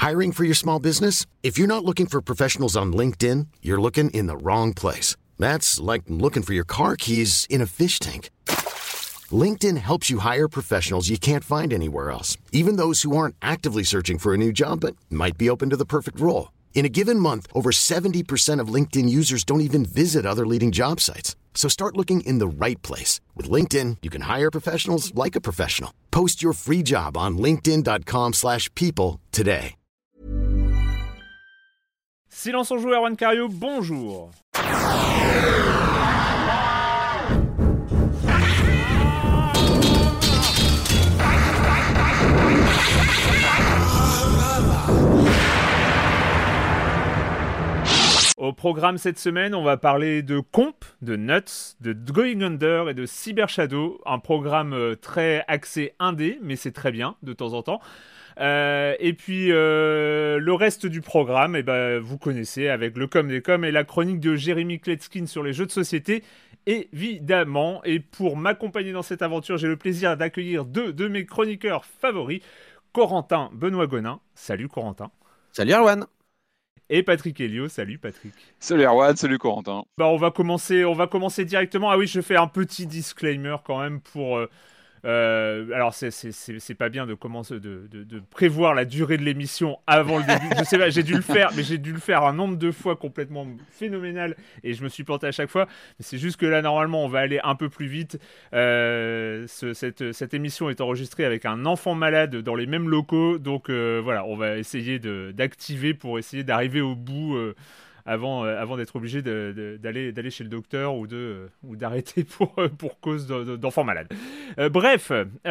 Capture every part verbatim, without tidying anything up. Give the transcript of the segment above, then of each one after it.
Hiring for your small business? If you're not looking for professionals on LinkedIn, you're looking in the wrong place. That's like looking for your car keys in a fish tank. LinkedIn helps you hire professionals you can't find anywhere else, even those who aren't actively searching for a new job but might be open to the perfect role. In a given month, over seventy percent of LinkedIn users don't even visit other leading job sites. So start looking in the right place. With LinkedIn, you can hire professionals like a professional. Post your free job on linkedin.com slash people today. Silence on joue, Erwan Cario, bonjour. Au programme cette semaine, on va parler de Comp, de Nuts, de Going Under et de Cyber Shadow. Un programme très axé indé, mais c'est très bien de temps en temps. Euh, et puis euh, le reste du programme, eh ben, vous connaissez avec le com des coms et la chronique de Jérémy Kletskin sur les jeux de société, évidemment. Et pour m'accompagner dans cette aventure, j'ai le plaisir d'accueillir deux de mes chroniqueurs favoris, Corentin Benoît Gonin. Salut Corentin. Salut Erwan. Et Patrick Helio. Salut Patrick. Salut Erwan, salut Corentin. Bah, on va commencer, on va commencer directement. Ah oui, je fais un petit disclaimer quand même pour... Euh, Euh, alors c'est, c'est, c'est, c'est pas bien de commencer de, de, de prévoir la durée de l'émission avant le début. Je sais pas, j'ai dû le faire, mais j'ai dû le faire un nombre de fois complètement phénoménal et je me suis planté à chaque fois. Mais c'est juste que là normalement on va aller un peu plus vite. Euh, ce, cette, cette émission est enregistrée avec un enfant malade dans les mêmes locaux, donc euh, voilà, on va essayer de, d'activer pour essayer d'arriver au bout. Euh, Avant, euh, avant d'être obligé de, de, d'aller, d'aller chez le docteur ou, de, euh, ou d'arrêter pour, euh, pour cause de, de, d'enfants malades. Euh, bref,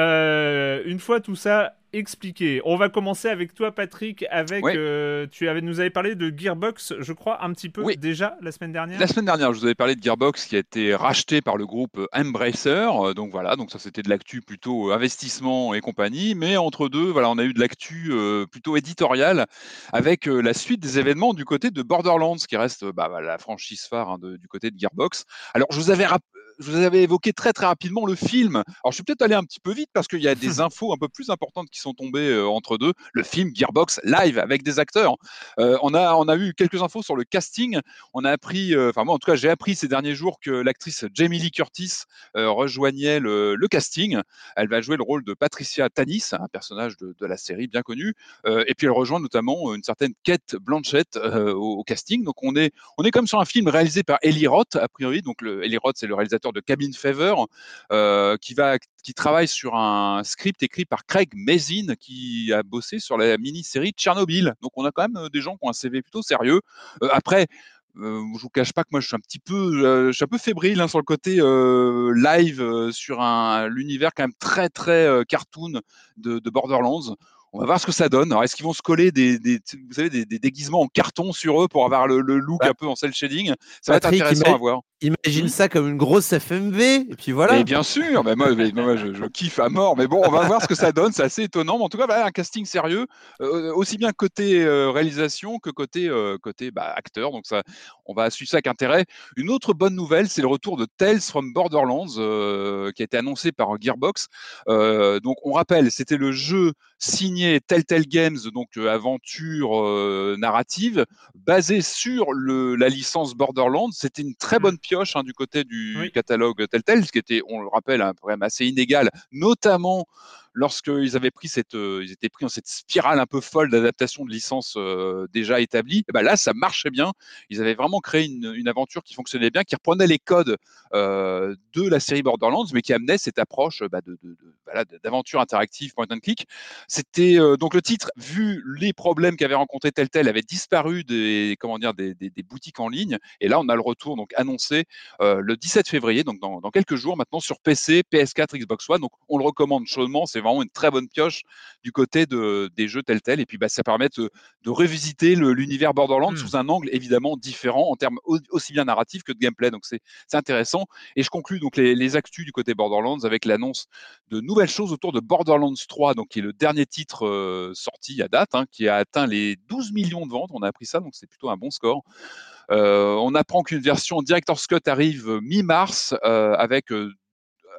euh, une fois tout ça expliqué, on va commencer avec toi Patrick, avec, oui. euh, tu avais, nous avais parlé de Gearbox, je crois, un petit peu oui. déjà la semaine dernière. La semaine dernière, je vous avais parlé de Gearbox qui a été racheté par le groupe Embracer, donc voilà, donc ça c'était de l'actu plutôt investissement et compagnie, mais entre deux, voilà, on a eu de l'actu euh, plutôt éditoriale avec euh, la suite des événements du côté de Borderlands, qui reste bah, bah, la franchise phare hein, de, du côté de Gearbox. Alors je vous avais rappelé je vous avais évoqué très très rapidement le film. Alors je suis peut-être allé un petit peu vite parce qu'il y a des infos un peu plus importantes qui sont tombées euh, entre deux. Le film Gearbox live avec des acteurs. Euh, on a on a eu quelques infos sur le casting. On a appris, enfin euh, moi en tout cas j'ai appris ces derniers jours que l'actrice Jamie Lee Curtis euh, rejoignait le, le casting. Elle va jouer le rôle de Patricia Tanis, un personnage de, de la série bien connu. Euh, et puis elle rejoint notamment une certaine Cate Blanchett euh, au, au casting. Donc on est on est comme sur un film réalisé par Eli Roth a priori. Donc le, Eli Roth c'est le réalisateur de Cabin Fever, euh, qui, va, qui travaille sur un script écrit par Craig Mazin, qui a bossé sur la mini-série Tchernobyl. Donc on a quand même des gens qui ont un C V plutôt sérieux. Euh, après, euh, je vous cache pas que moi je suis un petit peu, euh, je suis un peu fébrile hein, sur le côté euh, live euh, sur un, l'univers quand même très très euh, cartoon de, de Borderlands. On va voir ce que ça donne. Alors, est-ce qu'ils vont se coller des, des, vous savez, des, des déguisements en carton sur eux pour avoir le, le look bah, un peu en cel shading? Ça Patrick, va être intéressant ima- à voir. Imagine mmh. ça comme une grosse F M V, et puis voilà. Et bien sûr, bah moi, mais, moi je, je kiffe à mort, mais bon, on va voir ce que ça donne, c'est assez étonnant. Mais en tout cas, voilà, un casting sérieux, euh, aussi bien côté euh, réalisation que côté, euh, côté bah, acteur. Donc ça, on va suivre ça avec intérêt. Une autre bonne nouvelle, c'est le retour de Tales from Borderlands, euh, qui a été annoncé par Gearbox. Euh, donc on rappelle, c'était le jeu signé Telltale Games, donc euh, aventure euh, narrative, basé sur le, la licence Borderlands. C'était une très bonne pioche hein, du côté du oui. catalogue Telltale, ce qui était, on le rappelle, un problème assez inégal, notamment lorsqu'ils avaient pris cette, euh, ils étaient pris dans cette spirale un peu folle d'adaptation de licences euh, déjà établies. Et ben là, ça marchait bien. Ils avaient vraiment créé une, une aventure qui fonctionnait bien, qui reprenait les codes euh, de la série Borderlands, mais qui amenait cette approche bah, de, de, de, voilà, d'aventure interactive point and click. C'était euh, donc le titre, vu les problèmes qu'avait rencontré Telltale, avait disparu des, comment dire, des, des, des boutiques en ligne. Et là, on a le retour donc annoncé euh, le dix-sept février, donc dans, dans quelques jours maintenant sur P C, P S quatre, Xbox One. Donc on le recommande chaudement. C'est vraiment une très bonne pioche du côté de, des jeux Telltale. Et puis bah, ça permet de, de revisiter le, l'univers Borderlands mmh. sous un angle évidemment différent en termes aussi bien narratifs que de gameplay. Donc c'est, c'est intéressant. Et je conclus donc les, les actus du côté Borderlands avec l'annonce de nouvelles choses autour de Borderlands trois, donc qui est le dernier titre euh, sorti à date, hein, qui a atteint les douze millions de ventes. On a appris ça, donc c'est plutôt un bon score. Euh, on apprend qu'une version Director's Cut arrive mi-mars euh, avec euh,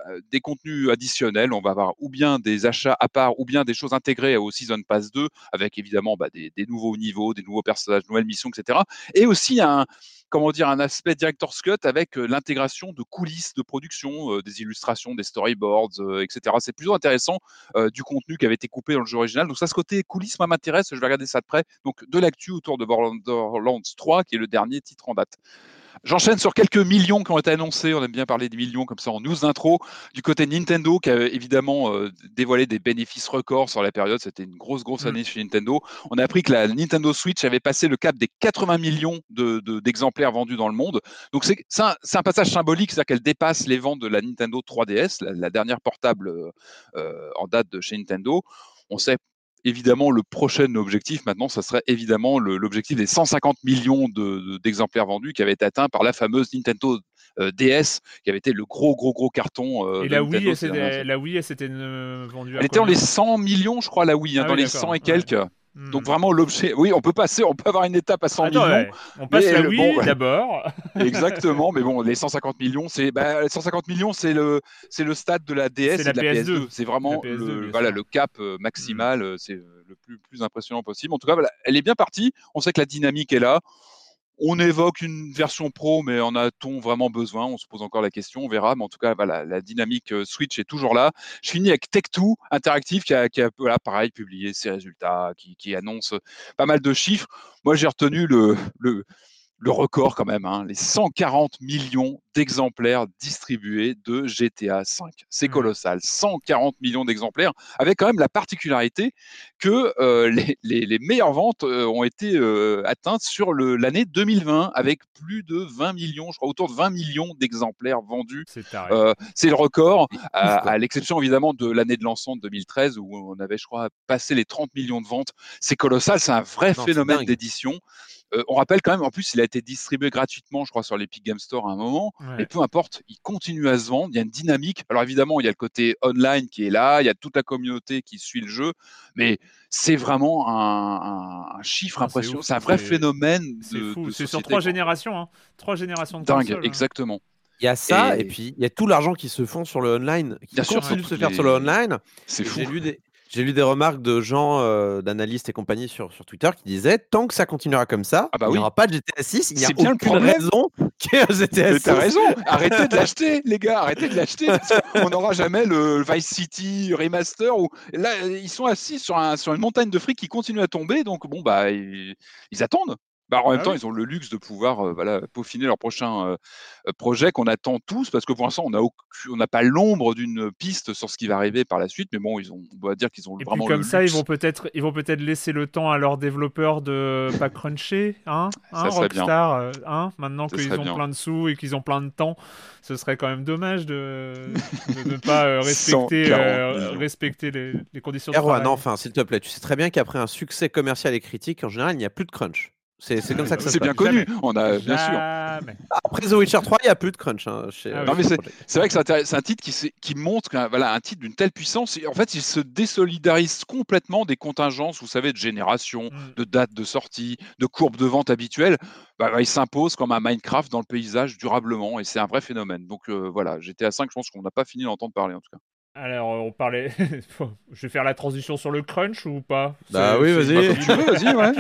des contenus additionnels. On va avoir ou bien des achats à part, ou bien des choses intégrées au Season Pass deux, avec évidemment bah, des, des nouveaux niveaux, des nouveaux personnages, de nouvelles missions, et cetera. Et aussi un, comment dire, un aspect Director's Cut avec euh, l'intégration de coulisses de production, euh, des illustrations, des storyboards, euh, et cetera. C'est plutôt intéressant euh, du contenu qui avait été coupé dans le jeu original. Donc ça, ce côté coulisses, moi, m'intéresse. Je vais regarder ça de près. Donc de l'actu autour de Borderlands trois, qui est le dernier titre en date. J'enchaîne sur quelques millions qui ont été annoncés. On aime bien parler des millions comme ça en news intro. Du côté Nintendo, qui a évidemment euh, dévoilé des bénéfices records sur la période. C'était une grosse, grosse année mmh. chez Nintendo. On a appris que la Nintendo Switch avait passé le cap des quatre-vingts millions de, de, d'exemplaires vendus dans le monde. Donc, c'est, c'est, un, c'est un passage symbolique, c'est-à-dire qu'elle dépasse les ventes de la Nintendo trois D S, la, la dernière portable euh, en date de chez Nintendo. On sait évidemment, le prochain objectif, maintenant, ça serait évidemment le, l'objectif des cent cinquante millions de, de, d'exemplaires vendus qui avait été atteint par la fameuse Nintendo euh, D S, qui avait été le gros, gros, gros carton. Euh, et de la, Nintendo, Wii, elle s'était, la Wii, elle s'était euh, vendue à Elle était dans les cent millions, je crois, la Wii, hein, ah, dans oui, les cent et quelques. Ouais. Donc mmh. vraiment l'objet, oui, on peut passer, on peut avoir une étape à cent Attends, millions. Ouais. On passe la Wii bon, d'abord. Exactement, mais bon, les cent cinquante millions, c'est bah, les cent cinquante millions, c'est le c'est le stade de la D S c'est et de la P S deux. P S deux. C'est vraiment P S deux, le voilà sûr. le cap euh, maximal, mmh. c'est le plus plus impressionnant possible. En tout cas, voilà, elle est bien partie. On sait que la dynamique est là. On évoque une version pro, mais en a-t-on vraiment besoin? On se pose encore la question, on verra. Mais en tout cas, voilà, la dynamique Switch est toujours là. Je finis avec Tech deux Interactive qui a, qui a voilà, pareil, publié ses résultats, qui, qui annonce pas mal de chiffres. Moi, j'ai retenu le, le, le record quand même, hein, les cent quarante millions d'exemplaires distribués de G T A cinq. C'est colossal, cent quarante millions d'exemplaires, avec quand même la particularité que euh, les, les, les meilleures ventes euh, ont été euh, atteintes sur le, l'année deux mille vingt, avec plus de vingt millions, je crois autour de vingt millions d'exemplaires vendus. C'est, euh, c'est le record, à, à l'exception évidemment de l'année de lancement de deux mille treize, où on avait, je crois, passé les trente millions de ventes. C'est colossal, c'est un vrai non, phénomène d'édition. Euh, on rappelle quand même, en plus, il a été distribué gratuitement, je crois, sur l'Epic Game Store à un moment. Ouais. Mais peu importe, il continue à se vendre. Il y a une dynamique. Alors évidemment, il y a le côté online qui est là. Il y a toute la communauté qui suit le jeu. Mais c'est vraiment un, un, un chiffre ah, impressionnant. C'est, c'est un vrai c'est... phénomène de C'est fou. De c'est sur trois générations. Hein. Trois générations de Dingue, consoles, exactement. Hein. Il y a ça, et... et puis il y a tout l'argent qui se font sur le online, qui Bien continue sûr, de se faire les... sur le online. C'est fou. J'ai lu des... J'ai lu des remarques de gens, euh, d'analystes et compagnie sur, sur Twitter qui disaient tant que ça continuera comme ça, ah bah il n'y oui. aura pas de G T A six, il n'y a c'est aucune raison qu'il y ait un G T A six. T'as raison, arrêtez de l'acheter, les gars, arrêtez de l'acheter. On n'aura jamais le Vice City Remaster où là, ils sont assis sur, un, sur une montagne de fric qui continue à tomber, donc bon, bah, ils, ils attendent. Bah, en même ah temps, oui. ils ont le luxe de pouvoir euh, voilà, peaufiner leur prochain euh, projet qu'on attend tous, parce que pour l'instant, on n'a aucun, on pas l'ombre d'une piste sur ce qui va arriver par la suite, mais bon, ils ont, on doit dire qu'ils ont et vraiment puis comme le ça, luxe. Ils vont, peut-être, ils vont peut-être laisser le temps à leurs développeurs de pas cruncher, hein, hein Rockstar, euh, hein, maintenant ça qu'ils ont bien. plein de sous et qu'ils ont plein de temps, ce serait quand même dommage de ne pas euh, respecter, euh, respecter les, les conditions de Erwan, travail. Enfin, s'il te plaît, tu sais très bien qu'après un succès commercial et critique, en général, il n'y a plus de crunch. C'est, c'est comme ça que ça c'est se bien passe. connu, Jamais. on a bien Jamais. sûr. Après The Witcher trois, il n'y a plus de crunch. Hein, chez, ah, non, mais c'est, c'est vrai que c'est, c'est un titre qui, qui montre qu'un, voilà, un titre d'une telle puissance. En fait, il se désolidarise complètement des contingences, vous savez, de génération, mm. de date de sortie, de courbe de vente habituelle. Bah, bah, il s'impose comme un Minecraft dans le paysage durablement, et c'est un vrai phénomène. Donc euh, voilà, G T A cinq, je pense qu'on n'a pas fini d'entendre parler en tout cas. Alors, on parlait. Je vais faire la transition sur le crunch ou pas? Bah c'est, oui, vas-y. Pas comme tu veux, vas-y, ouais.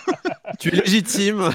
Tu es légitime.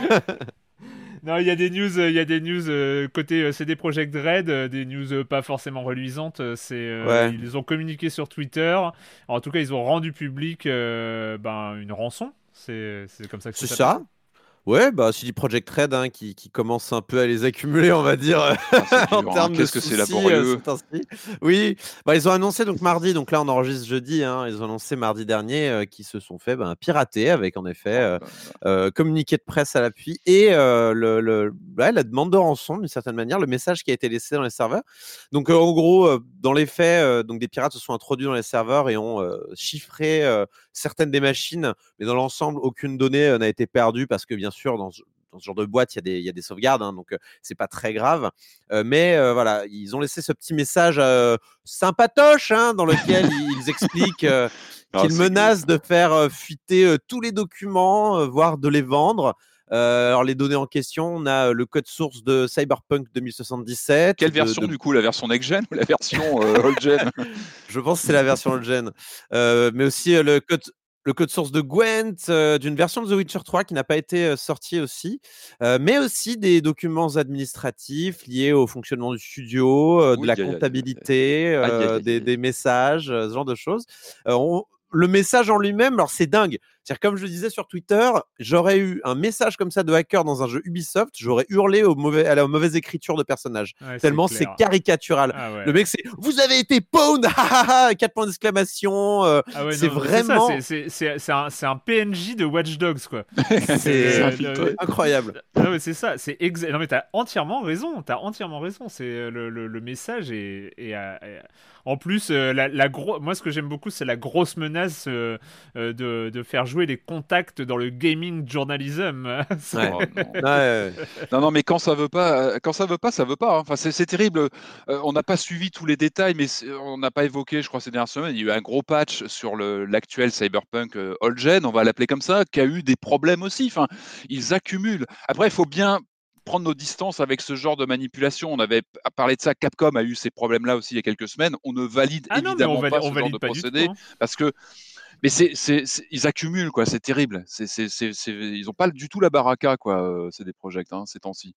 Non, il y a des news, il y a des news euh, côté euh, C D Projekt Red, euh, des news euh, pas forcément reluisantes. C'est, euh, ouais. Ils ont communiqué sur Twitter. Alors, en tout cas, ils ont rendu public euh, ben, une rançon. C'est, c'est comme ça que c'est ça. ça. Ouais, bah C D Projekt Red hein, qui, qui commence un peu à les accumuler, on va dire, ah, en dur, termes hein. de Qu'est-ce soucis. Que c'est laborieux. Euh, oui, bah, ils ont annoncé donc mardi, donc là on enregistre jeudi, hein, ils ont annoncé mardi dernier euh, qu'ils se sont fait ben, pirater avec en effet euh, euh, communiqué de presse à l'appui et euh, le, le, ouais, la demande de rançon d'une certaine manière, le message qui a été laissé dans les serveurs. Donc euh, en gros, euh, dans les faits, euh, donc des pirates se sont introduits dans les serveurs et ont euh, chiffré euh, certaines des machines, mais dans l'ensemble, aucune donnée euh, n'a été perdue parce que bien sûr, dans, dans ce genre de boîte, il y a des, il y a des sauvegardes, hein, donc euh, c'est pas très grave. Euh, mais euh, voilà, ils ont laissé ce petit message euh, sympatoche hein, dans lequel ils expliquent euh, qu'ils menacent cool. de faire euh, fuiter euh, tous les documents, euh, voire de les vendre. Euh, alors les données en question, on a le code source de Cyberpunk deux mille soixante-dix-sept. Quelle version de, de... du coup, la version next-gen ou la version euh, old-gen? Je pense que c'est la version old-gen. Euh, mais aussi euh, le code le code source de Gwent, euh, d'une version de The Witcher trois qui n'a pas été euh, sortie aussi, euh, mais aussi des documents administratifs liés au fonctionnement du studio, euh, de Oui, la aïe, aïe, aïe, comptabilité, aïe, aïe, euh, aïe, des, aïe. des messages, euh, ce genre de choses. Euh, on- le message en lui-même, alors c'est dingue. C'est-à-dire, comme je le disais sur Twitter, j'aurais eu un message comme ça de hacker dans un jeu Ubisoft, j'aurais hurlé au mauvais, à la mauvaise écriture de personnage. Ouais, c'est Tellement c'est clair. caricatural. Ah ouais. Le mec, c'est vous avez été pwned, quatre points d'exclamation. euh, Ah ouais, c'est non, mais vraiment. C'est ça, c'est- c'est- c'est- c'est un, c'est un P N J de Watch Dogs, quoi. C'est C'est un Euh, filtre. euh, incroyable. Ah ouais, c'est ça, c'est exa... Non mais t'as entièrement raison, t'as entièrement raison. C'est euh, le, le, le message et, et, euh, et- en plus euh, la, la gros... moi ce que j'aime beaucoup c'est la grosse menace euh, euh, de, de faire jouer les contacts dans le gaming journalism. C'est- Ouais. Oh, non. Ouais, ouais. Non, non, mais quand ça veut pas, euh, quand ça veut pas, ça veut pas. hein. Enfin, c'est c'est terrible. Euh, on n'a pas suivi tous les détails, mais c'est- on n'a pas évoqué, je crois, ces dernières semaines. Il y a eu un gros patch sur le- l'actuel Cyberpunk euh, Old Gen, on va l'appeler comme ça, qui a eu des problèmes aussi. Enfin, ils accumulent. Après, il faut bien prendre nos distances avec ce genre de manipulation. On avait p- parlé de ça. Capcom a eu ces problèmes-là aussi il y a quelques semaines. On ne valide Ah non mais on évidemment valide, pas on ce genre valide de pas du tout. procédé Hein. parce que mais c'est, c'est, c'est- ils accumulent, quoi. C'est terrible. C'est, c'est, c'est, c'est- ils n'ont pas du tout la baraka, quoi. euh, C'est des projets, hein, ces temps-ci.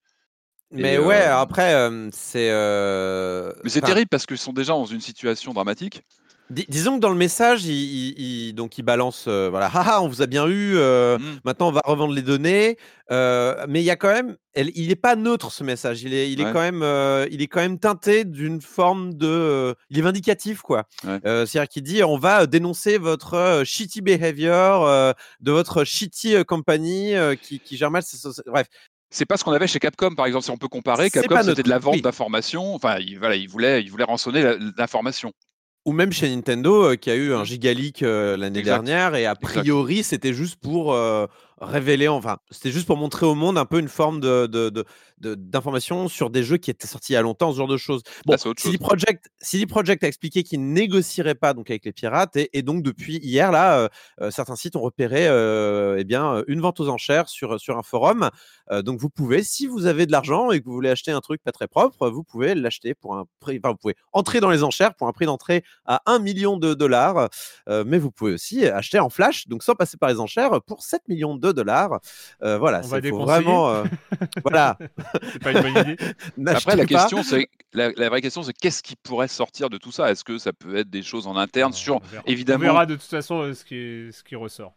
Et Mais ouais, euh, après, euh, c'est. euh, mais c'est enfin, terrible parce qu'ils sont déjà dans une situation dramatique. dis- disons que dans le message, il, il- il- donc il balance, euh, voilà, haha, on vous a bien eu, euh, Mm. maintenant on va revendre les données. Euh, mais il y a quand même, elle- il n'est pas neutre ce message. Il est, il est Ouais, quand même, euh, il est quand même teinté d'une forme de, euh, il est vindicatif quoi. ouais. Euh, c'est-à-dire qu'il dit, on va dénoncer votre euh, shitty behavior, euh, de votre shitty euh, compagnie euh, qui, qui gère mal. ses soci- Bref, C'est pas ce qu'on avait chez Capcom, par exemple. Si on peut comparer, c'est Capcom, pas c'était neutre. de la vente Oui. d'informations. Enfin, ils, voilà, ils voulaient, ils voulaient rançonner la- l'information. Ou même chez Nintendo, euh, qui a eu un Mm. giga leak euh, l'année Exact. dernière, et a Exact. priori, c'était juste pour euh, révéler, enfin, c'était juste pour montrer au monde un peu une forme de, de, de- de- d'information sur des jeux qui étaient sortis il y a longtemps, ce genre de choses. Bon, Là, c'est autre C D chose. Projekt, C D Projekt a expliqué qu'ils négocierait pas donc avec les pirates, et, et donc depuis hier, là, euh, euh, certains sites ont repéré euh, eh bien, une vente aux enchères sur, sur un forum. Euh, donc vous pouvez, si vous avez de l'argent et que vous voulez acheter un truc pas très propre, vous pouvez l'acheter pour un prix, enfin, vous pouvez entrer dans les enchères pour un prix d'entrée à un million de dollars, euh, mais vous pouvez aussi acheter en flash, donc sans passer par les enchères, pour sept millions de dollars. Euh, voilà, On va il faut déconseiller. vraiment, euh, voilà, C'est pas une bonne idée. n'achetez Après, la pas. question, c'est la, la vraie question, c'est qu'est-ce qui pourrait sortir de tout ça? Est-ce que ça peut être des choses en interne sur, On verra. évidemment, On verra de toute façon euh, ce qui, ce qui ressort.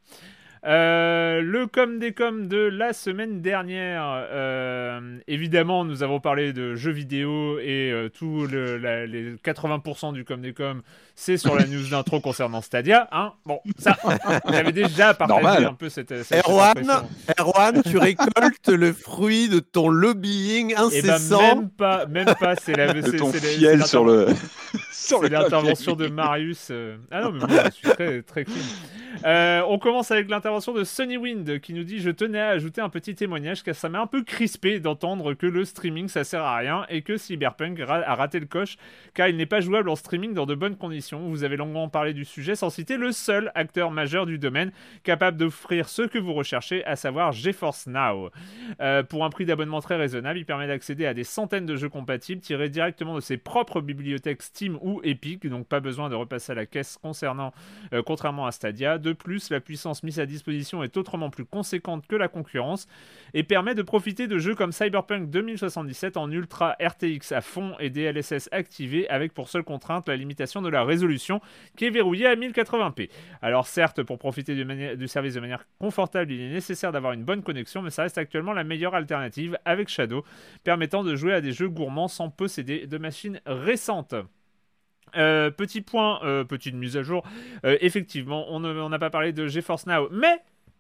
Euh, le com des com de la semaine dernière. Euh, évidemment, nous avons parlé de jeux vidéo et euh, tout le, la- les quatre-vingts pour cent du com des com, c'est sur la news d'intro concernant Stadia. Hein, bon, ça, j'avais déjà partagé Normal. un peu cette, cette, cette Erwan, impression. Erwan, tu récoltes le fruit de ton lobbying Et ben incessant. même pas, même pas, c'est la, de c'est, ton c'est la- fiel c'est sur le. sur C'est le l'intervention clavier. de Marius. euh. Ah non, mais moi, je suis très, très clean. Euh, on commence avec l'intervention de Sunny Wind qui nous dit: je tenais à ajouter un petit témoignage car ça m'a un peu crispé d'entendre que le streaming ça sert à rien et que Cyberpunk ra- a raté le coche car il n'est pas jouable en streaming dans de bonnes conditions. Vous avez longuement parlé du sujet sans citer le seul acteur majeur du domaine capable d'offrir ce que vous recherchez, à savoir GeForce Now. Euh, pour un prix d'abonnement très raisonnable, il permet d'accéder à des centaines de jeux compatibles tirés directement de ses propres bibliothèques Steam ou Epic, donc pas besoin de repasser à la caisse concernant, euh, contrairement à Stadia. De plus, la puissance mise à disposition est autrement plus conséquente que la concurrence et permet de profiter de jeux comme Cyberpunk deux mille soixante-dix-sept en ultra R T X à fond et D L S S activé avec pour seule contrainte la limitation de la résolution qui est verrouillée à mille quatre-vingts p. Alors certes, pour profiter du, mani- du service de manière confortable, il est nécessaire d'avoir une bonne connexion, mais ça reste actuellement la meilleure alternative avec Shadow, permettant de jouer à des jeux gourmands sans posséder de machines récentes. Euh, petit point, euh, petite mise à jour. Euh, effectivement, on ne- on n'a pas parlé de GeForce Now, mais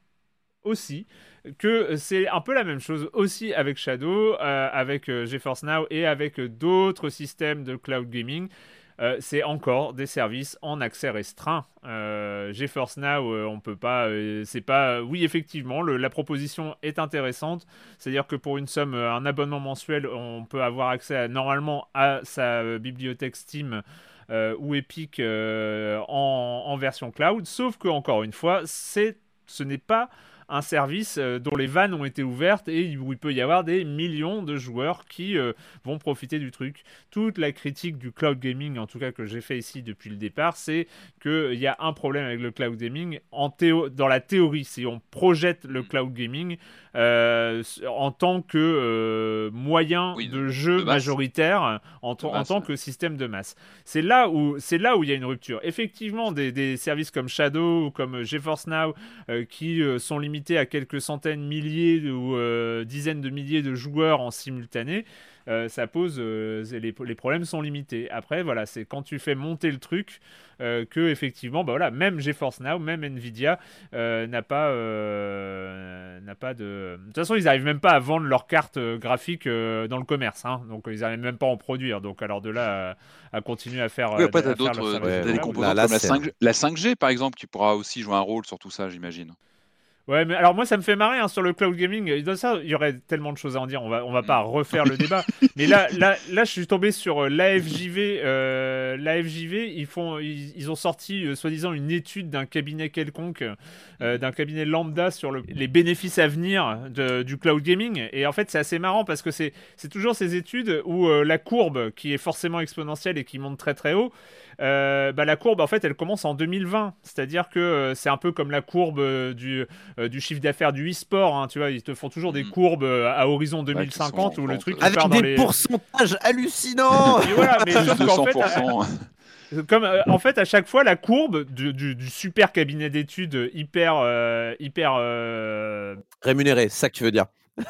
aussi que c'est un peu la même chose aussi avec Shadow, euh, avec euh, GeForce Now et avec euh, d'autres systèmes de cloud gaming. Euh, c'est encore des services en accès restreint. Euh, GeForce Now, euh, on peut pas, euh, c'est pas. Oui, effectivement, le- la proposition est intéressante. C'est-à-dire que pour une somme, euh, un abonnement mensuel, on peut avoir accès à, normalement à sa euh, bibliothèque Steam. Euh, ou Epic euh, en, en version cloud, sauf que encore une fois, c'est ce n'est pas un service euh, dont les vannes ont été ouvertes et où il peut y avoir des millions de joueurs qui euh, vont profiter du truc. Toute la critique du cloud gaming, en tout cas que j'ai fait ici depuis le départ, c'est qu'il y a un problème avec le cloud gaming en théo- dans la théorie. Si on projette le cloud gaming euh, en tant que euh, moyen Oui, de, de jeu de masse. majoritaire, en, t- De en masse, tant ouais. que système de masse. C'est là où c'est là où il y a une rupture. Effectivement, des, des services comme Shadow ou comme GeForce Now euh, qui euh, sont limités à quelques centaines, milliers ou euh, dizaines de milliers de joueurs en simultané, euh, ça pose euh, les, les problèmes sont limités. Après, voilà, c'est quand tu fais monter le truc euh, que effectivement, bah voilà, même GeForce Now, même Nvidia euh, n'a pas euh, n'a pas de. De toute façon, ils n'arrivent même pas à vendre leurs cartes euh, graphiques euh, dans le commerce, hein, donc ils n'arrivent même pas à en produire. Donc alors de là à, à continuer à faire. Oui, euh, après, à tu as faire leur d'autres, service Ouais, de t'as des bon, cloud. composantes là, là, comme la c'est- cinq G, la cinq G, par exemple, qui pourra aussi jouer un rôle sur tout ça, j'imagine. Ouais, mais alors moi ça me fait marrer hein, sur le cloud gaming. Dans ça, il y aurait tellement de choses à en dire. On va, on va pas Mm. refaire le débat. Mais là, là, là, je suis tombé sur euh, l'A F J V. Euh, L'A F J V, ils font, ils, ils ont sorti euh, soi-disant une étude d'un cabinet quelconque, euh, d'un cabinet lambda sur le- les bénéfices à venir de- du cloud gaming. Et en fait, c'est assez marrant parce que c'est, c'est toujours ces études où euh, la courbe, qui est forcément exponentielle et qui monte très très haut. Euh, bah, la courbe en fait elle commence en deux mille vingt, c'est-à-dire que euh, c'est un peu comme la courbe euh, du, euh, du chiffre d'affaires du e-sport, hein, tu vois, ils te font toujours des Mhm. courbes euh, à horizon deux Ouais, mille qui sont cinquante en où le pente, truc euh, il Avec part des dans les pourcentages hallucinants. Et voilà, mais Plus sauf de qu'en cent fait, pour à, cent. comme euh, en fait à chaque fois la courbe du, du- du super cabinet d'études hyper euh, hyper euh, Rémunéré, c'est ça que tu veux dire.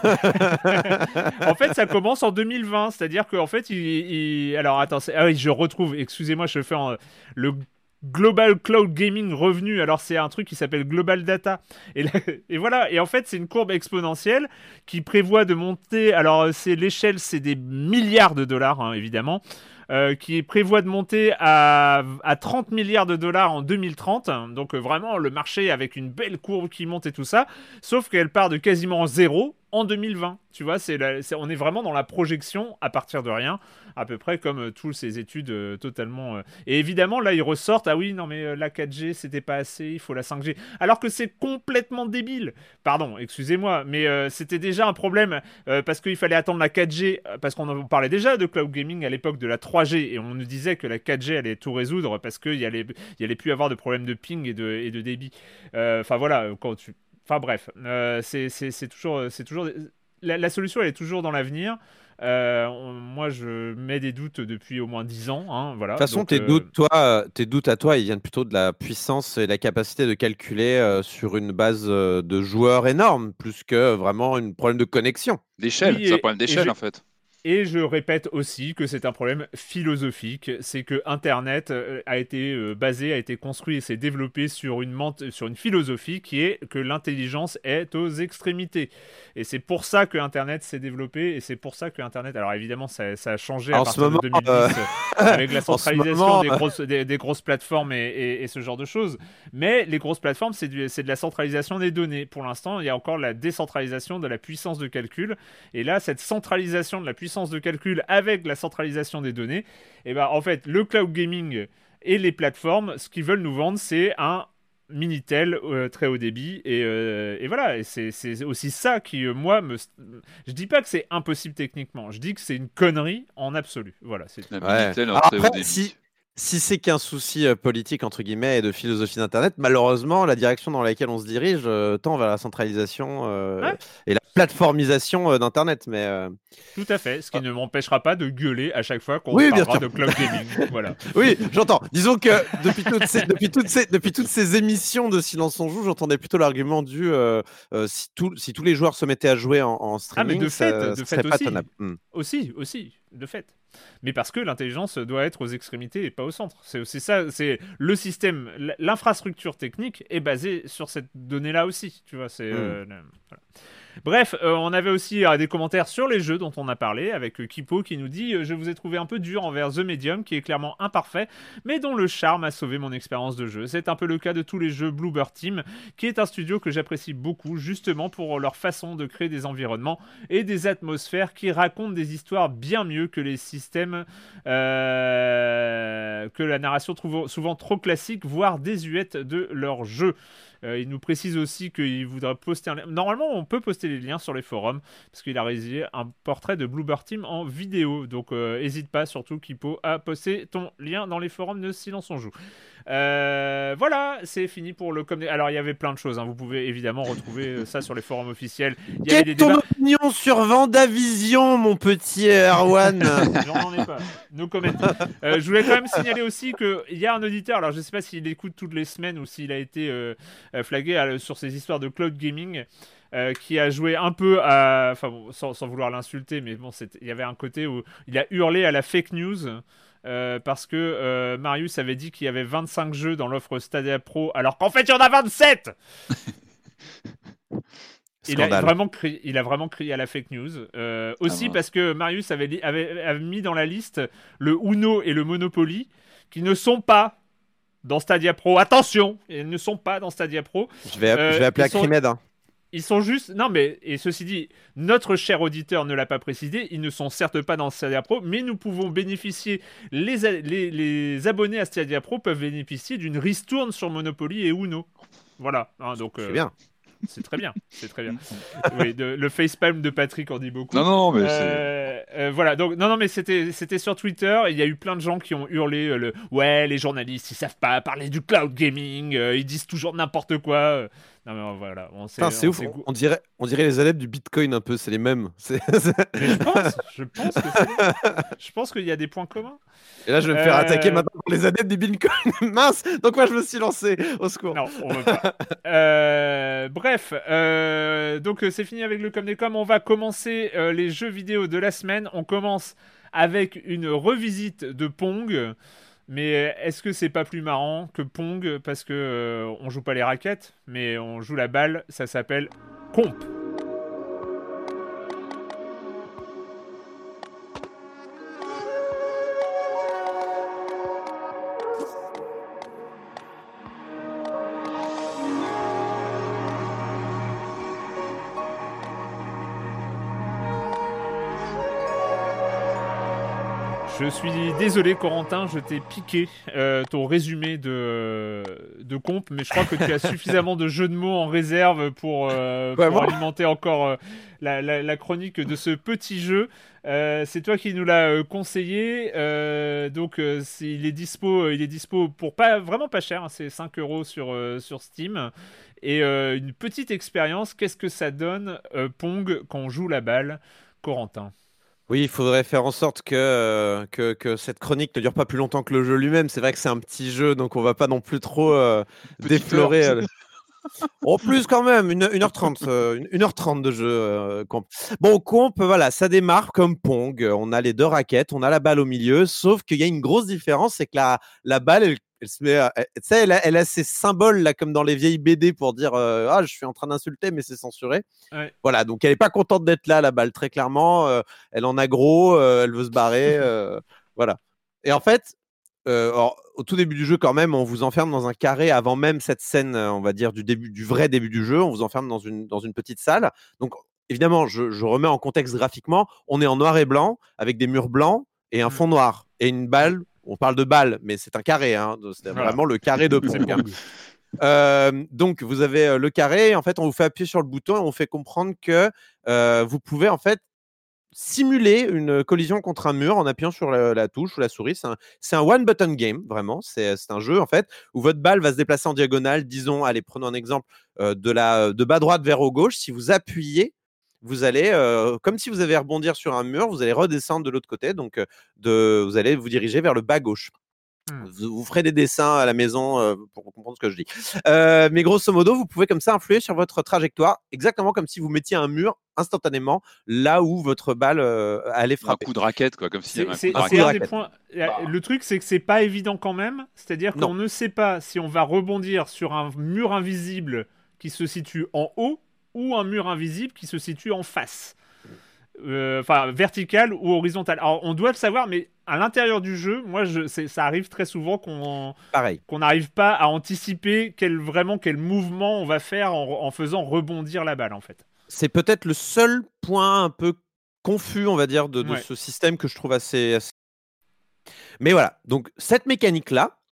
en fait, ça commence en deux mille vingt, c'est-à-dire qu'en fait, il, il- alors attends, c'est- ah oui, je retrouve, excusez-moi, je fais en- le Global Cloud Gaming Revenu. Alors c'est un truc qui s'appelle Global Data. Et, là- et voilà. Et en fait, c'est une courbe exponentielle qui prévoit de monter. Alors c'est l'échelle, c'est des milliards de dollars, hein, évidemment. Euh, qui prévoit de monter à, à trente milliards de dollars en deux mille trente. Donc euh, vraiment le marché avec une belle courbe qui monte et tout ça. Sauf qu'elle part de quasiment zéro en deux mille vingt. Tu vois, c'est la- c'est- on est vraiment dans la projection à partir de rien, à peu près comme euh, toutes ces études euh, totalement. euh. Et évidemment, là, ils ressortent, ah oui, non mais euh, la quatre G, c'était pas assez, il faut la cinq G. Alors que c'est complètement débile. Pardon, excusez-moi, mais euh, c'était déjà un problème euh, parce qu'il fallait attendre la quatre G, euh, parce qu'on en parlait déjà de cloud gaming à l'époque de la trois G, et on nous disait que la quatre G allait tout résoudre parce qu'il y allait, il y allait plus avoir de problème de ping et de, et de débit. Euh, Enfin voilà, quand tu... Enfin bref, euh, c'est, c'est, c'est toujours... C'est toujours... La, la solution, elle est toujours dans l'avenir. Euh, on- moi, je mets des doutes depuis au moins dix ans. Hein, voilà. De toute façon, Donc, tes euh, doutes, toi, euh, tes doutes à toi, ils viennent plutôt de la puissance et la capacité de calculer euh, sur une base euh, de joueurs énorme, plus que vraiment un problème de connexion. D'échelle, Oui, c'est un et- problème et d'échelle je- en fait. Et je répète aussi que c'est un problème philosophique, c'est que Internet euh, a été euh, basé, a été construit et s'est développé sur une, ment- sur une philosophie qui est que l'intelligence est aux extrémités. Et c'est pour ça que Internet s'est développé et c'est pour ça que Internet... Alors évidemment, ça, ça a changé à En ce partir moment, de deux mille dix euh, euh, avec la en ce centralisation moment, des, grosses, des, des grosses plateformes et, et- et ce genre de choses. Mais les grosses plateformes, c'est du- c'est de la centralisation des données. Pour l'instant, il y a encore la décentralisation de la puissance de calcul. Et là, cette centralisation de la puissance de calcul avec la centralisation des données, et ben en fait, le cloud gaming et les plateformes, ce qu'ils veulent nous vendre, c'est un Minitel euh, très haut débit et, euh, et voilà, et c'est, c'est aussi ça qui euh, moi me je dis pas que c'est impossible techniquement, je dis que c'est une connerie en absolu. Voilà, c'est La Ouais. Minitel, Alors en très haut après, débit. si, si c'est qu'un souci euh, politique, entre guillemets, et de philosophie d'Internet, malheureusement, la direction dans laquelle on se dirige euh, tend vers la centralisation euh, Ouais. et la plateformisation euh, d'Internet. Mais euh, tout à fait, ce qui ne m'empêchera pas de gueuler à chaque fois qu'on Oui, bien parlera sûr. de cloud gaming. Voilà. oui, j'entends. Disons que depuis toutes ces, depuis toutes ces, depuis toutes ces émissions de Silence on joue, j'entendais plutôt l'argument du euh, euh, si, tout- si tous les joueurs se mettaient à jouer en, en Ah mais streaming, de fait, ça, de ça fait serait pas aussi. tenable. Hmm. Aussi, aussi, de fait. Mais parce que l'intelligence doit être aux extrémités et pas au centre. C'est aussi ça, c'est le système, l- l'infrastructure technique est basée sur cette donnée-là aussi. Tu vois, c'est. euh, le- voilà. Bref, euh, on avait aussi euh, des commentaires sur les jeux dont on a parlé, avec euh, Kipo qui nous dit euh, « Je vous ai trouvé un peu dur envers The Medium, qui est clairement imparfait, mais dont le charme a sauvé mon expérience de jeu. C'est un peu le cas de tous les jeux Bluebird Team, qui est un studio que j'apprécie beaucoup, justement pour leur façon de créer des environnements et des atmosphères qui racontent des histoires bien mieux que les systèmes euh, que la narration trouve souvent trop classique, voire désuète de leur jeu. » Euh, il nous précise aussi qu'il voudrait poster un lien. Normalement, on peut poster les liens sur les forums parce qu'il a réalisé un portrait de Bloober Team en vidéo. Donc, n'hésite euh, pas, surtout Kipo, à poster ton lien dans les forums de Silence on Joue. Euh, voilà, c'est fini pour le com. Alors, il y avait plein de choses. Hein. Vous pouvez évidemment retrouver ça sur les forums officiels. Il y avait Quelle des est ton débats. opinion sur Vendavision, mon petit Erwan? J'en ai pas. No comment. Euh, je voulais quand même signaler aussi qu'il y a un auditeur, alors je ne sais pas s'il écoute toutes les semaines ou s'il a été euh, flagué à, sur ces histoires de cloud gaming, euh, qui a joué un peu à. Enfin, bon, sans, sans vouloir l'insulter, mais bon, il y avait un côté où il a hurlé à la fake news. Euh, parce que euh, Marius avait dit qu'il y avait vingt-cinq jeux dans l'offre Stadia Pro, alors qu'en fait il y en a vingt-sept. Il a, vraiment crié, il a vraiment crié à la fake news. Euh, aussi ah parce que Marius avait, li- avait, avait mis dans la liste le Uno et le Monopoly, qui ne sont pas dans Stadia Pro. Attention, ils ne sont pas dans Stadia Pro. Je vais, euh, je vais appeler Acrimed. Hein. Ils sont juste... Non, mais... Et ceci dit, notre cher auditeur ne l'a pas précisé. Ils ne sont certes pas dans Stadia Pro, mais nous pouvons bénéficier... Les, les, les abonnés à Stadia Pro peuvent bénéficier d'une ristourne sur Monopoly et Uno. Voilà. Hein, donc, c'est euh... bien. C'est très bien, c'est très bien. Oui, de, le facepalm de Patrick en dit beaucoup. Non, non, mais euh, euh, voilà, donc non, non, mais c'était, c'était sur Twitter. Il y a eu plein de gens qui ont hurlé euh, le ouais, les journalistes, ils savent pas parler du cloud gaming, euh, ils disent toujours n'importe quoi. Non, mais voilà, on sait. Putain, c'est on ouf. sait... On dirait, on dirait les adeptes du Bitcoin un peu, c'est les mêmes. C'est... Mais je pense, je pense que c'est... je pense qu'il y a des points communs. Et là, je vais me faire euh... attaquer maintenant par les adeptes du Bitcoin. Mince. Donc moi, je me suis lancé. Au secours. Non, on veut pas. euh, bref, euh, donc c'est fini avec le com des com. On va commencer euh, les jeux vidéo de la semaine. On commence avec une revisite de Pong. Mais est-ce que c'est pas plus marrant que Pong parce que euh, on joue pas les raquettes, mais on joue la balle. Ça s'appelle Comp. Je suis désolé, Corentin, je t'ai piqué euh, ton résumé de, de comp, mais je crois que tu as suffisamment de jeux de mots en réserve pour, euh, pour alimenter encore euh, la, la, la chronique de ce petit jeu. Euh, c'est toi qui nous l'as euh, conseillé, euh, donc euh, c'est, il est dispo, il est dispo pour pas vraiment pas cher, hein, c'est cinq euros sur euh, sur Steam. Et euh, une petite expérience. Qu'est-ce que ça donne euh, Pong quand on joue la balle, Corentin? Oui, il faudrait faire en sorte que, euh, que, que cette chronique ne dure pas plus longtemps que le jeu lui-même. C'est vrai que c'est un petit jeu, donc on va pas non plus trop euh, déflorer. Euh... En plus, quand même, une heure trente euh, une heure trente de jeu. Euh, comp. Bon, comp, voilà, ça démarre comme Pong. On a les deux raquettes, on a la balle au milieu, sauf qu'il y a une grosse différence, c'est que la, la balle, elle, elle se met, tu sais, elle, elle a ces symboles là, comme dans les vieilles B D pour dire euh, ah, je suis en train d'insulter, mais c'est censuré. Ouais. Voilà, donc elle est pas contente d'être là, la balle, très clairement. Euh, elle en a gros, euh, elle veut se barrer, euh, voilà. Et en fait, euh, alors, au tout début du jeu, quand même, on vous enferme dans un carré avant même cette scène, on va dire, du début, du vrai début du jeu. On vous enferme dans une, dans une petite salle. Donc, évidemment, je, je remets en contexte graphiquement. On est en noir et blanc, avec des murs blancs et un fond noir et une balle. On parle de balle, mais c'est un carré. Hein, c'est voilà. Vraiment le carré de Pong. Hein. Euh, donc, vous avez le carré. En fait, on vous fait appuyer sur le bouton et on fait comprendre que euh, vous pouvez, en fait, simuler une collision contre un mur en appuyant sur la, la touche ou la souris. C'est un, c'est un one-button game, vraiment. C'est, c'est un jeu, en fait, où votre balle va se déplacer en diagonale. Disons, allez, prenons un exemple euh, de, la, de bas droite vers haut gauche. Si vous appuyez, vous allez, euh, comme si vous avez à rebondir sur un mur, vous allez redescendre de l'autre côté. Donc, de, vous allez vous diriger vers le bas gauche. Hmm. Vous, vous ferez des dessins à la maison euh, pour comprendre ce que je dis. Euh, mais grosso modo, vous pouvez comme ça influer sur votre trajectoire, exactement comme si vous mettiez un mur instantanément là où votre balle euh, allait frapper. Un coup de raquette, quoi, comme si. C'est, un c'est, un des points. Le truc, c'est que c'est pas évident quand même. C'est-à-dire qu'on non. ne sait pas si on va rebondir sur un mur invisible qui se situe en haut ou un mur invisible qui se situe en face. Enfin, euh, vertical ou horizontal. Alors, on doit le savoir, mais à l'intérieur du jeu, moi, je, c'est, ça arrive très souvent qu'on Pareil. qu'on n'arrive pas à anticiper quel, vraiment quel mouvement on va faire en, en faisant rebondir la balle, en fait. C'est peut-être le seul point un peu confus, on va dire, de, de ouais. ce système que je trouve assez, assez... Mais voilà, donc cette mécanique-là,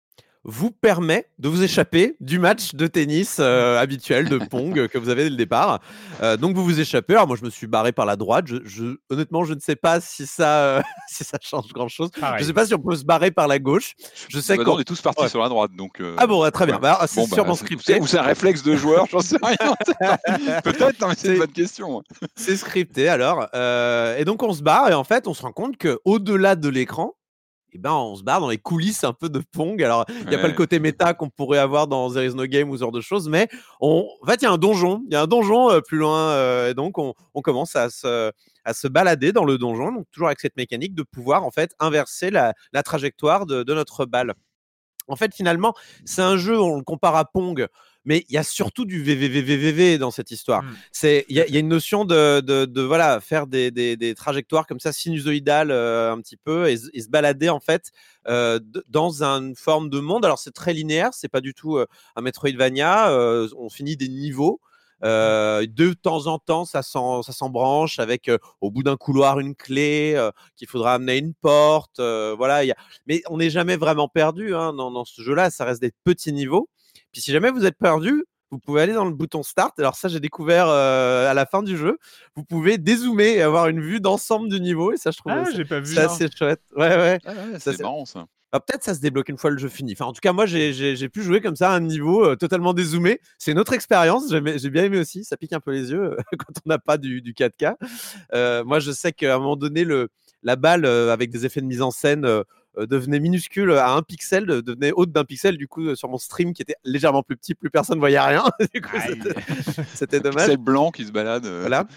vous permet de vous échapper du match de tennis euh, habituel, de Pong que vous avez dès le départ. Euh, donc vous vous échappez. Alors moi, je me suis barré par la droite. Je, je, honnêtement, je ne sais pas si ça, euh, si ça change grand-chose. Pareil. Je ne sais pas si on peut se barrer par la gauche. Je sais bah qu'on on est tous partis ouais. sur la droite. Donc, euh... Ah bon, ouais, très bien. Ouais. Bah, c'est bon, sûrement bah, scripté. Ou c'est un réflexe de joueur, j'en sais rien. Peut-être, non, mais c'est, c'est une bonne question. C'est scripté alors. Euh, et donc on se barre et en fait, on se rend compte qu'au-delà de l'écran, eh ben, on se barre dans les coulisses un peu de Pong. Alors, il n'y a ouais. pas le côté méta qu'on pourrait avoir dans There is no game ou ce genre de choses, mais on... en fait, il y a un donjon. Il y a un donjon euh, plus loin. Euh, et donc, on, on commence à se, à se balader dans le donjon. Donc, toujours avec cette mécanique de pouvoir en fait inverser la, la trajectoire de, de notre balle. En fait, finalement, c'est un jeu, on le compare à Pong, mais il y a surtout du V V V V V V dans cette histoire. Mmh. C'est, il y, y a une notion de, de, de voilà, faire des, des, des trajectoires comme ça, sinusoïdales euh, un petit peu, et, et se balader en fait euh, d- dans une forme de monde. Alors c'est très linéaire, c'est pas du tout euh, un Metroidvania. Euh, on finit des niveaux. Euh, de temps en temps, ça, s'en, ça s'embranche avec euh, au bout d'un couloir une clé euh, qu'il faudra amener à une porte. Euh, voilà, y a... mais on n'est jamais vraiment perdu hein, dans, dans ce jeu-là. Ça reste des petits niveaux. Puis si jamais vous êtes perdu, vous pouvez aller dans le bouton Start. Alors ça, j'ai découvert euh, à la fin du jeu. Vous pouvez dézoomer et avoir une vue d'ensemble du niveau. Et ça, je trouve ah, c'est, j'ai pas vu c'est assez chouette. Ouais, ouais. Ah, ouais ça, c'est, c'est marrant ça. Ah, peut-être ça se débloque une fois le jeu fini. Enfin, en tout cas, moi, j'ai, j'ai, j'ai pu jouer comme ça à un niveau euh, totalement dézoomé. C'est une autre expérience. J'ai, j'ai bien aimé aussi. Ça pique un peu les yeux euh, quand on n'a pas du, du quatre K. Euh, moi, je sais qu'à un moment donné, le, la balle euh, avec des effets de mise en scène euh, euh, devenait minuscule à un pixel, de, devenait haute d'un pixel. Du coup, euh, sur mon stream qui était légèrement plus petit, plus personne ne voyait rien. Du coup, c'était, c'était dommage. Pixel blanc qui se balade. Euh... Voilà.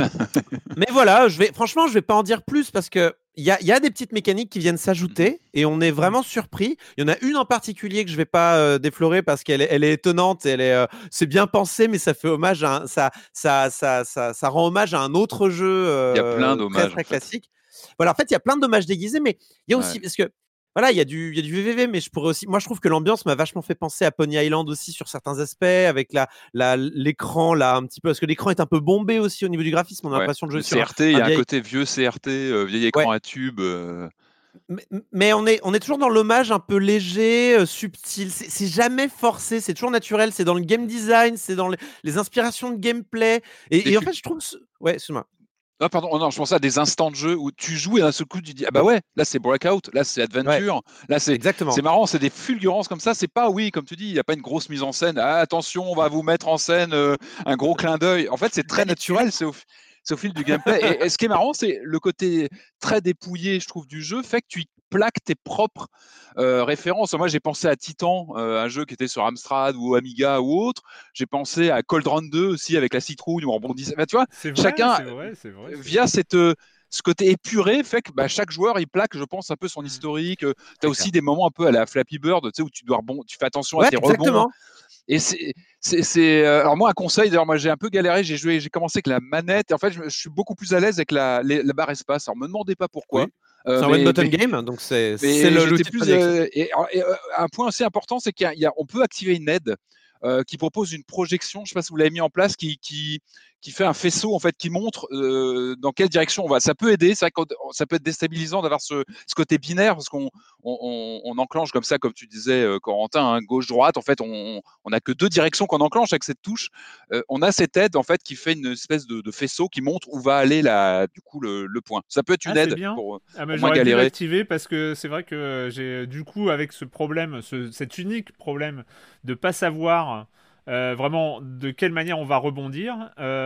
Mais voilà, je vais, franchement, je vais pas en dire plus parce que il y a, y a des petites mécaniques qui viennent s'ajouter et on est vraiment surpris. Il y en a une en particulier que je vais pas euh, déflorer parce qu'elle est, elle est étonnante et elle est, euh, c'est bien pensé, mais ça fait hommage à un, ça, ça, ça, ça, ça rend hommage à un autre jeu euh, il y a plein d'hommages, très, très classique. En fait. Voilà, en fait, il y a plein de dommages déguisés, mais il y a aussi ouais. parce que voilà, il y a du, il y a du V V V, mais je pourrais aussi. Moi, je trouve que l'ambiance m'a vachement fait penser à Pony Island aussi sur certains aspects, avec la, la, l'écran là un petit peu, parce que l'écran est un peu bombé aussi au niveau du graphisme. On a ouais. l'impression de jouer sur C R T. Il y a vieil... un côté vieux C R T, euh, vieil écran ouais. à tube. Euh... Mais, mais on est, on est toujours dans l'hommage un peu léger, euh, subtil. C'est, c'est jamais forcé, c'est toujours naturel. C'est dans le game design, c'est dans les, les inspirations de gameplay. Et, et en fait, je trouve, ce... ouais, excuse-moi. Ah pardon, oh non, je pensais à des instants de jeu où tu joues et d'un seul coup tu dis ah bah ouais, là c'est Breakout, là c'est Adventure, ouais. là c'est exactement. C'est marrant, c'est des fulgurances comme ça, c'est pas oui comme tu dis, il y a pas une grosse mise en scène. Ah, attention, on va vous mettre en scène euh, un gros clin d'œil. En fait, c'est très naturel, c'est au c'est au fil du gameplay. Et, et ce qui est marrant, c'est le côté très dépouillé, je trouve, du jeu, fait que tu plaques tes propres euh, références. Moi, j'ai pensé à Titan, euh, un jeu qui était sur Amstrad ou Amiga ou autre. J'ai pensé à Cold Run deux aussi avec la citrouille où on rebondissait. Bah, tu vois, c'est vrai, chacun, c'est vrai, c'est vrai, c'est via cette, ce côté épuré, fait que bah, chaque joueur, il plaque, je pense, un peu son historique. Tu as aussi clair. Des moments un peu à la Flappy Bird, tu sais, où tu dois rebond, tu fais attention ouais, à tes exactement. rebonds. Et c'est, c'est, c'est, alors moi un conseil, d'ailleurs moi j'ai un peu galéré, j'ai joué, j'ai commencé avec la manette et en fait je, je suis beaucoup plus à l'aise avec la, les, la barre espace. Alors me demandez pas pourquoi. Oui. Euh, c'est un one button game, donc c'est, c'est le l'outil plus. Euh, et, et, et un point aussi important, c'est qu'il y a, il y a, on peut activer une aide euh, qui propose une projection. Je sais pas si vous l'avez mis en place, qui, qui qui fait un faisceau en fait qui montre euh, dans quelle direction on va. Ça peut aider, c'est vrai que ça peut être déstabilisant d'avoir ce, ce côté binaire parce qu'on on, on, on enclenche comme ça, comme tu disais euh, Corentin, hein, gauche-droite. En fait, on on a que deux directions qu'on enclenche avec cette touche. Euh, on a cette aide en fait qui fait une espèce de, de faisceau qui montre où va aller la, du coup le, le point. Ça peut être une ah, aide bien. pour, ah, pour moins galérer. L'activer parce que c'est vrai que j'ai du coup avec ce problème, ce, cet unique problème de pas savoir. Euh, vraiment de quelle manière on va rebondir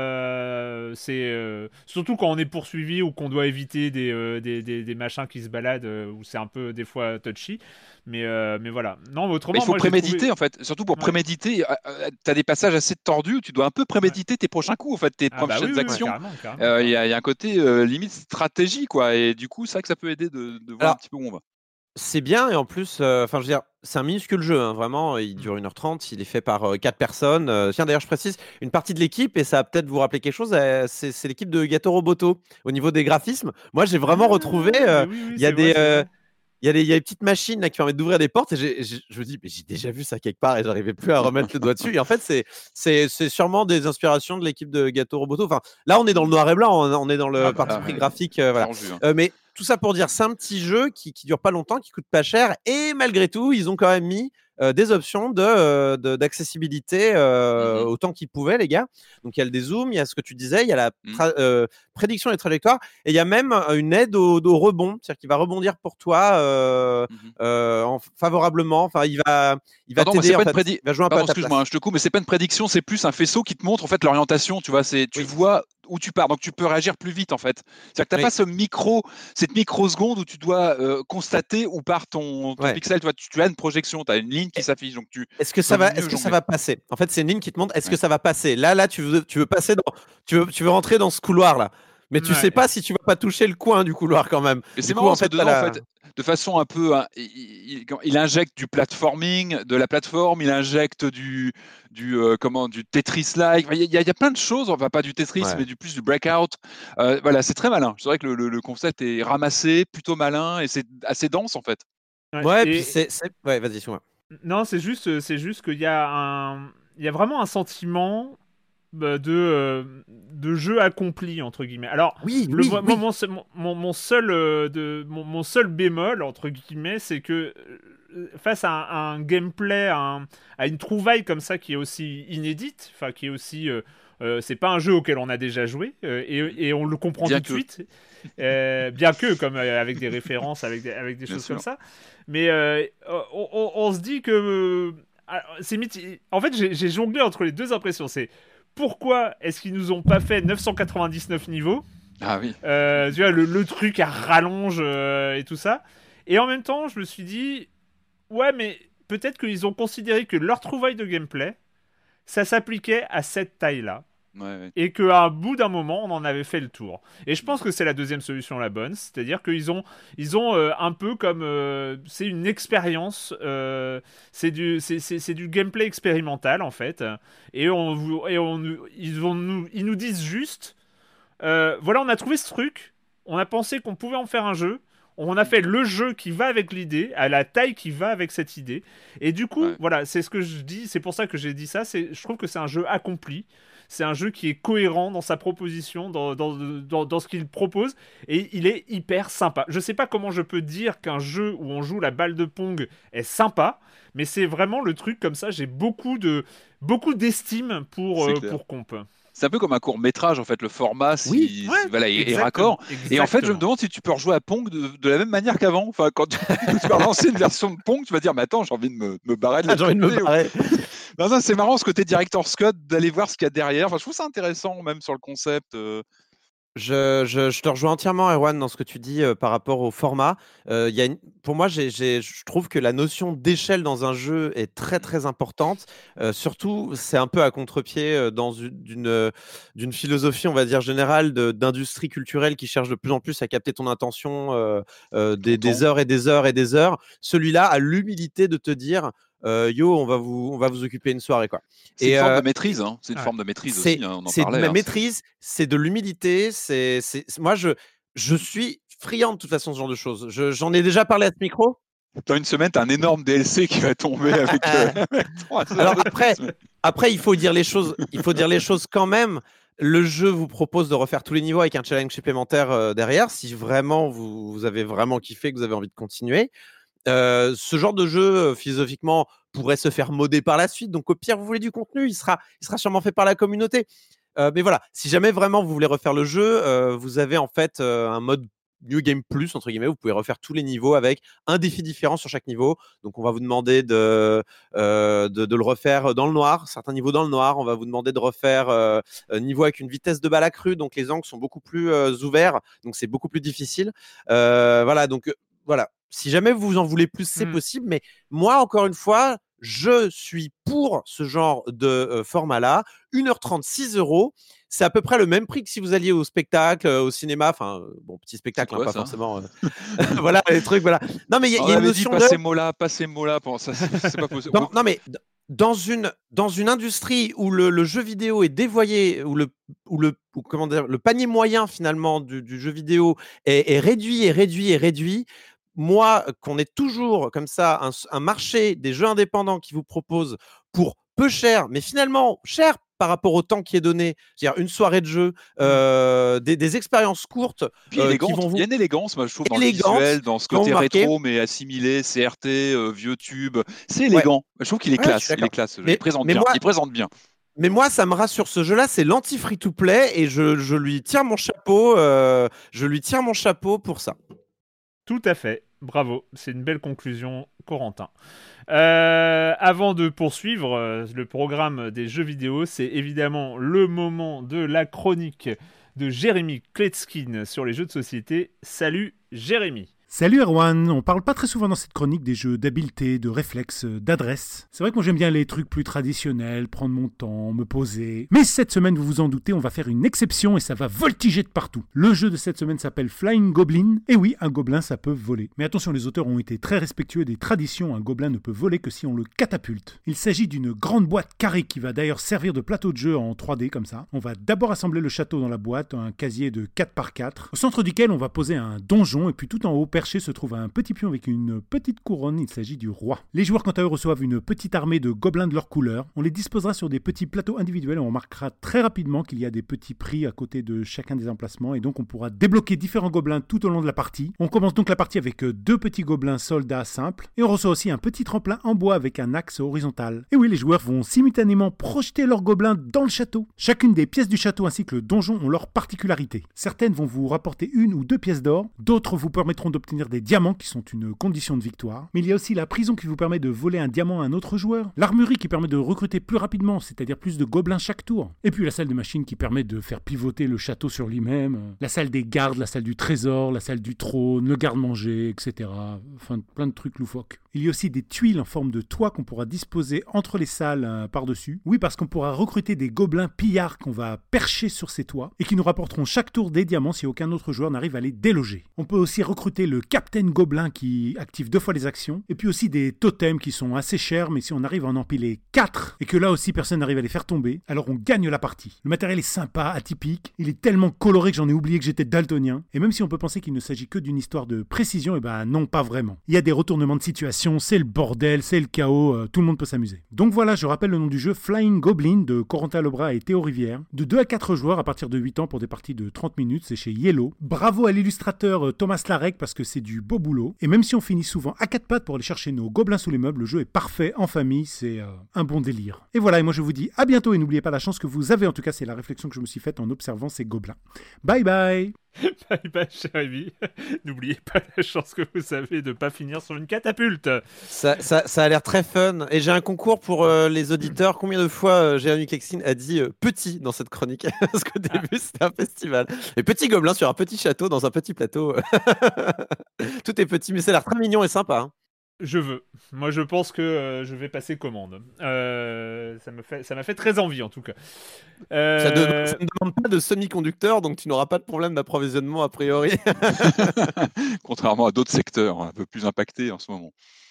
euh, c'est euh, surtout quand on est poursuivi ou qu'on doit éviter des, euh, des, des, des machins qui se baladent euh, où c'est un peu des fois touchy mais, euh, mais voilà non mais autrement mais il faut moi, préméditer trouvé... en fait surtout pour ouais. préméditer euh, tu as des passages assez tordus où tu dois un peu préméditer ouais. tes prochains coups en fait tes ah prochaines bah oui, actions il ouais, carrément, carrément, euh, carrément. y, a, y a un côté euh, limite stratégie quoi et du coup c'est vrai que ça peut aider de, de voir Alors... un petit peu où on va. C'est bien et en plus, enfin, euh, je veux dire, c'est un minuscule jeu, hein, vraiment. Il dure une heure trente, il est fait par euh, quatre personnes. Euh, tiens, d'ailleurs, je précise, une partie de l'équipe, et ça va peut-être vous rappeler quelque chose, euh, c'est, c'est l'équipe de Gato Roboto. Au niveau des graphismes, moi, j'ai vraiment ah, retrouvé. Euh, oui, oui, il y a des. Vrai, euh, il y, a des, il y a des petites machines là, qui permettent d'ouvrir des portes et j'ai, j'ai, je me dis, mais j'ai déjà vu ça quelque part et j'arrivais plus à remettre le doigt dessus. Et en fait, c'est, c'est, c'est sûrement des inspirations de l'équipe de Gato Roboto. Enfin, là, on est dans le noir et blanc, on, on est dans le ah, parti pris ouais. graphique. Euh, voilà. euh, mais tout ça pour dire, c'est un petit jeu qui, qui dure pas longtemps, qui coûte pas cher, et malgré tout, ils ont quand même mis euh, des options de, euh, de, d'accessibilité euh, Mhm. autant qu'ils pouvaient, les gars. Donc il y a le dézoom, il y a ce que tu disais, il y a la Mhm. tra- euh, prédiction des trajectoires, et il y a même euh, une aide au, au rebond, c'est-à-dire qu'il va rebondir pour toi euh, Mhm. euh, en- favorablement. Enfin, il va, il va Pardon, mais t'aider c'est en pas une fait. prédi... Il va jouer un peu Pardon, à ta excuse-moi, place. hein, je te coupe, mais c'est pas une prédiction, c'est plus un faisceau qui te montre en fait l'orientation. Tu vois, c'est tu Oui. vois où tu pars, donc tu peux réagir plus vite en fait. C'est-à-dire que t'as Oui. pas ce micro, cette microseconde où tu dois euh, constater où part ton, ton Ouais. pixel. Tu vois, tu, tu as une projection, tu as une ligne qui s'affiche, donc tu Est-ce que tu ça peux va, mieux est-ce que ça jongler. va passer? En fait, c'est une ligne qui te montre. Est-ce que Ouais. ça va passer? Là, là, tu veux, tu veux passer dans, tu veux, tu veux rentrer dans ce couloir là. Mais tu sais Ouais. pas si tu vas pas toucher le coin du couloir quand même. Et Du c'est coup, marrant en parce que fait, t'as dedans, en la. fait, de façon un peu, hein, il, il- quand- il injecte du platforming, de la plateforme, il injecte du, du euh, comment, du Tetris-like. Enfin, Il y, a- il y a plein de choses. Enfin, pas du Tetris, Ouais. mais du plus du breakout. Euh, voilà, c'est très malin. C'est vrai que le, le- le concept est ramassé, plutôt malin, et c'est assez dense en fait. Ouais. Ouais, puis Et c'est, c'est... ouais, vas-y, excuse-moi. non, c'est juste, c'est juste qu'il y a un, il y a vraiment un sentiment bah, de, euh, de jeu accompli entre guillemets. Alors, Oui, le, oui, moi, oui. mon, mon, mon- mon seul, euh, de, mon, mon seul bémol entre guillemets, c'est que euh, face à un, à un gameplay, à, un- à une trouvaille comme ça qui est aussi inédite, enfin qui est aussi, euh, euh, c'est pas un jeu auquel on a déjà joué euh, et, et on le comprend Bien tout de que, suite. Euh, bien que comme euh, avec des références, avec des, avec des bien choses comme sûr. ça, mais euh, on, on- on se dit que euh, ah, c'est miti- En fait, j'ai j'ai jonglé entre les deux impressions. C'est pourquoi est-ce qu'ils nous ont pas fait neuf cent quatre-vingt-dix-neuf niveaux, Ah oui. euh, tu vois, le, le truc à rallonge euh, et tout ça. Et en même temps, je me suis dit, ouais, mais peut-être qu'ils ont considéré que leur trouvaille de gameplay, ça s'appliquait à cette taille-là. Ouais, ouais. Et qu'à bout d'un moment, on en avait fait le tour. Et je pense que c'est la deuxième solution la bonne, c'est-à-dire qu'ils ont, ils ont euh, un peu comme, euh, c'est une expérience, euh, c'est du, c'est, c'est, c'est du gameplay expérimental en fait, et on, vous- et on, ils vont nous, ils nous disent juste, euh, voilà, on a trouvé ce truc, on a pensé qu'on pouvait en faire un jeu. On a fait le jeu qui va avec l'idée, à la taille qui va avec cette idée. Et du coup, Ouais. voilà, c'est ce que je dis, c'est pour ça que j'ai dit ça. C'est, je trouve que c'est un jeu accompli. C'est un jeu qui est cohérent dans sa proposition, dans, dans, dans, dans ce qu'il propose. Et il est hyper sympa. Je sais pas comment je peux dire qu'un jeu où on joue la balle de Pong est sympa, mais c'est vraiment le truc comme ça. J'ai beaucoup, de, beaucoup d'estime pour, C'est euh, clair. pour Comp. C'est un peu comme un court métrage en fait, le format Oui, si, Ouais, si- voilà, est, est exactement. raccord. Et en fait, je me exactement. demande si tu peux rejouer à Pong de, de la même manière qu'avant. Enfin, quand tu, tu vas lancer une version de Pong, tu vas dire, mais attends, j'ai envie de me, me barrer de Ah, l'autre j'ai envie de me côté. barrer. Non, non, c'est marrant ce côté director's cut d'aller voir ce qu'il y a derrière. Enfin, je trouve ça intéressant même sur le concept. euh. Je, je, je te rejoins entièrement, Erwan, dans ce que tu dis euh, par rapport au format. Euh, il y a une- Pour moi, j'ai, j'ai- je trouve que la notion d'échelle dans un jeu est très, très importante. Euh, surtout, c'est un peu à contre-pied euh, dans une, d'une, euh, d'une philosophie, on va dire, générale de- d'industrie culturelle qui cherche de plus en plus à capter ton attention euh, euh, des, des Longtemps. heures et des heures et des heures. Celui-là a l'humilité de te dire, euh, yo, on va vous, on va vous occuper une soirée, quoi. C'est une Et, forme euh, de maîtrise. Hein. C'est une Ouais. forme de maîtrise c'est aussi. Hein, on en c'est de parlait. la Hein, c'est- maîtrise, c'est de l'humilité. C'est, c'est, c'est- moi, je, je suis friand de toute façon ce genre de choses. Je- j'en ai déjà parlé à ce micro. Dans une semaine, tu as un énorme D L C qui va tomber avec, euh, avec trois heures Alors de après, plus. mais- après, il faut dire les choses. Il faut dire les choses quand même. Le jeu vous propose de refaire tous les niveaux avec un challenge supplémentaire euh, derrière, si vraiment vous, vous avez vraiment kiffé, que vous avez envie de continuer. Euh, ce genre de jeu, euh, philosophiquement, pourrait se faire modder par la suite. Donc, au pire, vous voulez du contenu, il sera, il sera sûrement fait par la communauté. Euh, mais voilà, si jamais vraiment vous voulez refaire le jeu, euh, vous avez en fait euh, un mode New Game Plus, entre guillemets. Vous pouvez refaire tous les niveaux avec un défi différent sur chaque niveau. Donc, on va vous demander de, euh, de, de le refaire dans le noir, certains niveaux dans le noir. On va vous demander de refaire euh, un niveau avec une vitesse de balle accrue. Donc, les angles sont beaucoup plus euh, ouverts. Donc, c'est beaucoup plus difficile. Euh, voilà, donc voilà. Si jamais vous en voulez plus, c'est Mm. possible. Mais moi, encore une fois, je suis pour ce genre de euh, format-là. une heure trente, six euros. C'est à peu près le même prix que si vous alliez au spectacle, euh, au cinéma. Enfin, euh, bon, petit spectacle, C'est hein, quoi, pas ça forcément. euh, Voilà, les trucs, voilà. Non, mais il y, a- On il y a une avait dit notion pas de. ces mots-là, pas ces mots-là. Pour ça, c'est c'est pas possible. Dans, non, mais d- dans une, dans une industrie où le, le jeu vidéo est dévoyé, où le, où le, où, comment dire, le panier moyen finalement du, du jeu vidéo est, est réduit et réduit et réduit, moi, qu'on ait toujours comme ça un, un marché des jeux indépendants qui vous proposent pour peu cher, mais finalement cher par rapport au temps qui est donné, c'est-à-dire une soirée de jeu, euh, des, des expériences courtes. Puis euh, élégante, qui vont vous... il y a une élégance, moi je trouve, dans élégante, le visuel, dans ce côté rétro, mais assimilé, C R T, euh, vieux tube. C'est élégant. Ouais. Je trouve qu'il est classe. Ouais, il est classe. Mais, il présente bien. Moi... Il présente bien. Mais moi, ça me rassure, ce jeu-là, c'est l'anti-free-to-play et je, je lui tire mon chapeau, euh, je lui tire mon chapeau pour ça. Tout à fait, bravo, c'est une belle conclusion, Corentin. Euh, avant de poursuivre euh, le programme des jeux vidéo, c'est évidemment le moment de la chronique de Jérémy Kletskin sur les jeux de société. Salut Jérémy. Salut Erwan, on parle pas très souvent dans cette chronique des jeux d'habileté, de réflexe, d'adresse. C'est vrai que moi j'aime bien les trucs plus traditionnels, prendre mon temps, me poser. Mais cette semaine, vous vous en doutez, on va faire une exception et ça va voltiger de partout. Le jeu de cette semaine s'appelle Flying Goblin. Et oui, un gobelin ça peut voler. Mais attention, les auteurs ont été très respectueux des traditions, un gobelin ne peut voler que si on le catapulte. Il s'agit d'une grande boîte carrée qui va d'ailleurs servir de plateau de jeu en trois D comme ça. On va d'abord assembler le château dans la boîte, un casier de quatre par quatre, au centre duquel on va poser un donjon et puis tout en haut, perché se trouve un petit pion avec une petite couronne, il s'agit du roi. Les joueurs quant à eux reçoivent une petite armée de gobelins de leur couleur. On les disposera sur des petits plateaux individuels et on remarquera très rapidement qu'il y a des petits prix à côté de chacun des emplacements et donc on pourra débloquer différents gobelins tout au long de la partie. On commence donc la partie avec deux petits gobelins soldats simples et on reçoit aussi un petit tremplin en bois avec un axe horizontal. Et oui, les joueurs vont simultanément projeter leurs gobelins dans le château. Chacune des pièces du château ainsi que le donjon ont leur particularité. Certaines vont vous rapporter une ou deux pièces d'or, d'autres vous permettront d'obtenir des diamants qui sont une condition de victoire. Mais il y a aussi la prison qui vous permet de voler un diamant à un autre joueur. L'armurerie qui permet de recruter plus rapidement, c'est-à-dire plus de gobelins chaque tour. Et puis la salle de machine qui permet de faire pivoter le château sur lui-même. La salle des gardes, la salle du trésor, la salle du trône, le garde-manger, et cetera. Enfin, plein de trucs loufoques. Il y a aussi des tuiles en forme de toit qu'on pourra disposer entre les salles euh, par-dessus. Oui, parce qu'on pourra recruter des gobelins pillards qu'on va percher sur ces toits et qui nous rapporteront chaque tour des diamants si aucun autre joueur n'arrive à les déloger. On peut aussi recruter le Captain Gobelin qui active deux fois les actions et puis aussi des totems qui sont assez chers, mais si on arrive à en empiler quatre et que là aussi personne n'arrive à les faire tomber, alors on gagne la partie. Le matériel est sympa, atypique, il est tellement coloré que j'en ai oublié que j'étais daltonien et même si on peut penser qu'il ne s'agit que d'une histoire de précision, et ben non, pas vraiment. Il y a des retournements de situation, c'est le bordel, c'est le chaos, euh, tout le monde peut s'amuser. Donc voilà, je rappelle le nom du jeu, Flying Goblin de Corentin Lebras et Théo Rivière, de deux à quatre joueurs à partir de huit ans pour des parties de trente minutes, c'est chez Yellow. Bravo à l'illustrateur euh, Thomas Larek parce que c'est du beau boulot, et même si on finit souvent à quatre pattes pour aller chercher nos gobelins sous les meubles, le jeu est parfait en famille, c'est euh, un bon délire. Et voilà, et moi je vous dis à bientôt et n'oubliez pas la chance que vous avez, en tout cas c'est la réflexion que je me suis faite en observant ces gobelins. Bye bye. Bye bye Jérémy, n'oubliez pas la chance que vous avez de ne pas finir sur une catapulte. Ça, ça, ça a l'air très fun. Et j'ai un concours pour euh, les auditeurs. Combien de fois euh, Jérémy Kletskin a dit euh, petit dans cette chronique? Parce qu'au début ah. c'était un festival. Et petit gobelin sur un petit château dans un petit plateau. Tout est petit mais ça a l'air très mignon et sympa. Hein. Je veux. Moi, je pense que euh, je vais passer commande. Euh, ça me fait, ça m'a fait très envie, en tout cas. Euh... Ça, de, ça ne demande pas de semi-conducteurs, donc tu n'auras pas de problème d'approvisionnement a priori. Contrairement à d'autres secteurs un peu plus impactés en ce moment.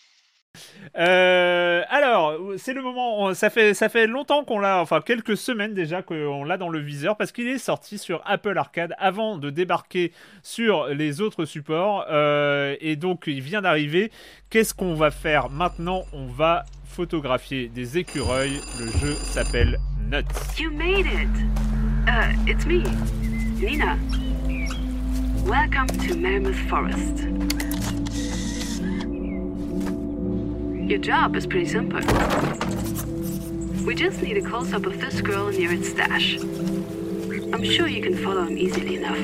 Euh, alors, c'est le moment. Ça fait, ça fait longtemps qu'on l'a, enfin quelques semaines déjà qu'on l'a dans le viseur parce qu'il est sorti sur Apple Arcade avant de débarquer sur les autres supports. Euh, et donc, il vient d'arriver. Qu'est-ce qu'on va faire maintenant? On va photographier des écureuils. Le jeu s'appelle Nuts. You made it. Uh, it's me, Nina. Welcome to Mammoth Forest. Your job is pretty simple. We just need a close-up of this girl near its stash. I'm sure you can follow him easily enough.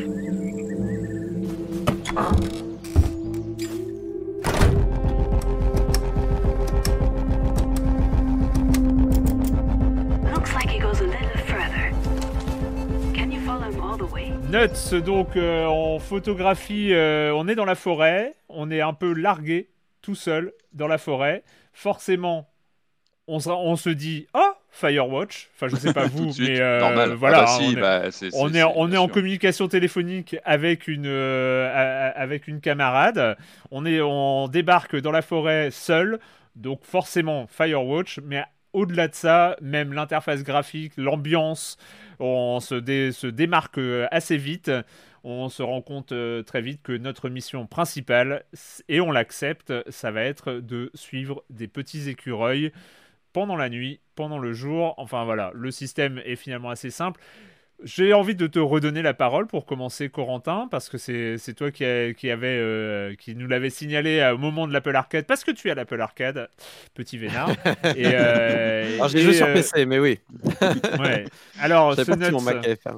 Looks like he goes a little further. Can you follow him all the way? Nuts, donc euh, en photographie, euh, on est dans la forêt, on est un peu largué, tout seul, dans la forêt. Forcément, on se, on se dit « Oh, Firewatch !» Enfin, je sais pas vous, mais euh, normal. voilà, ah bah si, on est, bah, c'est, on c'est, est, c'est, on est en sûr. communication téléphonique avec une, euh, avec une camarade. On, est, on débarque dans la forêt seul, donc forcément Firewatch, mais au-delà de ça, même l'interface graphique, l'ambiance, on se, dé, se démarque assez vite. On se rend compte euh, très vite que notre mission principale, et on l'accepte, ça va être de suivre des petits écureuils pendant la nuit, pendant le jour. Enfin voilà, le système est finalement assez simple. J'ai envie de te redonner la parole pour commencer, Corentin, parce que c'est, c'est toi qui, a, qui, avait, euh, qui nous l'avait signalé au moment de l'Apple Arcade, parce que tu as l'Apple Arcade, petit vénard. Et, euh, Alors, j'ai et, joué sur euh, P C, mais oui. Ouais. Alors, Je ce savais pas si Nuts, mon Mac allait faire.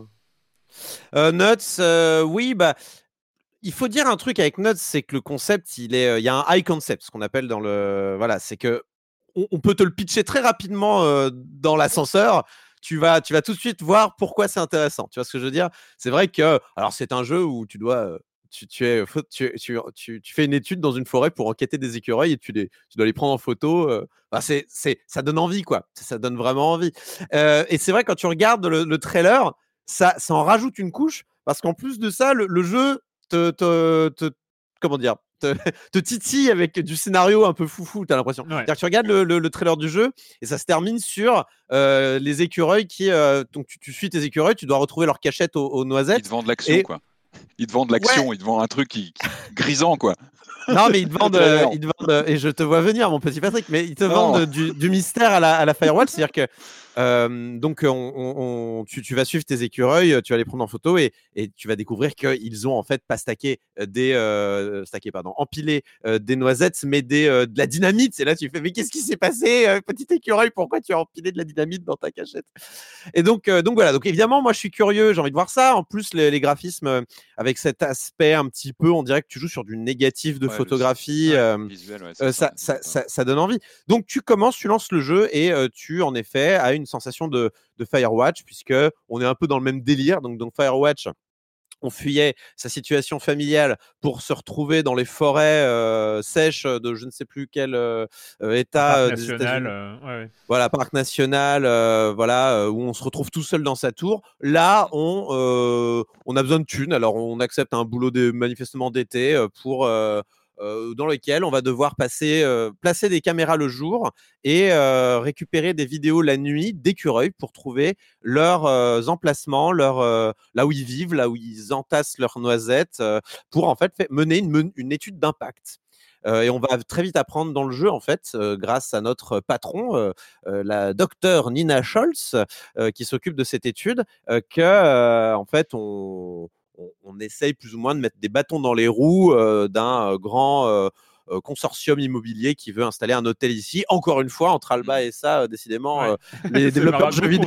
Euh, Nuts, euh, oui, bah. Il faut dire un truc avec Nuts, c'est que le concept, il est, il y a un high concept, ce qu'on appelle dans le, voilà, c'est que on, on peut te le pitcher très rapidement euh, dans l'ascenseur. Tu vas, tu vas tout de suite voir pourquoi c'est intéressant. Tu vois ce que je veux dire? C'est vrai que, alors c'est un jeu où tu dois, euh, tu, tu, es, tu, tu, tu, tu fais une étude dans une forêt pour enquêter des écureuils et tu, les, tu dois les prendre en photo. Euh, bah c'est, c'est, ça donne envie, quoi. Ça donne vraiment envie. Euh, et c'est vrai quand tu regardes le, le trailer, ça, ça en rajoute une couche parce qu'en plus de ça, le, le jeu te, te, te, comment dire, te, te titille avec du scénario un peu foufou, t'as l'impression. Ouais. C'est-à-dire que tu regardes le, le, le trailer du jeu et ça se termine sur euh, les écureuils qui, euh, donc tu, tu suis tes écureuils, tu dois retrouver leur cachette aux, aux noisettes. Ils te vendent l'action, et... quoi. Ils te vendent l'action, ouais. ils te vendent un truc qui, qui... grisant, quoi. Non, mais ils te vendent, euh, ils te vendent, et je te vois venir, mon petit Patrick, mais ils te non. vendent du, du mystère à la, à la Firewatch, c'est-à-dire que euh, donc on, on, on, tu, tu vas suivre tes écureuils, tu vas les prendre en photo et, et tu vas découvrir qu'ils ont en fait pas stacké des, euh, stacké, pardon, empilé euh, des noisettes, mais des, euh, de la dynamite. C'est là tu fais, mais qu'est-ce qui s'est passé, euh, petit écureuil, pourquoi tu as empilé de la dynamite dans ta cachette? Et donc, euh, donc voilà, donc évidemment, moi je suis curieux, j'ai envie de voir ça. En plus, les, les graphismes euh, avec cet aspect un petit peu, on dirait que tu joues sur du négatif de ouais, photographie, ouais, euh, visuel, ouais, euh, ça, ça, ça, ça donne envie. Donc tu commences, tu lances le jeu et euh, tu en effet as une sensation de, de Firewatch puisque on est un peu dans le même délire. Donc dans Firewatch, on fuyait sa situation familiale pour se retrouver dans les forêts euh, sèches de je ne sais plus quel euh, état parc euh, national, des États-Unis. Euh, ouais, ouais. Voilà, parc national, euh, voilà, euh, où on se retrouve tout seul dans sa tour. Là, on, euh, on a besoin de thunes. Alors, on accepte un boulot de, manifestement d'été euh, pour euh, euh, dans lequel on va devoir passer, euh, placer des caméras le jour et euh, récupérer des vidéos la nuit d'écureuils pour trouver leurs euh, emplacements, leur, euh, là où ils vivent, là où ils entassent leurs noisettes, euh, pour en fait mener une, une étude d'impact. Euh, et on va très vite apprendre dans le jeu, en fait, euh, grâce à notre patron, euh, euh, la docteure Nina Scholz, euh, qui s'occupe de cette étude, euh, que, euh, en fait, on, on, on essaye plus ou moins de mettre des bâtons dans les roues euh, d'un euh, grand euh, euh, consortium immobilier qui veut installer un hôtel ici. Encore une fois, entre Alba et ça, euh, décidément, Ouais. euh, les développeurs de jeux vidéo,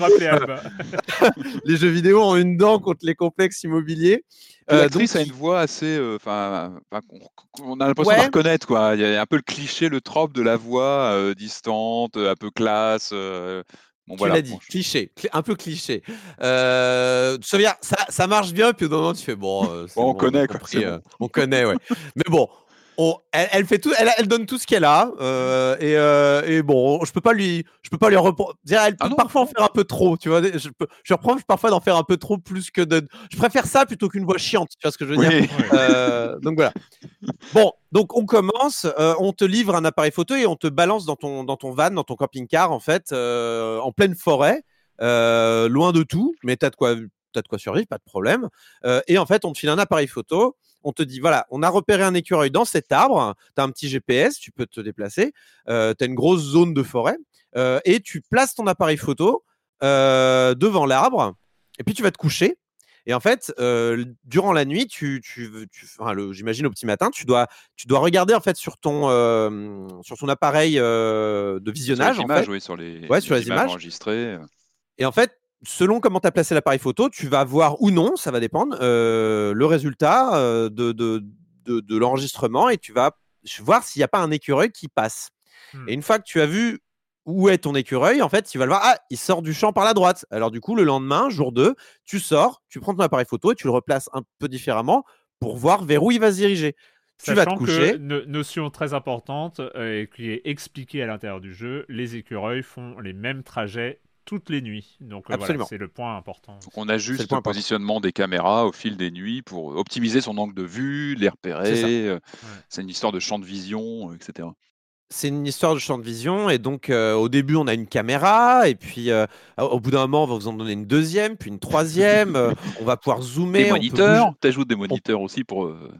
les jeux vidéo ont une dent contre les complexes immobiliers. Euh, L'actrice donc, a une voix assez, enfin, euh, on a l'impression ouais. de la reconnaître, quoi. Il y a un peu le cliché, le trope de la voix euh, distante, un peu classe. Euh, bon, tu voilà. l'as dit, bon, je... cliché, un peu cliché. Euh, tu sais, ça, ça marche bien, puis au moment tu fais bon, euh, bon on bon, connaît, on, quoi, compris, euh, bon. on connaît, ouais. Mais bon. On, elle, elle fait tout, elle, elle donne tout ce qu'elle a euh, et, euh, et bon, je peux pas lui, je peux pas lui reprendre. Elle peut ah parfois en faire un peu trop, tu vois. Je peux, je reprends parfois d'en faire un peu trop plus que de. Je préfère ça plutôt qu'une voix chiante, tu vois ce que je veux oui. dire. euh, donc voilà. Bon, donc on commence, euh, on te livre un appareil photo et on te balance dans ton dans ton van, dans ton camping-car en fait, euh, en pleine forêt, euh, loin de tout, mais t'as de quoi, t'as de quoi survivre, pas de problème. Euh, et en fait, on te file un appareil photo. On te dit, voilà, on a repéré un écureuil dans cet arbre, tu as un petit G P S, tu peux te déplacer, euh, tu as une grosse zone de forêt, euh, et tu places ton appareil photo euh, devant l'arbre, et puis tu vas te coucher. Et en fait, euh, durant la nuit, tu, tu, tu, enfin, le, j'imagine au petit matin, tu dois, tu dois regarder en fait sur ton, euh, sur ton appareil euh, de visionnage. Sur les images, en fait. oui, sur les, ouais, les sur les images, images enregistrées. Et en fait, selon comment tu as placé l'appareil photo, tu vas voir ou non, ça va dépendre, euh, le résultat euh, de, de, de, de l'enregistrement et tu vas voir s'il n'y a pas un écureuil qui passe. Hmm. Et une fois que tu as vu où est ton écureuil, en fait, tu vas le voir, ah, il sort du champ par la droite. Alors du coup, le lendemain, jour deux, tu sors, tu prends ton appareil photo et tu le replaces un peu différemment pour voir vers où il va se diriger. Tu Sachant vas te coucher. Que, no- notion très importante euh, et qui est expliquée à l'intérieur du jeu, les écureuils font les mêmes trajets toutes les nuits. Donc euh, voilà, c'est le point important. Donc on ajuste le, le positionnement important. des caméras au fil des nuits pour optimiser son angle de vue, les repérer. C'est, euh, ouais. c'est une histoire de champ de vision, et cetera. C'est une histoire de champ de vision et donc euh, au début on a une caméra et puis euh, au bout d'un moment on va vous en donner une deuxième puis une troisième. euh, on va pouvoir zoomer. Des moniteurs, tu ajoutes des moniteurs on... aussi pour. Euh...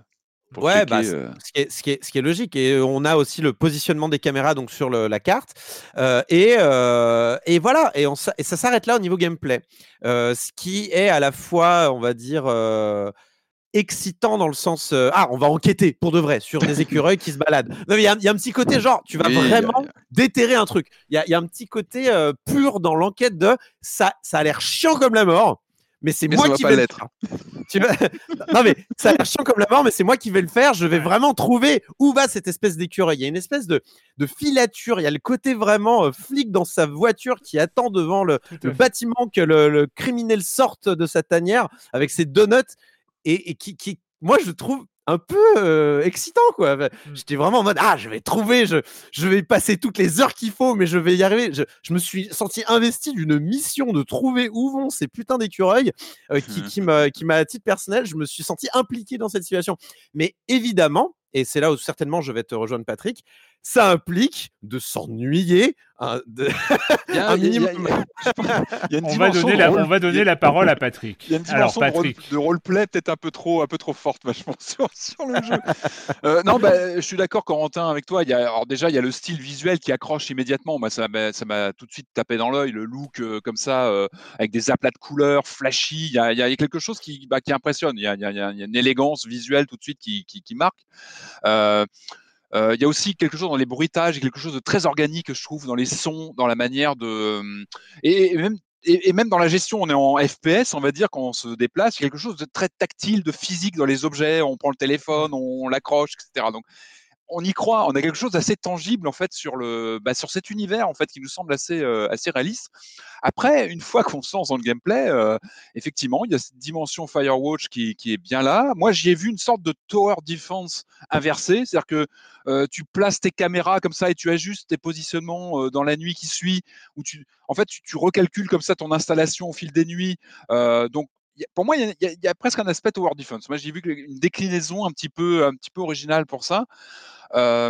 pour Ouais, checker. bah, c- euh. ce qui est, ce qui est, ce qui est logique. Et on a aussi le positionnement des caméras donc sur le- la carte. Euh, et, euh, et voilà. Et, on, s'a- et ça s'arrête là au niveau gameplay. Euh, ce qui est à la fois, on va dire, euh, excitant dans le sens euh, ah, on va enquêter pour de vrai sur des écureuils qui se baladent. Non, mais il y, a- il y a un petit côté genre, tu vas Oui, il y a- vraiment il y a- déterrer un truc. Il y a, il y a un petit côté euh, pur dans l'enquête de ça, ça a l'air chiant comme la mort, mais c'est Mais moi ça va qui pas vais le l'être. faire. Tu vois non, mais ça a l'air chiant comme la mort, mais c'est moi qui vais le faire. Je vais Ouais. vraiment trouver où va cette espèce d'écureuil. Il y a une espèce de, de filature. Il y a le côté vraiment euh, flic dans sa voiture qui attend devant le, Tout à le fait. bâtiment que le, le criminel sorte de sa tanière avec ses donuts et, et qui, qui, moi, je le trouve un peu euh, excitant, quoi. Mm. J'étais vraiment en mode ah, je vais trouver, je, je vais passer toutes les heures qu'il faut, mais je vais y arriver. Je, je me suis senti investi d'une mission de trouver où vont ces putains d'écureuils euh, qui, qui m'a, qui m'a à titre personnel, je me suis senti impliqué dans cette situation. Mais évidemment, et c'est là où certainement je vais te rejoindre, Patrick, ça implique de s'ennuyer. Hein, de... Il y a, un il y a- il y a- minimum. il y a une On va dimension donner de la, rôle- on va il y donner a- la parole à Patrick. Il y a une Alors dimension de, role, Patrick, de roleplay peut-être un peu trop, un peu trop forte, vachement sur, sur le jeu. Euh, non, bah, je suis d'accord, Corentin, avec toi. Il y a, alors déjà, il y a le style visuel qui accroche immédiatement. Moi, ça m'a, ça m'a tout de suite tapé dans l'œil, le look euh, comme ça, euh, avec des aplats de couleurs, flashy. Il y a, il y a quelque chose qui, bah, qui impressionne. Il y, a, il, y a, il y a une élégance visuelle tout de suite qui, qui, qui marque. Euh, euh, il y a aussi quelque chose dans les bruitages, quelque chose de très organique, je trouve, dans les sons, dans la manière de. Et, et même et, et même dans la gestion, on est en F P S, on va dire, quand on se déplace, il y a quelque chose de très tactile, de physique dans les objets. On prend le téléphone, on, on l'accroche, et cetera. Donc, on y croit. On a quelque chose d'assez tangible en fait sur le, bah, sur cet univers en fait qui nous semble assez, euh, assez réaliste. Après, une fois qu'on se lance dans le gameplay, euh, effectivement, il y a cette dimension Firewatch qui, qui est bien là. Moi, j'y ai vu une sorte de tower defense inversé, c'est-à-dire que euh, tu places tes caméras comme ça et tu ajustes tes positionnements euh, dans la nuit qui suit, où tu, en fait, tu, tu recalcules comme ça ton installation au fil des nuits. Euh, donc pour moi, il y, a, il y a presque un aspect tower defense. Moi, j'ai vu une déclinaison un petit peu, un petit peu originale pour ça. Euh,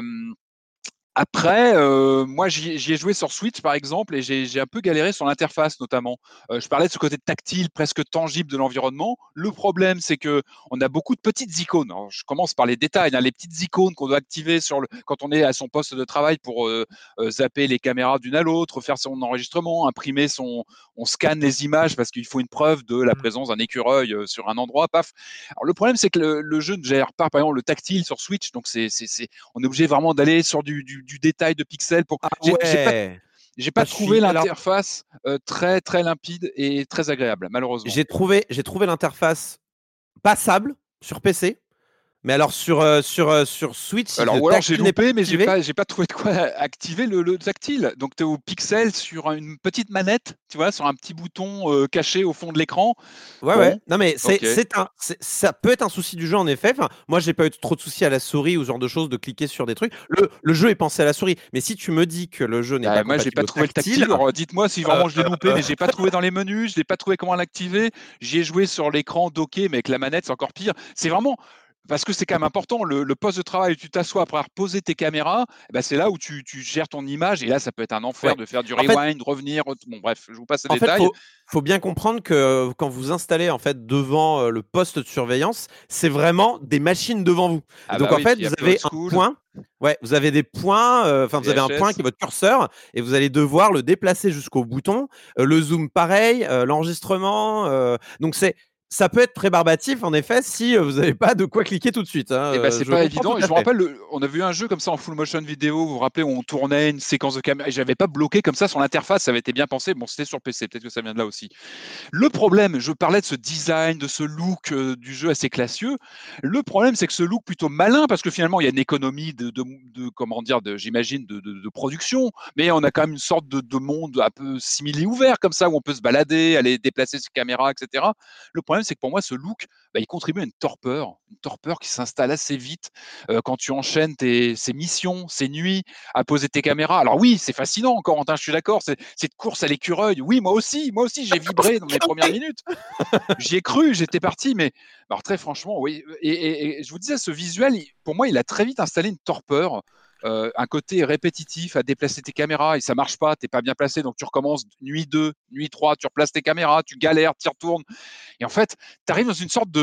après, euh, moi, j'y, j'y ai joué sur Switch, par exemple, et j'ai, j'ai un peu galéré sur l'interface, notamment. Euh, je parlais de ce côté tactile, presque tangible de l'environnement. Le problème, c'est que on a beaucoup de petites icônes. Alors, je commence par les détails, hein, les petites icônes qu'on doit activer sur le, quand on est à son poste de travail pour euh, euh, zapper les caméras d'une à l'autre, faire son enregistrement, imprimer son, on scanne les images parce qu'il faut une preuve de la présence d'un écureuil euh, sur un endroit. Paf. Alors, le problème, c'est que le, le jeu ne gère pas, par exemple, le tactile sur Switch. Donc, c'est, c'est, c'est, on est obligé vraiment d'aller sur du, du du détail de pixels. Pour... Ah j'ai, ouais. j'ai pas, j'ai pas Ah, trouvé suis... Alors... l'interface euh, très très limpide et très agréable, malheureusement. J'ai trouvé, j'ai trouvé l'interface passable sur P C. Mais alors sur, euh, sur, euh, sur Switch, alors, ou alors j'ai loupé, mais j'ai pas, j'ai pas trouvé de quoi activer le, le tactile. Donc tu es au pixel sur une petite manette, tu vois, sur un petit bouton euh, caché au fond de l'écran. Ouais, bon, ouais. Non, mais c'est, okay. c'est un, c'est, ça peut être un souci du jeu en effet. Enfin, moi, j'ai pas eu trop de soucis à la souris ou ce genre de choses de cliquer sur des trucs. Le, le jeu est pensé à la souris. Mais si tu me dis que le jeu n'est ah, pas moi, j'ai pas trouvé tactile, le tactile. Alors, dites-moi si vraiment euh, je l'ai loupé, euh, mais j'ai pas trouvé dans les menus, je l'ai pas trouvé comment l'activer. J'y ai joué sur l'écran docké, mais avec la manette, c'est encore pire. C'est vraiment. Parce que c'est quand même important, le, le poste de travail où tu t'assois après avoir posé tes caméras, eh ben c'est là où tu, tu gères ton image. Et là, ça peut être un enfer ouais. de faire du en rewind, fait, revenir. Bon, bref, je vous passe les en détails. fait, faut, faut bien comprendre que quand vous installez en fait devant euh, le poste de surveillance, c'est vraiment des machines devant vous. Ah donc bah en oui, fait, vous avez un point. Ouais, vous avez des points. Enfin, euh, vous avez un point qui est votre curseur et vous allez devoir le déplacer jusqu'au bouton. Euh, le zoom, pareil. Euh, l'enregistrement. Euh, donc c'est ça peut être très barbatif, en effet, si vous n'avez pas de quoi cliquer tout de suite. Hein. Et bah, c'est je pas évident. Et je me fait. rappelle, le, on a vu un jeu comme ça en full motion vidéo, vous vous rappelez, où on tournait une séquence de caméra. Et j'avais pas bloqué comme ça sur l'interface, ça avait été bien pensé. Bon, c'était sur P C, peut-être que ça vient de là aussi. Le problème, je parlais de ce design, de ce look euh, du jeu assez classieux. Le problème, c'est que ce look plutôt malin, parce que finalement, il y a une économie de, de, de comment dire, de, j'imagine, de, de, de production, mais on a quand même une sorte de, de monde un peu simili ouvert comme ça, où on peut se balader, aller déplacer ses caméras, et cetera. Le problème, c'est que pour moi, ce look, bah, il contribue à une torpeur, une torpeur qui s'installe assez vite euh, quand tu enchaînes tes, ces missions, ces nuits, à poser tes caméras. Alors oui, c'est fascinant, Corentin, je suis d'accord, c'est, cette course à l'écureuil, oui, moi aussi, moi aussi, j'ai vibré dans les premières minutes. J'y ai cru, j'étais parti, mais alors, très franchement, oui. Et, et, et je vous disais, ce visuel, pour moi, il a très vite installé une torpeur. Euh, un côté répétitif à déplacer tes caméras et ça marche pas, t'es pas bien placé, donc tu recommences nuit deux, nuit trois, tu replaces tes caméras, tu galères, tu retournes. Et en fait, tu arrives dans une sorte de,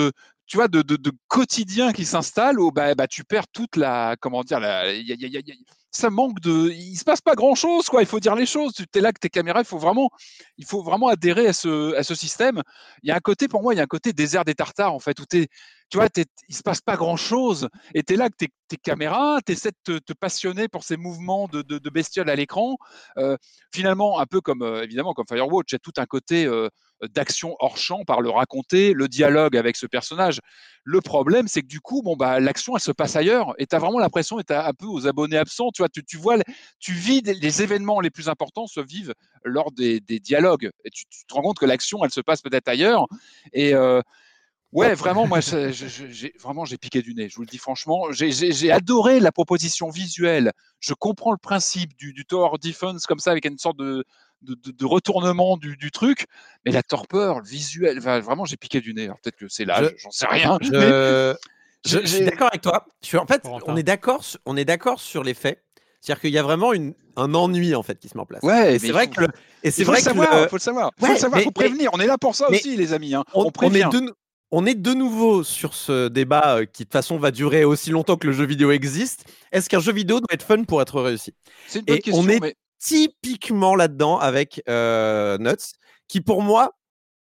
tu vois, de, de, de quotidien qui s'installe où bah, bah, tu perds toute la, comment dire, la, y a, y a, y a, ça manque de, il se passe pas grand chose, quoi. Il faut dire les choses. Tu es là que tes caméras, il faut vraiment, il faut vraiment adhérer à ce, à ce système. Il y a un côté, pour moi, il y a un côté désert des Tartares, en fait, où t'es, tu vois, t'es, il se passe pas grand chose. Et tu es là que tes, tes caméras, tu essaies de te, te passionner pour ces mouvements de, de, de bestioles à l'écran. Euh, finalement, un peu comme, euh, évidemment, comme Firewatch, il y a tout un côté euh, d'action hors champ par le raconter, le dialogue avec ce personnage. Le problème, c'est que du coup, bon, bah, l'action, elle se passe ailleurs et tu as vraiment l'impression d'être un peu aux abonnés absents. Tu vois, tu, tu vois, tu vis des, les événements les plus importants se vivent lors des, des dialogues. Et tu, tu te rends compte que l'action, elle se passe peut-être ailleurs. Et euh, ouais, vraiment, moi, je, je, j'ai, vraiment, j'ai piqué du nez. Je vous le dis franchement. J'ai, j'ai, j'ai adoré la proposition visuelle. Je comprends le principe du, du tower defense comme ça, avec une sorte de De, de, de retournement du, du truc, mais la torpeur, le visuel, enfin, vraiment, j'ai piqué du nez. Alors, peut-être que c'est l'âge, je, j'en sais rien. Je, mais je, je suis d'accord avec toi. Je suis, en fait, Corentin. on est d'accord, on est d'accord sur les faits. C'est-à-dire qu'il y a vraiment une, un ennui en fait qui se met en place. Ouais, et c'est mais vrai faut, que le, et c'est il faut vrai le savoir, que le, faut le savoir, ouais, faut le savoir, mais, faut prévenir. mais, on est là pour ça mais, aussi, les amis. Hein. On, on prévient. On est, de, on est de nouveau sur ce débat euh, qui de toute façon va durer aussi longtemps que le jeu vidéo existe. Est-ce qu'un jeu vidéo doit être fun pour être réussi? C'est une bonne et question, on est mais typiquement là-dedans avec euh, Nuts, qui pour moi,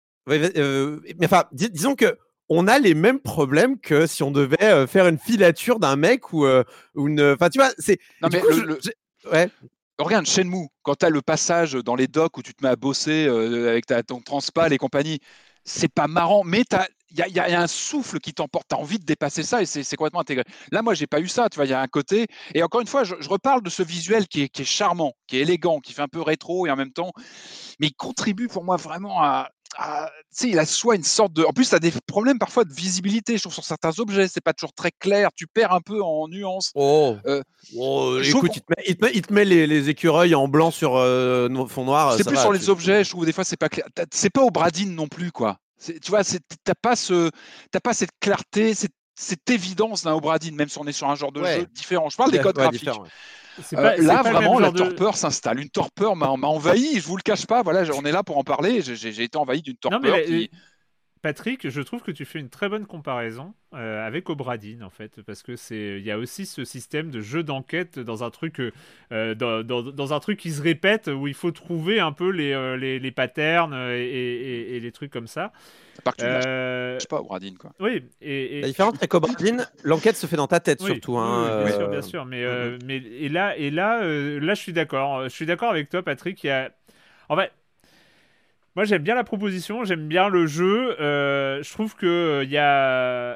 euh, mais enfin, dis, disons que on a les mêmes problèmes que si on devait euh, faire une filature d'un mec ou, euh, ou une. Enfin, tu vois, c'est. non, mais coup, le, je, le... ouais. Regarde Shenmue, quand tu as le passage dans les docks où tu te mets à bosser euh, avec ta, ton transpal et compagnie, c'est pas marrant, mais il y, y, y a un souffle qui t'emporte, tu as envie de dépasser ça et c'est, c'est complètement intégré. Là, moi, j'ai pas eu ça, tu vois, il y a un côté. Et encore une fois, je, je reparle de ce visuel qui est, qui est charmant, qui est élégant, qui fait un peu rétro et en même temps, mais il contribue pour moi vraiment à. Ah, tu sais, il a soit une sorte de. En plus, tu as des problèmes parfois de visibilité, je trouve, sur certains objets. C'est pas toujours très clair. Tu perds un peu en nuances. Oh, euh, oh écoute, il te met, il te met, il te met les, les écureuils en blanc sur euh, fond noir. C'est ça plus va, sur tu... les objets, je trouve, des fois, c'est pas clair. C'est pas au Bradine non plus, quoi. C'est, tu vois, c'est, t'as pas ce, t'as pas cette clarté, cette, cette évidence d'un Obradine, même si on est sur un genre de ouais. jeu différent. Je parle des codes ouais, graphiques. ouais. C'est pas, euh, là, c'est pas vraiment, la de... torpeur s'installe. Une torpeur m'a, m'a envahi. Je vous le cache pas. Voilà, on est là pour en parler. J'ai, j'ai été envahi d'une torpeur non, mais, qui. Patrick, je trouve que tu fais une très bonne comparaison euh, avec Obradine en fait, parce que c'est, il y a aussi ce système de jeu d'enquête dans un truc, euh, dans, dans, dans un truc qui se répète où il faut trouver un peu les, euh, les, les patterns et, et, et les trucs comme ça. À part que tu ne euh... lâches pas Obradine, quoi. Oui. Et, et... La différence avec Obradine, l'enquête se fait dans ta tête oui, surtout. Oui, hein, oui, bien euh... sûr, bien sûr. Mais, euh, mais et là, et là, euh, là, je suis d'accord. Je suis d'accord avec toi, Patrick. Il y a, en fait. Moi, j'aime bien la proposition, j'aime bien le jeu. Euh, je trouve qu'il euh, y a,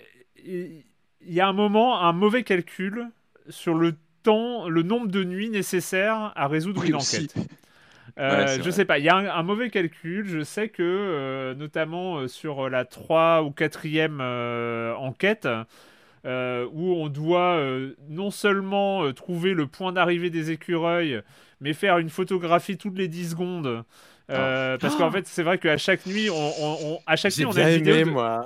il y a un moment, un mauvais calcul sur le temps, le nombre de nuits nécessaires à résoudre oui, une aussi. enquête. Euh, ouais, je vrai. sais pas, il y a un, un mauvais calcul. Je sais que, euh, notamment euh, sur la trois ou quatrième euh, enquête, euh, où on doit euh, non seulement euh, trouver le point d'arrivée des écureuils, mais faire une photographie toutes les dix secondes. Euh, oh. Parce qu'en fait, c'est vrai qu'à chaque nuit, on, on, on à chaque J'ai nuit, on bien a une vidéo. aimé, de... moi.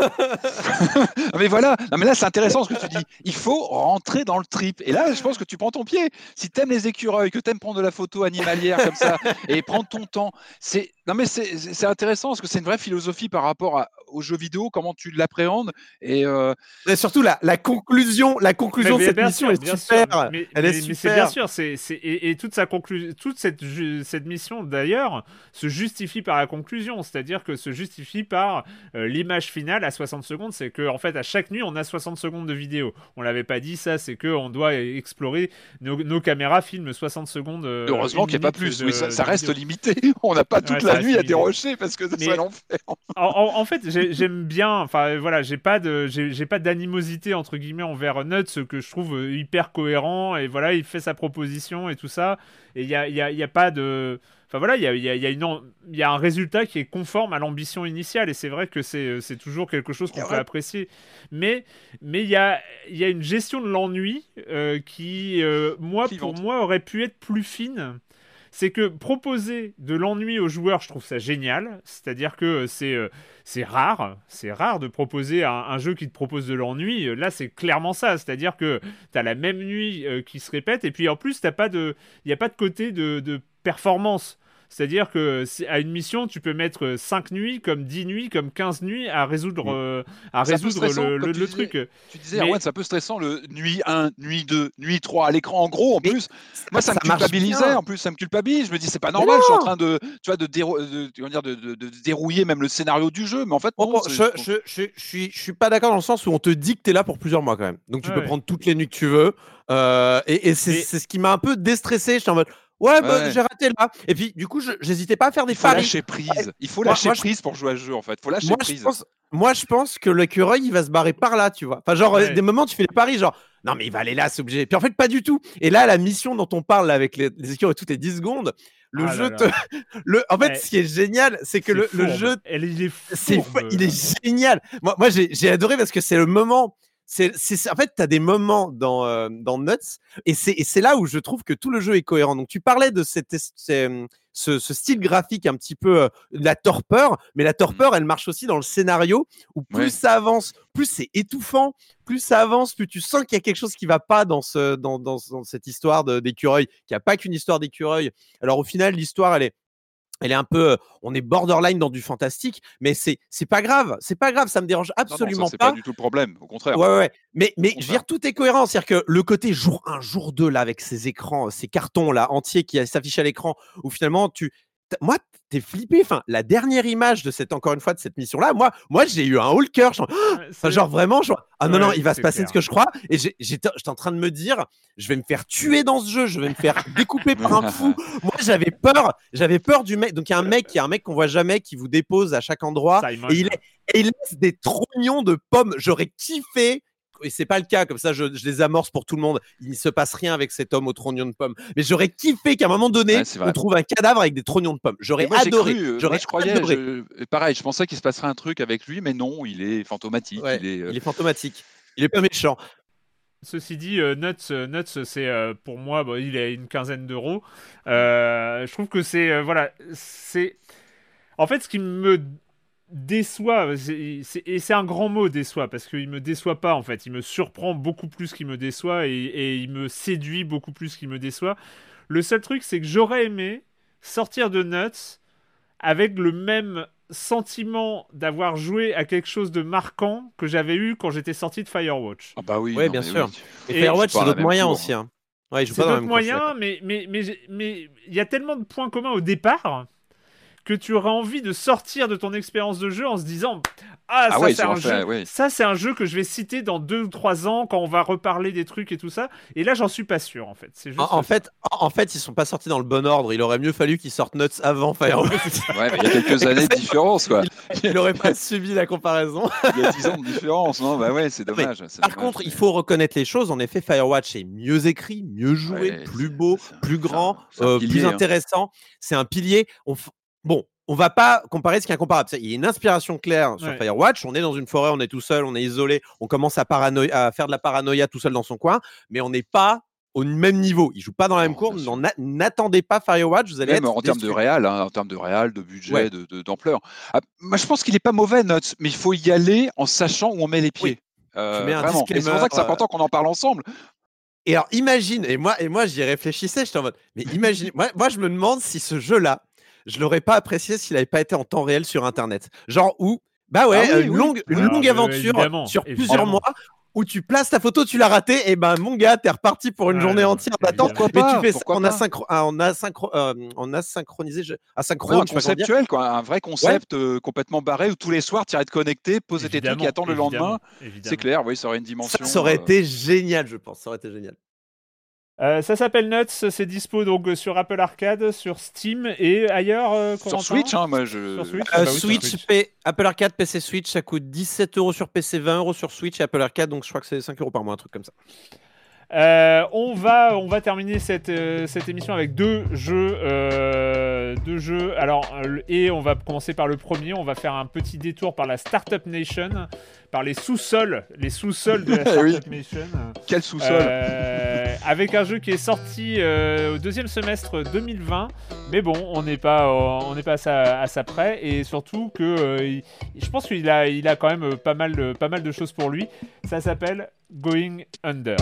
mais voilà, non, mais là, c'est intéressant ce que tu dis. Il faut rentrer dans le trip. Et là, je pense que tu prends ton pied. Si t'aimes les écureuils, que t'aimes prendre de la photo animalière comme ça, et prendre ton temps, c'est. Non, mais c'est, c'est intéressant parce que c'est une vraie philosophie par rapport à, aux jeux vidéo, comment tu l'appréhendes. Et, euh... et surtout, la, la conclusion, la conclusion mais, de cette sûr, mission est super. Sûr. Mais, Elle mais, est super. Mais c'est bien sûr. C'est, c'est, et, et toute, sa conclu... toute cette, cette mission, d'ailleurs, se justifie par la conclusion. C'est-à-dire que se justifie par euh, l'image finale à soixante secondes. C'est qu'en en fait, à chaque nuit, on a soixante secondes de vidéo. On l'avait pas dit, ça. C'est qu'on doit explorer. Nos, nos caméras filment soixante secondes. Euh, Heureusement qu'il n'y a pas plus. De, oui, ça, ça reste vidéo. limité. On n'a pas toute ouais, la nuit à limité. dérocher parce que mais, c'est l'enfer. en, en, en fait, j'ai, j'aime bien. Enfin, voilà, j'ai pas de, j'ai, j'ai pas d'animosité entre guillemets envers Nuts, que je trouve hyper cohérent. Et voilà, il fait sa proposition et tout ça. Et il y a, il y a, il y a pas de. Enfin voilà, il y a, y, a, y, a une, y a un résultat qui est conforme à l'ambition initiale. Et c'est vrai que c'est, c'est toujours quelque chose qu'on peut apprécier. Mais mais il y a, y a une gestion de l'ennui euh, qui, euh, moi, pour moi, aurait pu être plus fine. C'est que proposer de l'ennui aux joueurs, je trouve ça génial. C'est-à-dire que c'est, euh, c'est rare. C'est rare de proposer un, un jeu qui te propose de l'ennui. Là, c'est clairement ça. C'est-à-dire que tu as la même nuit euh, qui se répète. Et puis en plus, il n'y a pas de côté de, de performance. C'est-à-dire que à une mission, tu peux mettre cinq nuits, comme dix nuits, comme quinze nuits à résoudre, euh, à résoudre le, le, le disais, truc. Tu disais, mais... Erwan, c'est un peu stressant, le nuit un, nuit deux, nuit trois à l'écran. En gros, en mais plus, moi, ça, ça me culpabilisait. En plus, ça me culpabilise. Je me dis, c'est pas normal, je suis en train de, tu vois, de, dérou- de, de, dire, de, de, de dérouiller même le scénario du jeu. Mais en fait, bon, non, bon, je, je, je, je, suis, je suis pas d'accord dans le sens où on te dit que tu es là pour plusieurs mois quand même. Donc, tu ouais, peux ouais. prendre toutes les nuits que tu veux. Euh, et et c'est, mais... c'est ce qui m'a un peu déstressé. J'étais en mode. Ouais, bah, ouais, j'ai raté là. Et puis, du coup, je, j'hésitais pas à faire des paris. Il faut lâcher prise. Il faut lâcher moi, prise pour jouer à ce jeu, en fait. Il faut lâcher moi, prise. Je pense, moi, je pense que l'écureuil, il va se barrer par là, tu vois. Enfin, genre, ouais. des moments, tu fais des paris, genre, non, mais il va aller là, c'est obligé. Puis en fait, pas du tout. Et là, la mission dont on parle là, avec les, les écureuils toutes les dix secondes, le ah jeu te. le... En fait, ouais. ce qui est génial, c'est que c'est le, le jeu. Elle, il est c'est Il est génial. Moi, moi j'ai, j'ai adoré parce que c'est le moment. C'est, c'est, en fait, tu as des moments dans, euh, dans Nuts et c'est, et c'est là où je trouve que tout le jeu est cohérent. Donc, tu parlais de cette, ce, ce style graphique un petit peu euh, la torpeur, mais la torpeur, elle marche aussi dans le scénario où plus ouais. ça avance, plus c'est étouffant, plus ça avance, plus tu sens qu'il y a quelque chose qui va pas dans, ce, dans, dans, dans cette histoire de, d'écureuil, qu'il n'y a pas qu'une histoire d'écureuil. Alors, au final, l'histoire, elle est Elle est un peu, on est borderline dans du fantastique, mais c'est c'est pas grave, c'est pas grave, ça me dérange absolument non, non, ça, c'est pas. C'est pas du tout le problème, au contraire. Ouais ouais, mais mais je veux dire tout est cohérent, c'est-à-dire que le côté jour un, jour deux là avec ces écrans, ces cartons là entiers qui s'affichent à l'écran, où finalement tu, moi t'es flippé. Enfin, la dernière image de cette encore une fois de cette mission là, moi moi j'ai eu un haut le cœur, genre, enfin, genre vraiment, genre ah non ouais, non, il va se passer clair. Ce que je crois, et j'ai, j'étais j'étais en train de me dire, je vais me faire tuer dans ce jeu, je vais me faire découper par un fou. Moi j'avais peur, j'avais peur du mec. Donc il y a un mec, il y a un mec qu'on voit jamais qui vous dépose à chaque endroit Simon. et il est, et il laisse des trognons de pommes. J'aurais kiffé. Et c'est pas le cas, comme ça je, je les amorce pour tout le monde. Il ne se passe rien avec cet homme aux trognons de pommes. Mais j'aurais kiffé qu'à un moment donné, ouais, on trouve un cadavre avec des trognons de pommes. J'aurais moi, adoré. J'ai cru, j'aurais moi, je croyais, adoré. Je, pareil, je pensais qu'il se passerait un truc avec lui, mais non, il est fantomatique. Ouais, il, est, euh... il est fantomatique. Il est pas méchant. Ceci dit, euh, Nuts, euh, Nuts, c'est euh, pour moi, bon, il est une quinzaine d'euros. Euh, je trouve que c'est, euh, voilà, c'est. En fait, ce qui me déçoit, c'est, c'est, et c'est un grand mot déçoit, parce qu'il me déçoit pas en fait, il me surprend beaucoup plus qu'il me déçoit, et, et il me séduit beaucoup plus qu'il me déçoit. Le seul truc, c'est que j'aurais aimé sortir de Nuts avec le même sentiment d'avoir joué à quelque chose de marquant que j'avais eu quand j'étais sorti de Firewatch. Ah bah oui, ouais, non, bien mais sûr. Oui. Et, et Firewatch, c'est d'autres moyens aussi. Hein. Ouais, il joue c'est pas dans d'autres moyens, mais mais mais mais il y a tellement de points communs au départ que tu auras envie de sortir de ton expérience de jeu en se disant ah, ça, ah ouais, c'est un fait, jeu, ouais. ça c'est un jeu que je vais citer dans deux ou trois ans quand on va reparler des trucs et tout ça. Et là, j'en suis pas sûr en fait. C'est juste en, en fait, en fait, ils sont pas sortis dans le bon ordre. Il aurait mieux fallu qu'ils sortent Nuts avant Firewatch. Ouais, mais il y a quelques années de différence, quoi. Il, il aurait pas subi la comparaison. Il y a dix ans de différence, non ? Bah ouais, c'est dommage. Mais, c'est par dommage, contre, mais... il faut reconnaître les choses. En effet, Firewatch est mieux écrit, mieux joué, ouais, plus beau, un, plus grand, c'est un, c'est un euh, pilier, plus intéressant. Hein. C'est un pilier. On f... Bon. On va pas comparer ce qui est incomparable. Il y a une inspiration claire sur ouais. Firewatch. On est dans une forêt, on est tout seul, on est isolé, on commence à, parano- à faire de la paranoïa tout seul dans son coin, mais on n'est pas au même niveau. Ils jouent pas dans la non, même courbe. Na- n'attendez pas Firewatch, vous allez même être en termes de réal, hein, en termes de réal, de budget, ouais. de, de, d'ampleur. Ah, moi, je pense qu'il est pas mauvais, Nuts, mais il faut y aller en sachant où on met les pieds. Oui. Euh, tu mets un vraiment. Et c'est pour ça que c'est important qu'on en parle ensemble. Et alors, imagine, et moi, et moi, j'y réfléchissais, j'étais en mode, mais imagine, moi, moi, je me demande si ce jeu-là, je l'aurais pas apprécié s'il n'avait pas été en temps réel sur Internet. Genre où, bah ouais, ah oui, une oui. longue, une ah, longue aventure euh, sur évidemment. plusieurs mois où tu places ta photo, tu l'as raté, et ben mon gars, t'es reparti pour une ah, journée entière d'attente. Mais tu fais ça, on a, synchro, on a synchro, euh, on a synchronisé, asynchrone, ouais, un conceptuel, quoi, un vrai concept ouais. euh, complètement barré où tous les soirs, tu irais te connecter, poser tes trucs et attendre le lendemain. Évidemment. C'est clair, oui, ça aurait une dimension. Ça, ça aurait euh... été génial, je pense. Ça aurait été génial. Euh, ça s'appelle Nuts, c'est dispo donc sur Apple Arcade, sur Steam et ailleurs. Euh, sur Switch, hein, moi je. Sur Switch, euh, bah oui, Switch, sur Switch. P... Apple Arcade, P C Switch, ça coûte dix-sept euros sur P C, vingt euros sur Switch et Apple Arcade, donc je crois que c'est cinq euros par mois, un truc comme ça. Euh, on va, on va terminer cette, euh, cette émission avec deux jeux, euh, deux jeux. Alors, et on va commencer par le premier. On va faire un petit détour par la Startup Nation, par les sous-sols, les sous-sols de la Startup oui. Nation. Quel sous-sol euh, Avec un jeu qui est sorti euh, au deuxième semestre deux mille vingt. Mais bon, on n'est pas, euh, on n'est pas à ça, à ça près, et surtout que euh, il, je pense qu'il a, il a quand même pas mal, de, pas mal de choses pour lui. Ça s'appelle Going Under.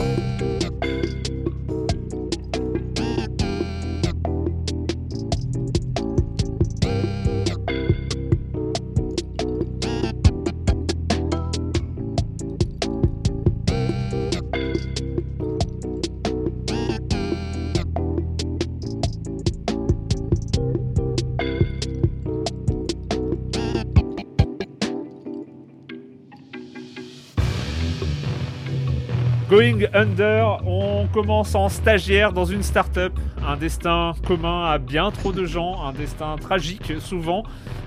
Going Under, on commence en stagiaire dans une start-up, un destin commun à bien trop de gens, un destin tragique souvent,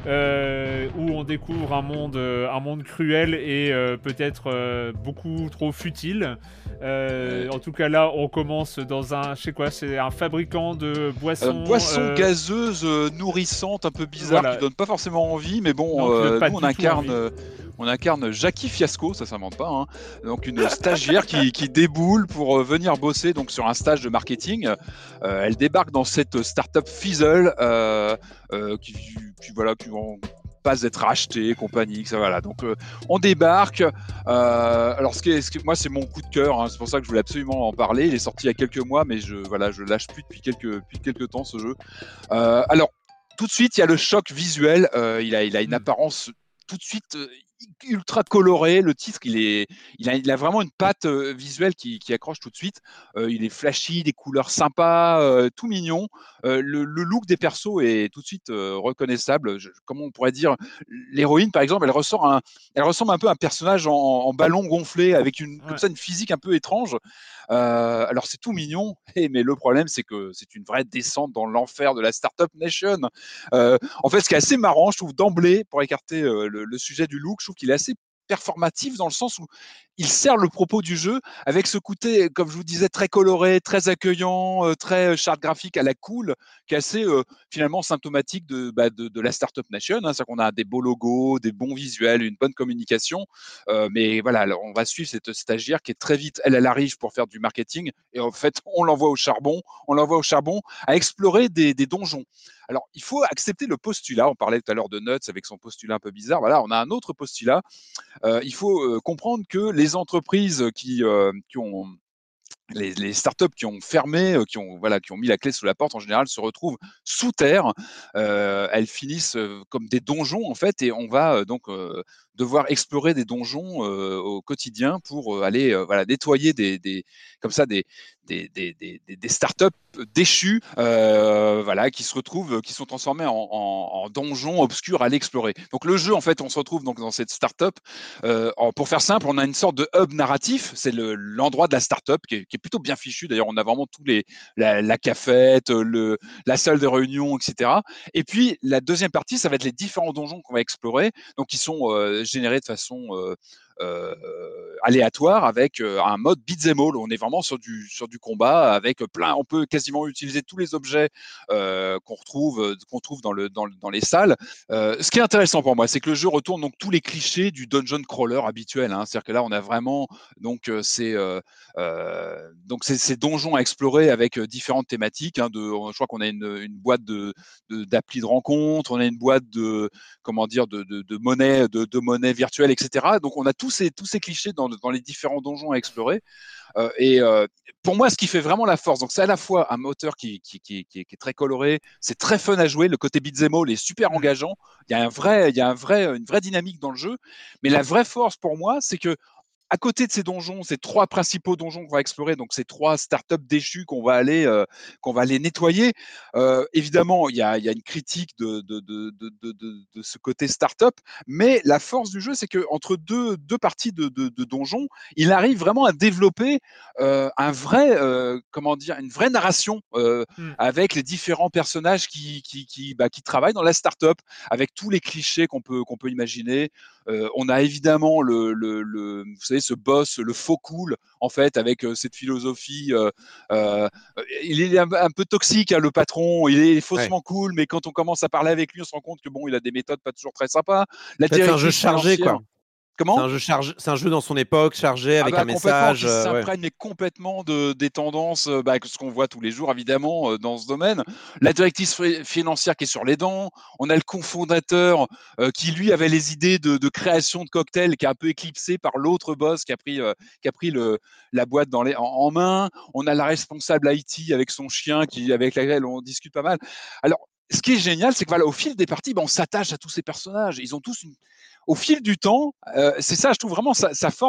euh, où on découvre un monde, euh, un monde cruel et euh, peut-être euh, beaucoup trop futile. Euh, en tout cas là, on commence dans un, je sais quoi, c'est un fabricant de boissons, Euh, boisson euh, gazeuse, euh, nourrissante, un peu bizarre, voilà. qui donne pas forcément envie, mais bon, Non, qui donne euh, pas nous on du tout incarne, envie. euh, on incarne Jackie Fiasco, ça s'invente pas, hein. Donc une stagiaire qui, qui déboule pour euh, venir bosser donc sur un stage de marketing. Euh, elle débarque dans cette startup Fizzle, euh, euh, qui, qui voilà, qui en passe d'être rachetée, compagnie, ça voilà. Donc euh, on débarque. Euh, alors ce qui est, ce qui, moi c'est mon coup de cœur, hein, c'est pour ça que je voulais absolument en parler. Il est sorti il y a quelques mois, mais je voilà, je lâche plus depuis quelques depuis quelques temps ce jeu. Euh, alors tout de suite il y a le choc visuel. Euh, il a il a une Mm. apparence tout de suite euh, ultra coloré. Le titre, il est, il a, il a vraiment une patte euh, visuelle qui, qui accroche tout de suite. Euh, il est flashy, des couleurs sympas, euh, tout mignon. Euh, le, le look des persos est tout de suite euh, reconnaissable. Je, comment on pourrait dire, l'héroïne, par exemple, elle ressort un, elle ressemble un peu à un personnage en, en ballon gonflé avec une, Ouais. comme ça, une physique un peu étrange. Euh, alors c'est tout mignon, mais le problème c'est que c'est une vraie descente dans l'enfer de la Startup Nation. Euh, en fait, ce qui est assez marrant, je trouve d'emblée, pour écarter euh, le, le sujet du look, je trouve qu'il est assez performatif dans le sens où il sert le propos du jeu avec ce côté, comme je vous disais, très coloré, très accueillant, euh, très charte graphique à la cool, qui est assez euh, finalement symptomatique de, bah, de, de la Startup Nation. Hein. C'est-à-dire qu'on a des beaux logos, des bons visuels, une bonne communication. Euh, mais voilà, alors, on va suivre cette stagiaire qui est très vite, elle, elle arrive pour faire du marketing et en fait, on l'envoie au charbon, on l'envoie au charbon à explorer des, des donjons. Alors, il faut accepter le postulat. On parlait tout à l'heure de Nuts avec son postulat un peu bizarre. Voilà, on a un autre postulat. Euh, il faut euh, comprendre que les entreprises qui, euh, qui ont les, les startups qui ont fermé, euh, qui ont voilà, qui ont mis la clé sous la porte, en général, se retrouvent sous terre. Euh, elles finissent euh, comme des donjons en fait, et on va euh, donc euh, devoir explorer des donjons euh, au quotidien pour euh, aller euh, voilà nettoyer des, des comme ça des des, des, des, des startups déchues, euh, voilà, qui se retrouvent, qui sont transformées en, en, en donjons obscurs à l'explorer. Donc le jeu, en fait, on se retrouve donc dans cette startup. Euh, pour faire simple, on a une sorte de hub narratif. C'est le, l'endroit de la startup qui est, qui est plutôt bien fichu. D'ailleurs, on a vraiment tous les la, la cafette, le, la salle de réunion, et cetera. Et puis la deuxième partie, ça va être les différents donjons qu'on va explorer, donc qui sont euh, générés de façon euh, euh, aléatoire avec euh, un mode beat'em all. On est vraiment sur du sur du combat avec plein. On peut quasiment utiliser tous les objets euh, qu'on retrouve qu'on trouve dans le dans, dans les salles. Euh, ce qui est intéressant pour moi, c'est que le jeu retourne donc tous les clichés du dungeon crawler habituel. Hein. C'est-à-dire que là, on a vraiment donc euh, ces euh, euh, donc ces, ces donjons à explorer avec euh, différentes thématiques. Hein, de, je crois qu'on a une, une boîte de, de d'appli de rencontre, on a une boîte de comment dire de, de, de monnaie de, de monnaie virtuelle, et cetera. Donc on a tous ces tous ces clichés dans, dans les différents donjons à explorer. Euh, et euh, pour moi, ce qui fait vraiment la force, donc c'est à la fois un moteur qui, qui, qui, qui, est, qui est très coloré, c'est très fun à jouer, le côté beat'em all est super engageant, il y a, un vrai, il y a un vrai, une vraie dynamique dans le jeu, mais la vraie force pour moi, c'est que à côté de ces donjons, ces trois principaux donjons qu'on va explorer, donc ces trois startups déchues qu'on va aller, euh, qu'on va aller nettoyer. Euh, évidemment, il y a, y a une critique de, de, de, de, de, de ce côté startup, mais la force du jeu, c'est que entre deux, deux parties de, de, de donjons, il arrive vraiment à développer euh, un vrai, euh, comment dire, une vraie narration euh, mm. avec les différents personnages qui, qui, qui, bah, qui travaillent dans la startup, avec tous les clichés qu'on peut, qu'on peut imaginer. Euh, on a évidemment le, le, le, vous savez, ce boss, le faux cool, en fait, avec euh, cette philosophie. Euh, euh, il est un, un peu toxique, hein, le patron. Il est faussement ouais. cool, mais quand on commence à parler avec lui, on se rend compte que bon, il a des méthodes pas toujours très sympas. La en fait, c'est un jeu chargé, quoi. Comment ? C'est un jeu chargé, c'est un jeu dans son époque, chargé avec ah bah, un message. Qui euh, s'imprègne ouais. complètement de, des tendances, euh, bah, ce qu'on voit tous les jours évidemment euh, dans ce domaine. La directrice financière qui est sur les dents. On a le cofondateur euh, qui lui avait les idées de, de création de cocktails, qui est un peu éclipsé par l'autre boss qui a pris, euh, qui a pris le, la boîte dans les, en, en main. On a la responsable I T avec son chien qui, avec laquelle on discute pas mal. Alors, ce qui est génial, c'est que voilà, au fil des parties, bah, on s'attache à tous ces personnages. Ils ont tous une au fil du temps, euh, c'est ça, je trouve vraiment sa, sa force, c'est de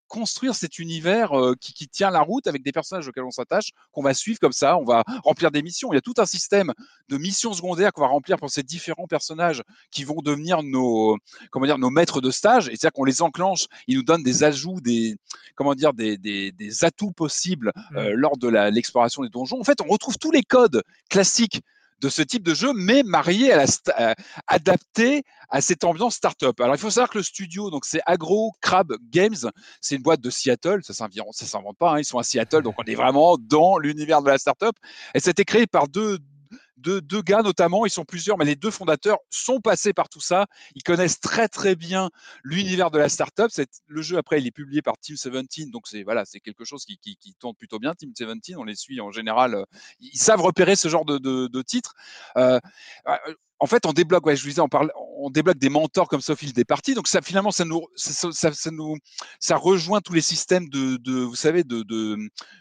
construire cet univers euh, qui, qui tient la route avec des personnages auxquels on s'attache, qu'on va suivre comme ça, on va remplir des missions. Il y a tout un système de missions secondaires qu'on va remplir pour ces différents personnages qui vont devenir nos, comment dire, nos maîtres de stage. Et c'est-à-dire qu'on les enclenche, ils nous donnent des ajouts, des, comment dire, des, des, des atouts possibles euh, lors de la, l'exploration des donjons. En fait, on retrouve tous les codes classiques de ce type de jeu, mais marié à la sta- euh, adapté à cette ambiance startup. Alors il faut savoir que le studio, donc c'est Agro Crab Games, c'est une boîte de Seattle, ça s'invente, ça s'invente pas, hein, ils sont à Seattle, donc on est vraiment dans l'univers de la startup. Et ça a été créé par deux Deux, deux gars notamment, ils sont plusieurs, mais les deux fondateurs sont passés par tout ça. Ils connaissent très très bien l'univers de la startup. C'est, le jeu après, il est publié par Team dix-sept, donc c'est voilà, c'est quelque chose qui, qui, qui tourne plutôt bien. Team dix-sept, on les suit en général. Euh, ils savent repérer ce genre de, de, de titres. Euh, en fait, on débloque, ouais, je vous disais, on, parle, on débloque des mentors comme ça au fil des parties. Donc ça, finalement, ça nous, ça, ça, ça nous, ça rejoint tous les systèmes de, de vous savez, de, de,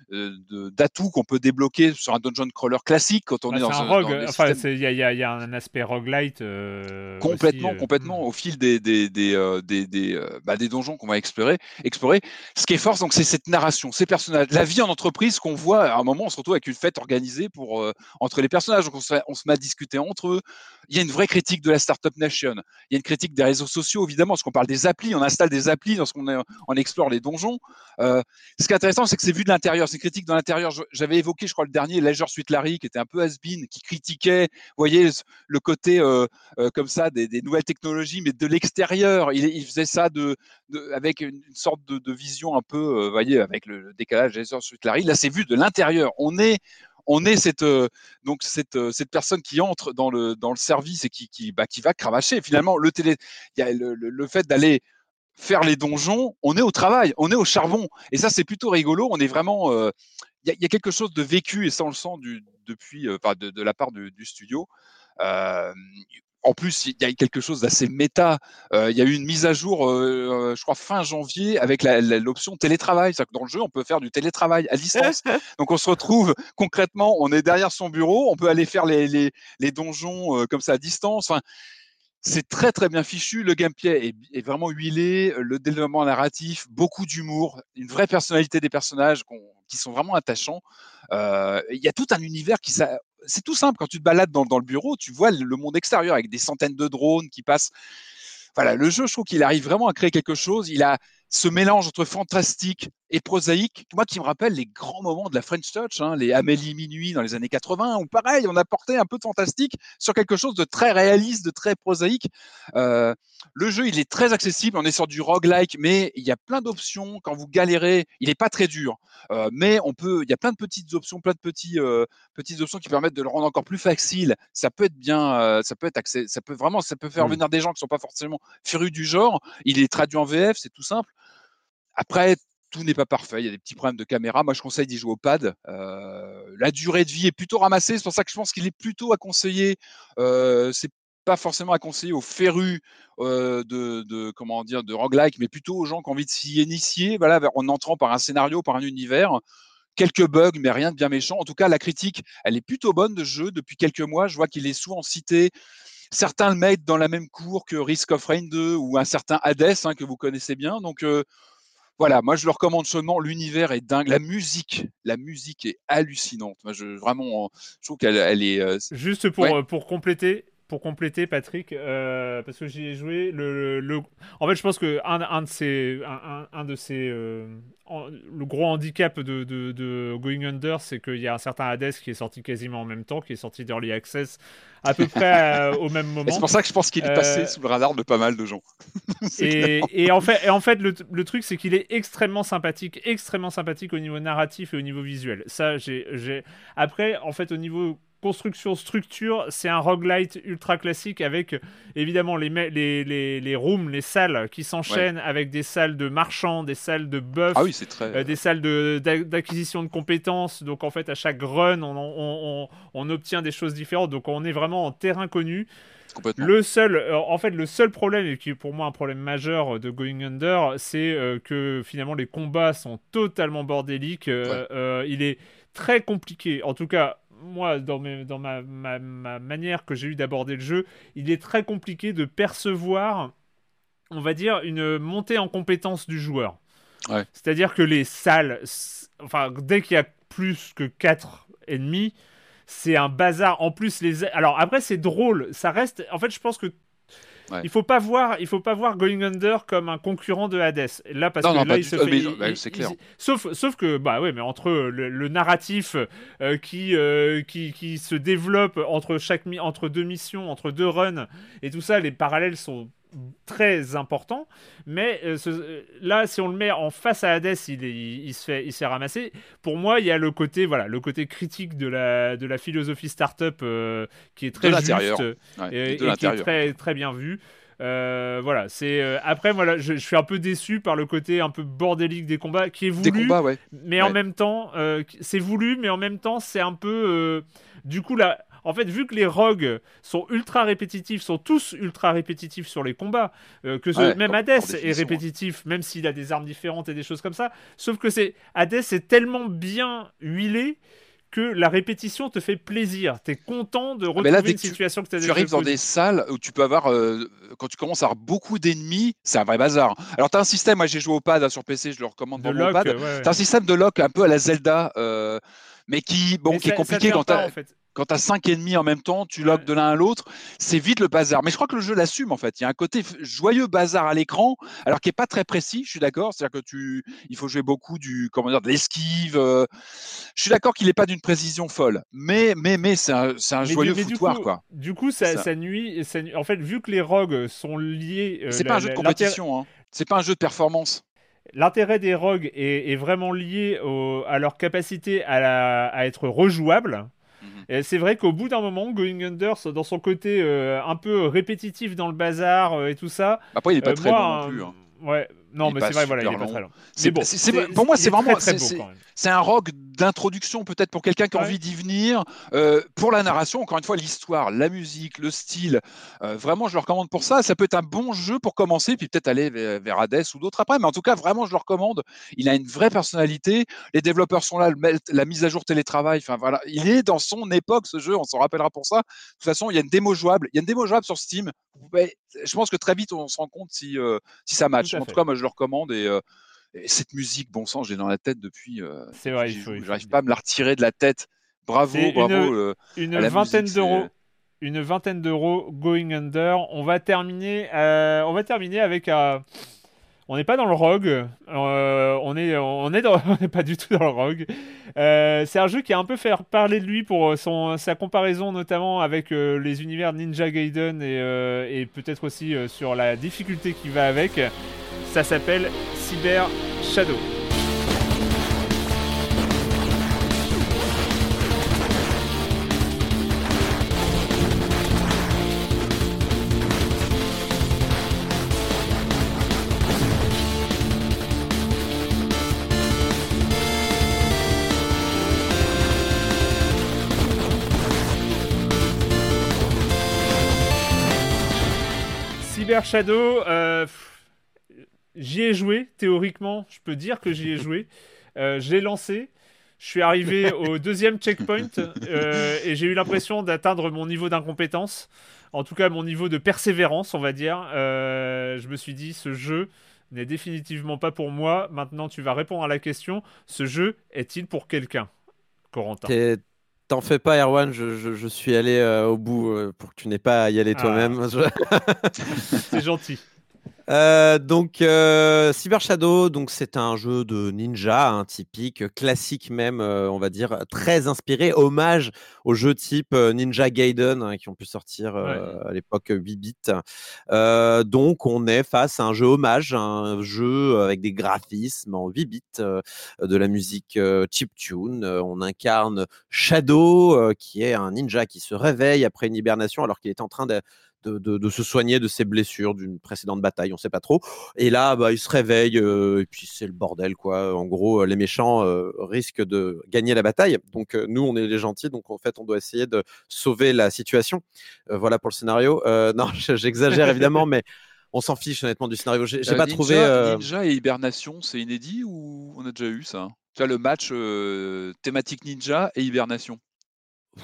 de d'atouts qu'on peut débloquer sur un dungeon crawler classique quand on bah, est dans un un rogue. dans Enfin, systèmes... il y, y, y a un aspect roguelite. Euh, complètement, aussi, euh... complètement. Au fil des des des euh, des, des, euh, bah, des donjons qu'on va explorer, explorer. Ce qui est fort, donc c'est cette narration, ces personnages, la vie en entreprise qu'on voit. À un moment, on se retrouve avec une fête organisée pour euh, entre les personnages. Donc on se, on se met à discuter entre eux. Il y a une vraie critique de la Startup Nation. Il y a une critique des réseaux sociaux, évidemment, parce qu'on parle des applis, on installe des applis lorsqu'on est, on explore les donjons. Euh, ce qui est intéressant, c'est que c'est vu de l'intérieur, c'est une critique de l'intérieur. J'avais évoqué, je crois, le dernier, Leisure Suit Larry, qui était un peu has-been, qui critiquait, vous voyez, le côté euh, euh, comme ça des, des nouvelles technologies, mais de l'extérieur. Il, il faisait ça de, de, avec une, une sorte de, de vision un peu, euh, vous voyez, avec le, le décalage Leisure Suit Larry. Là, c'est vu de l'intérieur. On est on est cette euh, donc cette euh, cette personne qui entre dans le dans le service et qui qui bah, qui va cravacher. Finalement, le télé, il y a le, le, le fait d'aller faire les donjons, on est au travail, on est au charbon, et ça c'est plutôt rigolo. On est vraiment, il euh, y, y a quelque chose de vécu, et ça on le sent du, depuis, euh, de, de la part du, du studio. Euh, En plus, il y a quelque chose d'assez méta. Euh, il y a eu une mise à jour, euh, je crois, fin janvier, avec la, la, l'option télétravail. C'est-à-dire que dans le jeu, on peut faire du télétravail à distance. Donc, on se retrouve concrètement, on est derrière son bureau, on peut aller faire les, les, les donjons euh, comme ça à distance. Enfin, c'est très très bien fichu, le gameplay est, est vraiment huilé, le développement narratif, beaucoup d'humour, une vraie personnalité des personnages qui sont vraiment attachants. Euh, il y a tout un univers qui... Ça, c'est tout simple, quand tu te balades dans, dans le bureau, tu vois le monde extérieur avec des centaines de drones qui passent. Voilà, le jeu, je trouve qu'il arrive vraiment à créer quelque chose. Il a ce mélange entre fantastique et prosaïque, moi qui me rappelle les grands moments de la French Touch, hein, les Amélie Minuit dans les années quatre-vingts, où pareil, on a porté un peu de fantastique sur quelque chose de très réaliste, de très prosaïque. Euh, le jeu, il est très accessible, on est sur du roguelike, mais il y a plein d'options. Quand vous galérez, il n'est pas très dur, euh, mais on peut, il y a plein de petites options, plein de petits, euh, petites options qui permettent de le rendre encore plus facile. Ça peut être bien, euh, ça peut être accès, ça peut vraiment, ça peut faire mmh. venir des gens qui sont pas forcément férus du genre. Il est traduit en V F, c'est tout simple. Après, tout n'est pas parfait. Il y a des petits problèmes de caméra. Moi, je conseille d'y jouer au pad. Euh, la durée de vie est plutôt ramassée. C'est pour ça que je pense qu'il est plutôt à conseiller. Euh, c'est pas forcément à conseiller aux férus euh, de, de comment dire de roguelike, mais plutôt aux gens qui ont envie de s'y initier. Voilà, en entrant par un scénario, par un univers. Quelques bugs, mais rien de bien méchant. En tout cas, la critique, elle est plutôt bonne de ce jeu depuis quelques mois. Je vois qu'il est souvent cité. Certains le mettent dans la même cour que Risk of Rain deux ou un certain Hades, hein, que vous connaissez bien. Donc euh, voilà, moi je le recommande chaudement. L'univers est dingue, la musique, la musique est hallucinante. Moi, je vraiment, je trouve qu'elle elle est. Euh... Juste pour ouais. pour compléter. Pour compléter, Patrick, euh, parce que j'y ai joué, le, le, en fait, je pense que un, un de ces, un, un de ces, euh, en, le gros handicap de, de, de Going Under, c'est qu'il y a un certain Hades qui est sorti quasiment en même temps, qui est sorti d'Early Access à peu près euh, au même moment. Et c'est pour ça que je pense qu'il est passé euh, sous le radar de pas mal de gens. et, et en fait, et en fait, le, le truc, c'est qu'il est extrêmement sympathique, extrêmement sympathique au niveau narratif et au niveau visuel. Ça, j'ai, j'ai... Après, en fait, au niveau construction, structure, c'est un roguelite ultra classique avec évidemment les, les, les, les rooms, les salles qui s'enchaînent ouais. avec des salles de marchands, des salles de buffs, ah oui, c'est très... euh, des salles de, d'acquisition de compétences. Donc en fait, à chaque run, on, on, on, on obtient des choses différentes. Donc on est vraiment en terrain connu. Le seul, euh, en fait, le seul problème, et qui est pour moi un problème majeur de Going Under, c'est euh, que finalement les combats sont totalement bordéliques. Euh, ouais. euh, il est très compliqué, en tout cas. Moi, dans, mes, dans ma, ma, ma manière que j'ai eu d'aborder le jeu, il est très compliqué de percevoir, on va dire, une montée en compétence du joueur. Ouais. C'est-à-dire que les salles, s- enfin, dès qu'il y a plus que quatre ennemis, c'est un bazar. En plus, les. Alors après, c'est drôle. Ça reste. En fait, je pense que. Ouais. Il faut pas voir, il faut pas voir Going Under comme un concurrent de Hades. Là, parce Non, que non, là, pas il du se tout. fait. Mais, il- bah, il- c'est il- clair. sauf, sauf que, bah ouais, mais entre le, le narratif euh, qui, euh, qui qui se développe entre chaque mi- entre deux missions, entre deux runs et tout ça, les parallèles sont très importants. Mais euh, ce- euh, là, si on le met en face à Hades, il, est- il, il se fait, il se fait ramasser. Pour moi, il y a le côté, voilà, le côté critique de la de la philosophie startup euh, qui est très De juste l'intérieur. euh, Ouais, et, de et qui est l'intérieur. très très bien vu. Euh, voilà, c'est euh, après moi là, je, je suis un peu déçu par le côté un peu bordélique des combats qui est Des voulu, combats, ouais. mais en Ouais. même temps euh, c'est voulu, mais en même temps c'est un peu euh, du coup là. En fait, vu que les rogues sont ultra répétitifs, sont tous ultra répétitifs sur les combats, euh, que ce, Ouais, même par- Hades par est définition, répétitif, même s'il a des armes différentes et des choses comme ça. Sauf que c'est Hades est tellement bien huilé que la répétition te fait plaisir. T'es content de Ah, retrouver mais là, dès une que tu, situation que t'as tu déjà arrives dans connue. des salles où tu peux avoir, euh, quand tu commences à avoir beaucoup d'ennemis, c'est un vrai bazar. Alors, tu as un système, moi j'ai joué au pad hein, sur P C, je le recommande De vraiment au lock, pad. euh, ouais, ouais. Tu as un système de lock un peu à la Zelda, euh, mais qui, bon, Mais qui est ça, ça compliqué tient quand tu pas as. en fait. Quand tu as cinq ennemis en même temps, tu Ouais. logs de l'un à l'autre, c'est vite le bazar. Mais je crois que le jeu l'assume en fait. Il y a un côté f- joyeux bazar à l'écran, alors qui est pas très précis. Je suis d'accord. C'est-à-dire que tu, il faut jouer beaucoup du, comment dire, de l'esquive. euh, Je suis d'accord qu'il n'est pas d'une précision folle, mais mais mais c'est un, c'est un Mais joyeux du, mais du foutoir coup, quoi. du coup, ça, Ça- ça nuit, ça nuit- En fait, vu que les rogues sont liés, euh, C'est pas la- un jeu de la- l'intérêt, compétition, hein. C'est pas un jeu de performance. l'intérêt des rogues est, est vraiment lié au- à leur capacité à, la- à être rejouables. Mhm. Et c'est vrai qu'au bout d'un moment, Going Under, dans son côté euh, un peu répétitif dans le bazar euh, et tout ça, Après, il est pas euh, très long non moi, plus, euh, hein. ouais, non, Il est mais pas c'est vrai, voilà, il super est pas très long. long. Mais C'est, bon, c'est- c'est- c'est- pour moi, il c'est est très vraiment, très c'est, beau c'est- quand même. c'est un rogue d'introduction peut-être pour quelqu'un qui a Ouais. envie d'y venir. Euh, pour la narration, encore une fois, l'histoire, la musique, le style, euh, vraiment, je le recommande pour ça. Ça peut être un bon jeu pour commencer, puis peut-être aller vers, vers Hades ou d'autres après. Mais en tout cas, vraiment, je le recommande. Il a une vraie personnalité. Les développeurs sont là. le mel- La mise à jour télétravail. Enfin voilà, il est dans son époque ce jeu. On s'en rappellera pour ça. De toute façon, il y a une démo jouable. Il y a une démo jouable sur Steam. Vous pouvez- Je pense que très vite, on se rend compte si euh, si ça match. Tout à En tout fait. cas, moi, je le recommande et euh, et cette musique, bon sang, j'ai dans la tête depuis, euh, C'est depuis vrai, que il j'y faut- joue. il faut- J'arrive pas à me la retirer de la tête. C'est Bravo, une, bravo euh, une à la vingtaine musique. d'euros. c'est- Une vingtaine d'euros Going Under. On va terminer, euh, on va terminer avec un. On n'est pas dans le rogue. Euh, on est, on est, dans- on n'est pas du tout dans le rogue. Euh, c'est un jeu qui a un peu fait parler de lui pour son, sa comparaison notamment avec euh, les univers Ninja Gaiden et, euh, et peut-être aussi euh, sur la difficulté qui va avec. Ça s'appelle Cyber Shadow. Cyber Shadow, euh, pff, j'y ai joué, théoriquement, je peux dire que j'y ai joué. Euh, je l'ai lancé, je suis arrivé au deuxième checkpoint euh, et j'ai eu l'impression d'atteindre mon niveau d'incompétence, en tout cas mon niveau de persévérance, on va dire. Euh, je me suis dit, ce jeu n'est définitivement pas pour moi. Maintenant, tu vas répondre à la question, ce jeu est-il pour quelqu'un, Corentin? T'es- T'en fais pas, Erwan, je, je- je suis allé euh, au bout euh, pour que tu n'aies pas à y aller Ah. toi-même. Je- C'est gentil. Euh, donc euh, Cyber Shadow, donc c'est un jeu de ninja, hein, typique, classique même, euh, on va dire, très inspiré, hommage aux jeux type euh, Ninja Gaiden hein, qui ont pu sortir euh, à l'époque huit bits. Euh, donc on est face à un jeu hommage, un jeu avec des graphismes en huit bits, euh, de la musique euh, chiptune. Euh, on incarne Shadow, euh, qui est un ninja qui se réveille après une hibernation alors qu'il est en train de De, de, de se soigner de ses blessures d'une précédente bataille, on ne sait pas trop. Et là, bah, il se réveille, euh, et puis c'est le bordel, quoi. En gros, les méchants euh, risquent de gagner la bataille. Donc, euh, nous, on est les gentils, donc en fait, on doit essayer de sauver la situation. Euh, voilà pour le scénario. Euh, non, j'exagère évidemment, mais on s'en fiche honnêtement du scénario. J'ai, j'ai Euh, pas Ninja, trouvé. euh, Ninja et Hibernation, c'est inédit ou on a déjà eu ça? Tu as le match euh, thématique Ninja et Hibernation.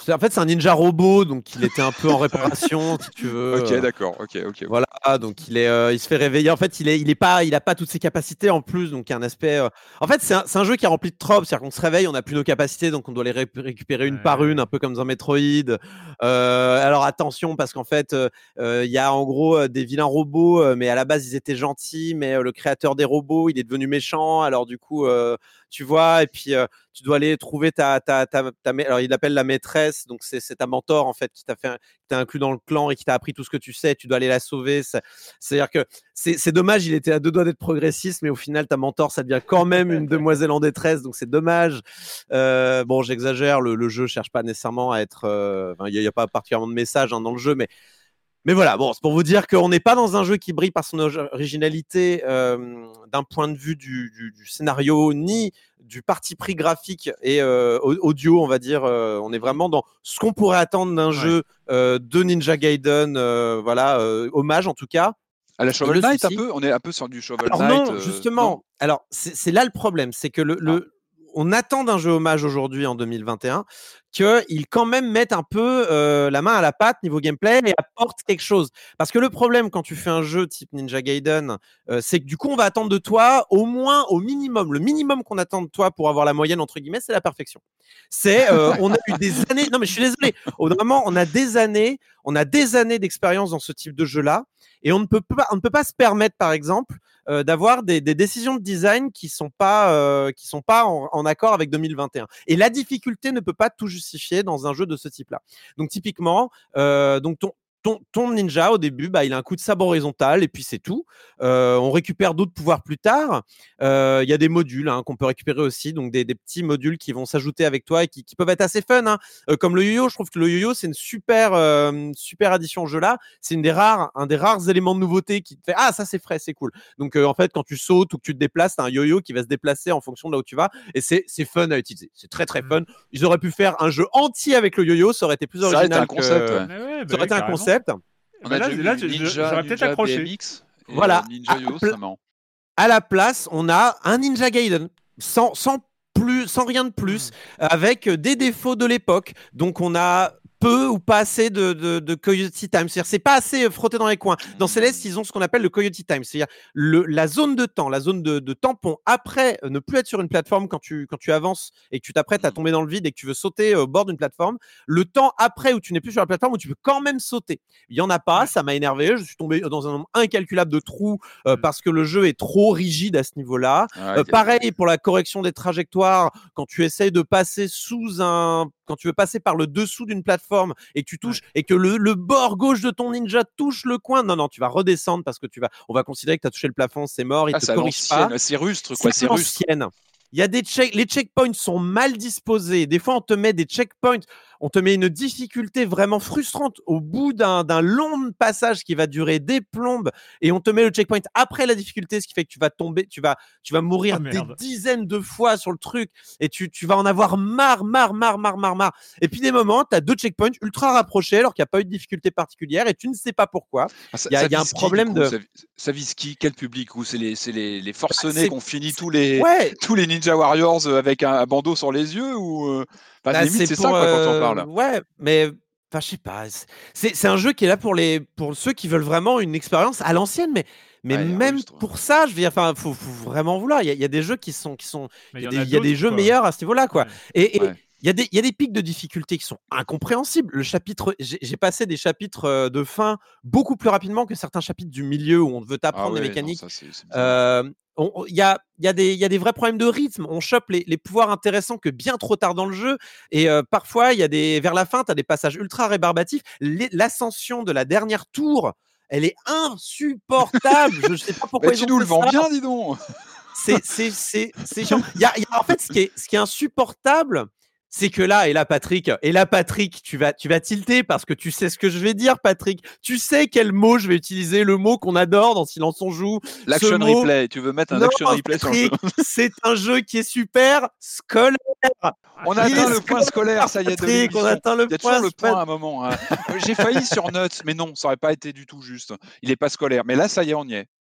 c'est, en fait, c'est un ninja robot, donc il était un peu en réparation, si tu veux. Ok, d'accord. Ok, ok. ok. Voilà, donc il est, euh, il se fait réveiller. En fait, il est, il est pas, il a pas toutes ses capacités en plus, donc il y a un aspect. euh, En fait, c'est un, c'est un jeu qui est rempli de tropes, c'est-à-dire qu'on se réveille, on n'a plus nos capacités, donc on doit les ré- récupérer une par Ouais. une, un peu comme dans Metroid. Euh, alors attention, parce qu'en fait, euh, euh, il y a en gros euh, des vilains robots, euh, mais à la base ils étaient gentils, mais euh, le créateur des robots, il est devenu méchant. Alors du coup, euh, tu vois, et puis euh, tu dois aller trouver ta, ta, ta, ta, ma- alors il l'appelle la maîtresse, donc c'est, c'est ta mentor en fait qui t'a fait, qui t'a inclus dans le clan et qui t'a appris tout ce que tu sais. Tu dois aller la sauver. C'est, c'est-à-dire que c'est, c'est dommage, il était à deux doigts d'être progressiste, mais au final ta mentor ça devient quand même une demoiselle en détresse, donc c'est dommage. Euh, bon, j'exagère, le, le jeu cherche pas nécessairement à être, euh, enfin, il n'y a, y a pas particulièrement de message hein, dans le jeu, mais mais voilà, bon, c'est pour vous dire qu'on n'est pas dans un jeu qui brille par son originalité euh, d'un point de vue du, du, du scénario, ni du parti pris graphique et euh, audio, on va dire. Euh, on est vraiment dans ce qu'on pourrait attendre d'un Ouais. jeu euh, de Ninja Gaiden, euh, voilà, euh, hommage en tout cas. À la Shovel le Knight, souci- un peu. On est un peu sur du Shovel Alors Knight. non, euh, justement. non Alors c'est, c'est là le problème, c'est que le, le- on attend d'un jeu hommage aujourd'hui en deux mille vingt et un qu'il quand même mette un peu euh, la main à la pâte niveau gameplay et apporte quelque chose. Parce que le problème quand tu fais un jeu type Ninja Gaiden, euh, c'est que du coup on va attendre de toi au moins, au minimum, le minimum qu'on attend de toi pour avoir la moyenne entre guillemets, c'est la perfection. C'est, euh, on a eu des années. Non mais je suis désolé. Au moment, on a des années, on a des années d'expérience dans ce type de jeu-là, et on ne peut pas, on ne peut pas se permettre, par exemple, euh, d'avoir des, des décisions de design qui sont pas, euh, qui sont pas en, en accord avec deux mille vingt et un. Et la difficulté ne peut pas tout justifier dans un jeu de ce type-là. Donc typiquement, euh, donc ton Ton, ton ninja, au début, bah, il a un coup de sabre horizontal et puis c'est tout. Euh, on récupère d'autres pouvoirs plus tard. Il euh, y a des modules hein, qu'on peut récupérer aussi, donc des, des petits modules qui vont s'ajouter avec toi et qui, qui peuvent être assez fun. Hein. Euh, comme le yo-yo, je trouve que le yo-yo, c'est une super, euh, super addition au jeu-là. C'est une des rares, un des rares éléments de nouveauté qui te fait « Ah, ça c'est frais, c'est cool ». Donc euh, en fait, quand tu sautes ou que tu te déplaces, tu as un yo-yo qui va se déplacer en fonction de là où tu vas et c'est, c'est fun à utiliser. C'est très très fun. Ils auraient pu faire un jeu entier avec le yo-yo, ça aurait été plus Ça aurait original été un concept, que... ouais. Mais ouais, bah Ça aurait ouais, été un carrément. concept. On Bah a là, déjà eu là, du je- je- Ninja, j'aurais peut-être Ninja accroché. B M X et Voilà. euh, Ninja À Yo-Yo, pla- c'est marrant. À la place, on a un Ninja Gaiden sans, sans, plus, sans rien de plus, avec des défauts de l'époque. Donc on a peu ou pas assez de, de, de Coyote Time. C'est-à-dire c'est pas assez frotté dans les coins. Dans Céleste, ils ont ce qu'on appelle le Coyote Time. C'est-à-dire le, la zone de temps, la zone de, de tampon après euh, ne plus être sur une plateforme quand tu, quand tu avances et que tu t'apprêtes à tomber dans le vide et que tu veux sauter au bord d'une plateforme. Le temps après où tu n'es plus sur la plateforme où tu peux quand même sauter. Il y en a pas, Ouais. ça m'a énervé. Je suis tombé dans un nombre incalculable de trous euh, Mm. parce que le jeu est trop rigide à ce niveau-là. Ouais, Euh, il y a- pareil pour la correction des trajectoires, quand tu essayes de passer sous un, quand tu veux passer par le dessous d'une plateforme et que tu touches et que le, le bord gauche de ton ninja touche le coin, non non, tu vas redescendre parce que tu vas, on va considérer que tu as touché le plafond, c'est mort, il Ah, te c'est à corrige pas. l'ancienne, c'est rustre, quoi, C'est c'est rustre. l'ancienne. Il y a des check, les checkpoints sont mal disposés. Des fois, on te met des checkpoints, on te met une difficulté vraiment frustrante au bout d'un, d'un long passage qui va durer des plombes et on te met le checkpoint après la difficulté, ce qui fait que tu vas tomber, tu vas, tu vas mourir Oh, des merde. dizaines de fois sur le truc et tu, tu vas en avoir marre, marre, marre, marre, marre, marre. Et puis des moments, tu as deux checkpoints ultra rapprochés alors qu'il n'y a pas eu de difficulté particulière et tu ne sais pas pourquoi. Ah, ça- Il y a- ça il y a un vise qui, problème du coup de- Ça, ça vise qui? Quel public? Ou c'est les, c'est les, les forcenés c'est- qu'on finit tous les, Ouais, tous les Ninja Warriors euh, avec un, un bandeau sur les yeux ou euh, enfin, bah, limite c'est ça pour, quoi quand tu en euh, parles. Ouais, mais enfin, je sais pas. C'est, c'est un jeu qui est là pour les, pour ceux qui veulent vraiment une expérience à l'ancienne, mais, mais Ouais, même rustre. pour ça, je veux dire, enfin, faut, faut vraiment vouloir. Il y, a, il y a des jeux qui sont, qui sont, Mais il y a en des, a il y a des d'autres, jeux quoi. meilleurs à ce niveau-là, quoi. Ouais. Et, et Ouais. il y a des, il y a des pics de difficulté qui sont incompréhensibles. Le chapitre, j'ai, j'ai passé des chapitres euh, de fin beaucoup plus rapidement que certains chapitres du milieu où on veut Ah t'apprendre ouais, des non, mécaniques. ça, c'est- c'est bizarre. Euh, on- on- Il y, a, il y, a des- il y a des vrais problèmes de rythme. On chope les, les pouvoirs intéressants que bien trop tard dans le jeu. Et euh, parfois, il y a des, vers la fin, tu as des passages ultra rébarbatifs. Les- L'ascension de la dernière tour, elle est insupportable. Je ne sais pas pourquoi Bah, ils tu ont nous fait le vends ça. bien, dis donc. C'est, c'est, c'est, c'est chiant. Il y a, il y a- en fait, ce qui est, ce qui est insupportable, c'est que là, et là, Patrick, et là, Patrick, tu vas, tu vas tilter parce que tu sais ce que je vais dire, Patrick. Tu sais quel mot je vais utiliser, le mot qu'on adore dans Silence on joue. L'action Ce mot- replay, tu veux mettre un Non, action replay sur le jeu. Patrick, c'est un jeu qui est super scolaire. On Il atteint est le point scolaire, ça y est, de Patrick, on l'émission. atteint le Il y a point. toujours le point scolaire. à un moment. Hein. J'ai failli sur Nuts, mais non, ça aurait pas été du tout juste. Il est pas scolaire. Mais là, ça y est, on y est.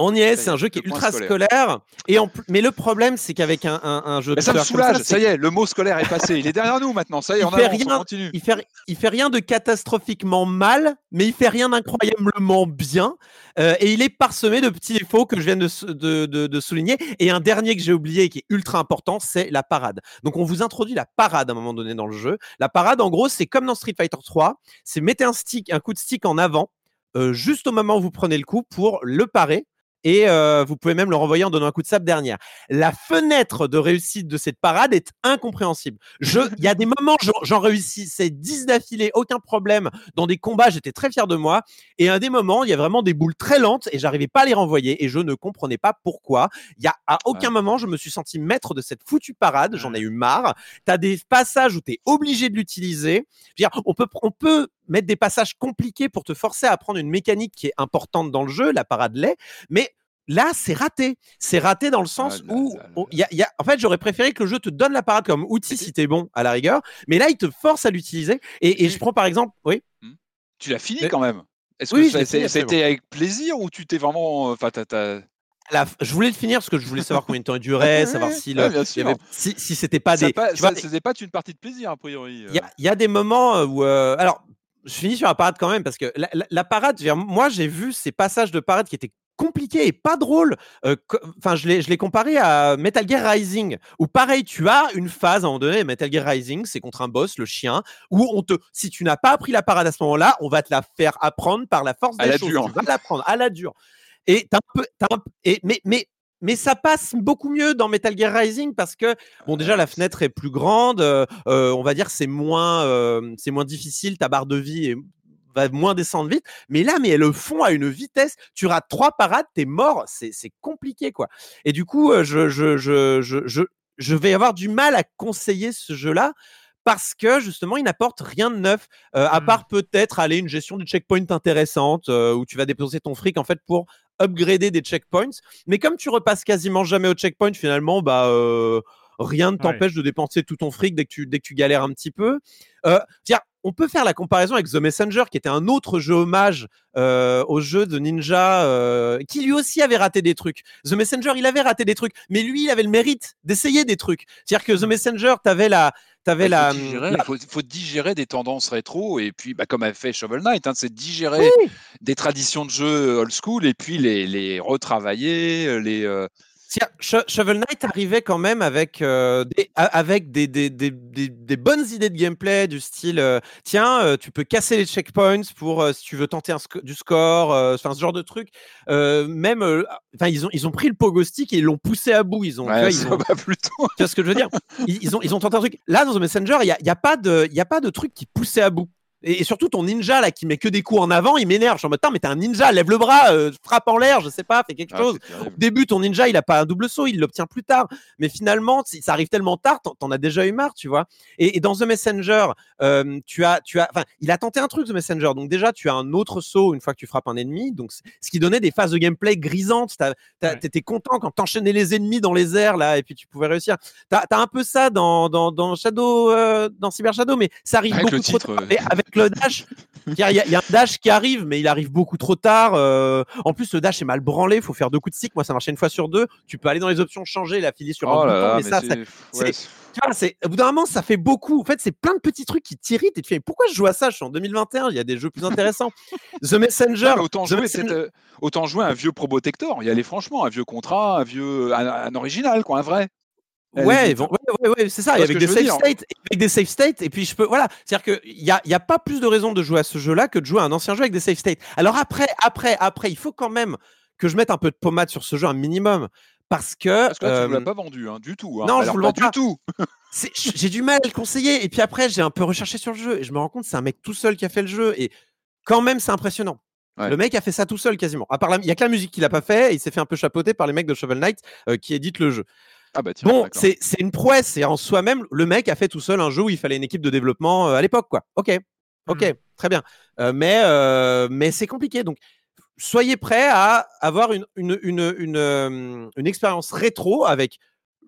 On y est, Ça y c'est est, un jeu qui est le point ultra scolaire. scolaire. Et en pl- mais le problème, c'est qu'avec un, un, un jeu Mais de ça me fleurs comme soulage, ça, ça c'est y est, le mot scolaire est passé. Il est derrière nous maintenant, ça y est, il on fait avance, on rien, continue. il fait, il fait rien de catastrophiquement mal, mais il fait rien d'incroyablement bien. Euh, et il est parsemé de petits défauts que je viens de, s- de, de, de souligner. Et un dernier que j'ai oublié, qui est ultra important, c'est la parade. Donc on vous introduit la parade à un moment donné dans le jeu. La parade, en gros, c'est comme dans Street Fighter trois. C'est mettez un stick, un coup de stick en avant, euh, juste au moment où vous prenez le coup pour le parer. Et euh, vous pouvez même le renvoyer en donnant un coup de sabre derrière. La fenêtre de réussite de cette parade est incompréhensible. Je, il y a des moments, j'en, j'en réussissais dix d'affilée, aucun problème. Dans des combats, j'étais très fier de moi. Et à des moments, il y a vraiment des boules très lentes et j'arrivais pas à les renvoyer et je ne comprenais pas pourquoi. Il y a à aucun Ouais. moment, je me suis senti maître de cette foutue parade. J'en ai eu marre. T'as des passages où t'es obligé de l'utiliser. Je veux dire, on peut, on peut mettre des passages compliqués pour te forcer à apprendre une mécanique qui est importante dans le jeu, la parade l'est, mais là, c'est raté. C'est raté dans le sens Ah là où, là là on- il y a, il y a- en fait, j'aurais préféré que le jeu te donne la parade comme outil si t'es bon à la rigueur, mais là, il te force à l'utiliser. Et, et je prends par exemple, oui. Tu l'as fini Mais- quand même. Est-ce Oui, que je l'ai ça- fini, c'est- absolument. c'était avec plaisir ou tu t'es vraiment. Enfin, t'as- t'as- La- je voulais le finir parce que je voulais savoir combien de temps il durait, savoir si, le, Ouais, bien il y sûr. avait, si, si c'était pas Ça des. pas- tu vois, ça- C'était pas une partie de plaisir, a priori. Il y, a- il y a des moments où. euh, alors, je finis sur la parade quand même parce que la, la- la parade, je veux dire, moi, j'ai vu ces passages de parade qui étaient compliqués et pas drôles. Euh, co- Enfin, je l'ai je l'ai comparé à Metal Gear Rising, où pareil, tu as une phase à un moment donné. Metal Gear Rising, c'est contre un boss, le chien, où on te, si tu n'as pas appris la parade à ce moment-là, on va te la faire apprendre par la force À des la choses. dure. Tu vas l'apprendre à la dure. Et t'as un peu, t'as un- et, mais, mais, mais ça passe beaucoup mieux dans Metal Gear Rising parce que bon, déjà la fenêtre est plus grande, euh, euh, on va dire c'est moins, euh, c'est moins difficile, ta barre de vie est, va moins descendre vite. Mais là, mais elles le font à une vitesse. Tu rates trois parades, t'es mort. C'est, c'est compliqué quoi. Et du coup, euh, je, je, je, je, je, je vais avoir du mal à conseiller ce jeu-là. Parce que justement, il n'apporte rien de neuf, euh, à Mm. part peut-être aller une gestion de checkpoint intéressante euh, où tu vas dépenser ton fric en fait pour upgrader des checkpoints. Mais comme tu repasses quasiment jamais au checkpoint, finalement, bah euh, rien ne t'empêche ouais. de dépenser tout ton fric dès que tu dès que tu galères un petit peu. Euh, tiens, on peut faire la comparaison avec The Messenger, qui était un autre jeu hommage euh, au jeu de Ninja, euh, qui lui aussi avait raté des trucs. The Messenger, il avait raté des trucs, mais lui, il avait le mérite d'essayer des trucs. C'est-à-dire que The Messenger, t'avais la T'avais bah, la, il faut digérer, la... faut, faut digérer des tendances rétro et puis bah, comme a fait Shovel Knight, hein, c'est digérer oui. des traditions de jeu old school et puis les, les retravailler, les. Euh... Sh- Shovel Knight arrivait quand même avec, euh, des, avec des, des, des, des, des bonnes idées de gameplay du style euh, tiens, euh, tu peux casser les checkpoints pour euh, si tu veux tenter un sc- du score, euh, ce genre de truc. Euh, même, enfin, euh, ils ont ils ont pris le pogo stick et ils l'ont poussé à bout. Ils ont, ouais, tu vois, ils ont pas plutôt. Tu vois ce que je veux dire? Ils, ils ont ils ont tenté un truc. Là, dans The Messenger, il y a, y a pas de il y a pas de truc qui poussait à bout. Et, et surtout ton ninja là qui met que des coups en avant, il m'énerve. Je suis en mode, mais t'es un ninja, lève le bras, euh, frappe en l'air, je sais pas, fais quelque ah, chose. Au début, ton ninja, il a pas un double saut, il l'obtient plus tard. Mais finalement, si ça arrive tellement tard, t'en, t'en as déjà eu marre, tu vois. Et, et dans The Messenger, euh, tu as, tu as, enfin, il a tenté un truc The Messenger. Donc déjà, tu as un autre saut une fois que tu frappes un ennemi. Donc ce qui donnait des phases de gameplay grisantes. T'as, t'as, ouais. T'étais content quand t'enchaînais les ennemis dans les airs là, et puis tu pouvais réussir. T'as, t'as un peu ça dans dans, dans Shadow, euh, dans Cyber Shadow, mais ça arrive avec beaucoup trop titre, tard. Euh... Et avec le dash. Il y, a, il y a un dash qui arrive, mais il arrive beaucoup trop tard. Euh, en plus, le dash est mal branlé. Il faut faire deux coups de stick. Moi, ça marchait une fois sur deux. Tu peux aller dans les options changer, la filer sur oh un là bouton. là, mais, mais ça, c'est... ça Ouais, c'est... Tu vois, c'est... au bout d'un moment, ça fait beaucoup. En fait, c'est plein de petits trucs qui t'irritent. Et tu fais, pourquoi je joue à ça? Je suis en deux mille vingt et un. Il y a des jeux plus intéressants. The Messenger. Non, autant, The jouer, Messenger... euh, autant jouer un vieux Probotector. Il y allait franchement un vieux contrat, un vieux, un, un original, quoi, un vrai. Ouais, ouais, ouais, ouais, c'est ça. Et avec des save states, avec des save states, et puis je peux, voilà, c'est-à-dire que il y a, y a pas plus de raison de jouer à ce jeu-là que de jouer à un ancien jeu avec des save states. Alors après, après, après, il faut quand même que je mette un peu de pommade sur ce jeu, un minimum, parce que. Parce que là, euh... tu ne l'as pas vendu, hein, du tout. Hein. Non, Alors, je vous le vends pas du tout. C'est, j'ai du mal à le conseiller, et puis après, j'ai un peu recherché sur le jeu, et je me rends compte, c'est un mec tout seul qui a fait le jeu, et quand même, c'est impressionnant. Ouais. Le mec a fait ça tout seul quasiment. À part la... il y a que la musique qu'il a pas fait, et il s'est fait un peu chapeauter par les mecs de Shovel Knight euh, qui éditent le jeu. Ah bah tiens, bon, c'est, c'est une prouesse. Et en soi-même, le mec a fait tout seul un jeu où il fallait une équipe de développement euh, à l'époque, quoi. Ok, ok, mmh. Très bien. Euh, mais, euh, mais c'est compliqué. Donc, soyez prêts à avoir une, une, une, une, une, une expérience rétro avec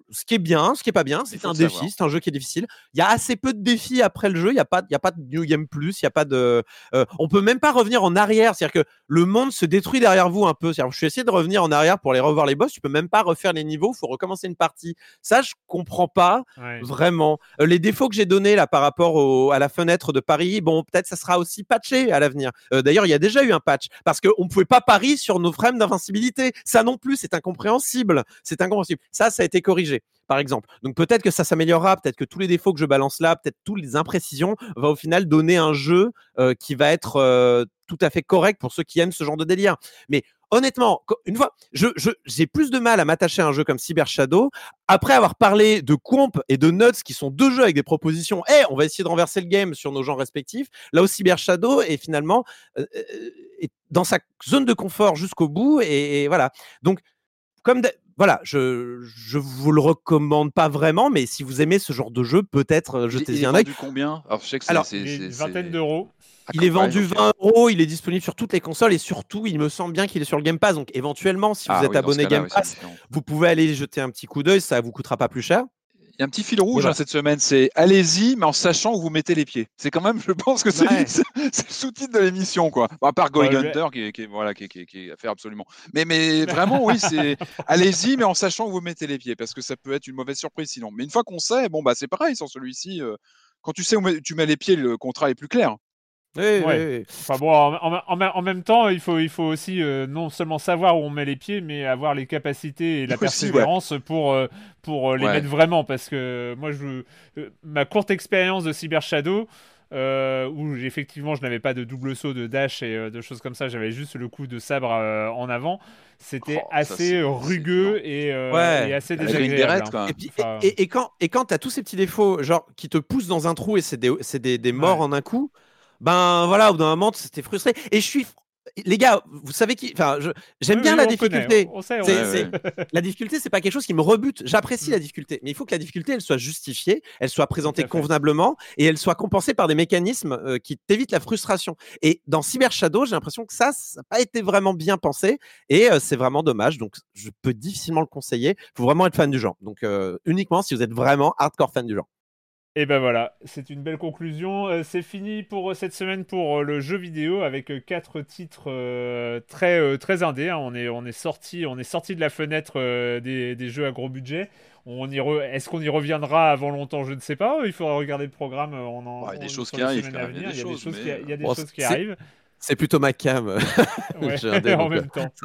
ce qui est bien, ce qui est pas bien, c'est un défi, savoir. C'est un jeu qui est difficile. Il y a assez peu de défis après le jeu, il y a pas, il y a pas de New Game Plus, il y a pas de, euh, on peut même pas revenir en arrière, c'est-à-dire que le monde se détruit derrière vous un peu. C'est-à-dire, je suis essayé de revenir en arrière pour aller revoir les boss, tu peux même pas refaire les niveaux, faut recommencer une partie. Ça, je comprends pas ouais. vraiment. Euh, les défauts que j'ai donnés là par rapport au, à la fenêtre de Paris, bon, peut-être ça sera aussi patché à l'avenir. Euh, d'ailleurs, il y a déjà eu un patch parce que on pouvait pas parier sur nos frames d'invincibilité. Ça non plus, c'est incompréhensible. C'est incompréhensible. Ça, ça a été corrigé, par exemple. Donc peut-être que ça s'améliorera, peut-être que tous les défauts que je balance là, peut-être toutes les imprécisions, va au final donner un jeu euh, qui va être euh, tout à fait correct pour ceux qui aiment ce genre de délire. Mais honnêtement, une fois, je, je, j'ai plus de mal à m'attacher à un jeu comme Cyber Shadow après avoir parlé de Comp et de Nuts, qui sont deux jeux avec des propositions. Eh, hey, on va essayer de renverser le game sur nos genres respectifs. Là où Cyber Shadow est finalement euh, est dans sa zone de confort jusqu'au bout. Et, et voilà. Donc, comme de... voilà, je je vous le recommande pas vraiment, mais si vous aimez ce genre de jeu, peut-être jetez-y un œil. Il est vendu combien? Alors, je sais que c'est, Alors, c'est, il est c'est, une vingtaine d'euros. Il est vendu vingt euros, il est disponible sur toutes les consoles et surtout, il me semble bien qu'il est sur le Game Pass. Donc, éventuellement, si vous ah, êtes oui, abonné Game Pass, oui, vous pouvez aller jeter un petit coup d'œil, ça vous coûtera pas plus cher. Il y a un petit fil rouge voilà. hein, cette semaine, c'est allez-y, mais en sachant où vous mettez les pieds. C'est quand même, je pense que c'est, ouais. c'est, c'est le sous-titre de l'émission, quoi. Bon, à part Going ouais, Hunter, qui est, qui est, voilà, qui est, qui est, qui est à faire absolument. Mais, mais vraiment, oui, c'est allez-y, mais en sachant où vous mettez les pieds, parce que ça peut être une mauvaise surprise sinon. Mais une fois qu'on sait, bon, bah, c'est pareil sur celui-ci. Euh, quand tu sais où tu mets les pieds, le contrat est plus clair. Oui, ouais. oui, oui. Enfin bon, en, en, en, en même temps, il faut, il faut aussi euh, non seulement savoir où on met les pieds, mais avoir les capacités et la persévérance ouais. pour, euh, pour euh, les ouais. mettre vraiment. Parce que moi, je, euh, ma courte expérience de Cyber Shadow, euh, où effectivement je n'avais pas de double saut, de dash et euh, de choses comme ça, j'avais juste le coup de sabre euh, en avant. C'était oh, assez c'est, rugueux c'est et, euh, ouais. et assez désagréable. Hein. Et, puis, enfin... et, et, et quand, et quand tu as tous ces petits défauts, genre qui te poussent dans un trou et c'est des, c'est des, des morts ouais. en un coup. Ben voilà, au bout d'un moment, c'était frustré. Et je suis, les gars, vous savez qui, enfin, je... j'aime oui, bien oui, la difficulté. On sait, on c'est, sait. C'est... la difficulté, c'est pas quelque chose qui me rebute. J'apprécie la difficulté, mais il faut que la difficulté, elle soit justifiée, elle soit présentée convenablement et elle soit compensée par des mécanismes euh, qui t'évitent la frustration. Et dans Cyber Shadow, j'ai l'impression que ça, ça n'a pas été vraiment bien pensé et euh, c'est vraiment dommage. Donc, je peux difficilement le conseiller. Il faut vraiment être fan du genre. Donc, euh, uniquement si vous êtes vraiment hardcore fan du genre. Et ben voilà, c'est une belle conclusion. Euh, c'est fini pour euh, cette semaine pour euh, le jeu vidéo avec euh, quatre titres euh, très euh, très indés. Hein. On est on est sorti on est sorti de la fenêtre euh, des, des jeux à gros budget. On y re... Est-ce qu'on y reviendra avant longtemps? Je ne sais pas. Il faudra regarder le programme. On en, ouais, il y a des on, choses qui arrivent. Il y a des choses, choses, mais... qui, il y a des bon, choses qui c'est... arrivent. C'est plutôt ma cam. Ouais, dé, en même temps.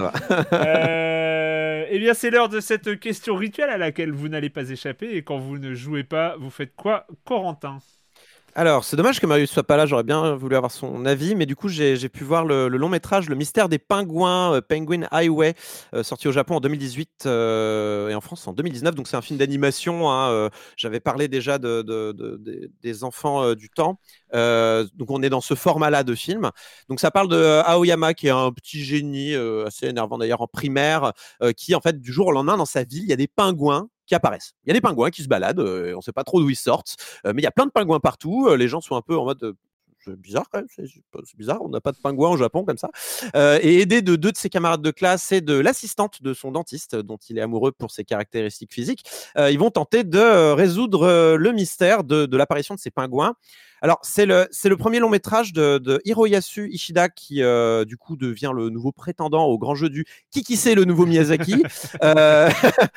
euh, eh bien, c'est l'heure de cette question rituelle à laquelle vous n'allez pas échapper. Et quand vous ne jouez pas, vous faites quoi, Corentin? Alors, c'est dommage que Marius soit pas là, j'aurais bien voulu avoir son avis, mais du coup, j'ai, j'ai pu voir le, le long métrage Le Mystère des Pingouins, euh, Penguin Highway, euh, sorti au Japon en deux mille dix-huit euh, et en France en deux mille dix-neuf. Donc, c'est un film d'animation. Hein, euh, j'avais parlé déjà de, de, de, de des enfants euh, du temps. Euh, donc, on est dans ce format-là de film. Donc, ça parle de Aoyama, qui est un petit génie, euh, assez énervant d'ailleurs en primaire, euh, qui, en fait, du jour au lendemain, dans sa ville, il y a des pingouins qui apparaissent. Il y a des pingouins qui se baladent, euh, on ne sait pas trop d'où ils sortent, euh, mais il y a plein de pingouins partout. Euh, les gens sont un peu en mode euh, c'est bizarre quand même, c'est, c'est bizarre, on n'a pas de pingouins au Japon comme ça. Euh, et aidé de deux de ses camarades de classe et de l'assistante de son dentiste, dont il est amoureux pour ses caractéristiques physiques, euh, ils vont tenter de résoudre euh, le mystère de, de l'apparition de ces pingouins. Alors, c'est le, c'est le premier long métrage de, de Hiroyasu Ishida qui, euh, du coup, devient le nouveau prétendant au grand jeu du qui qui c'est le nouveau Miyazaki. euh,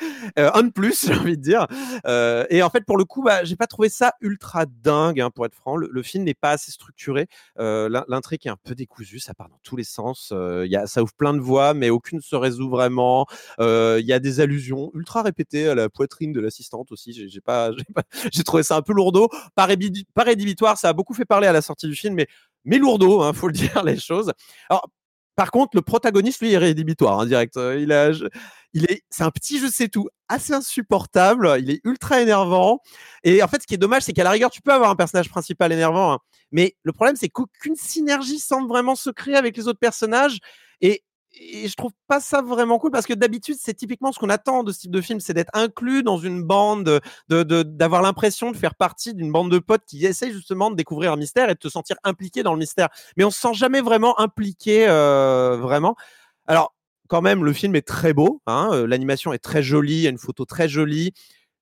un de plus, j'ai envie de dire. Euh, et en fait, pour le coup, bah, j'ai pas trouvé ça ultra dingue, hein, pour être franc. Le, le film n'est pas assez structuré. Euh, l'intrigue est un peu décousue, ça part dans tous les sens. Euh, y a, ça ouvre plein de voies, mais aucune se résout vraiment. Il euh, y a des allusions ultra répétées à la poitrine de l'assistante aussi. J'ai, j'ai, pas, j'ai, pas, j'ai trouvé ça un peu lourdeau. Pas, rébi- pas rédhibitoire. Ça a beaucoup fait parler à la sortie du film, mais, mais lourdeau, hein, faut le dire, les choses. Alors, par contre, le protagoniste, lui, est rédhibitoire, hein, direct. Il a, il est, c'est un petit je sais tout, assez insupportable. Il est ultra énervant. Et en fait, ce qui est dommage, c'est qu'à la rigueur, tu peux avoir un personnage principal énervant, hein, mais le problème, c'est qu'aucune synergie semble vraiment se créer avec les autres personnages. Et Et je trouve pas ça vraiment cool parce que d'habitude, c'est typiquement ce qu'on attend de ce type de film, c'est d'être inclus dans une bande, de, de, de, d'avoir l'impression de faire partie d'une bande de potes qui essayent justement de découvrir un mystère et de te sentir impliqué dans le mystère. Mais on se sent jamais vraiment impliqué, euh, vraiment. Alors, quand même, le film est très beau, hein, l'animation est très jolie, il y a une photo très jolie.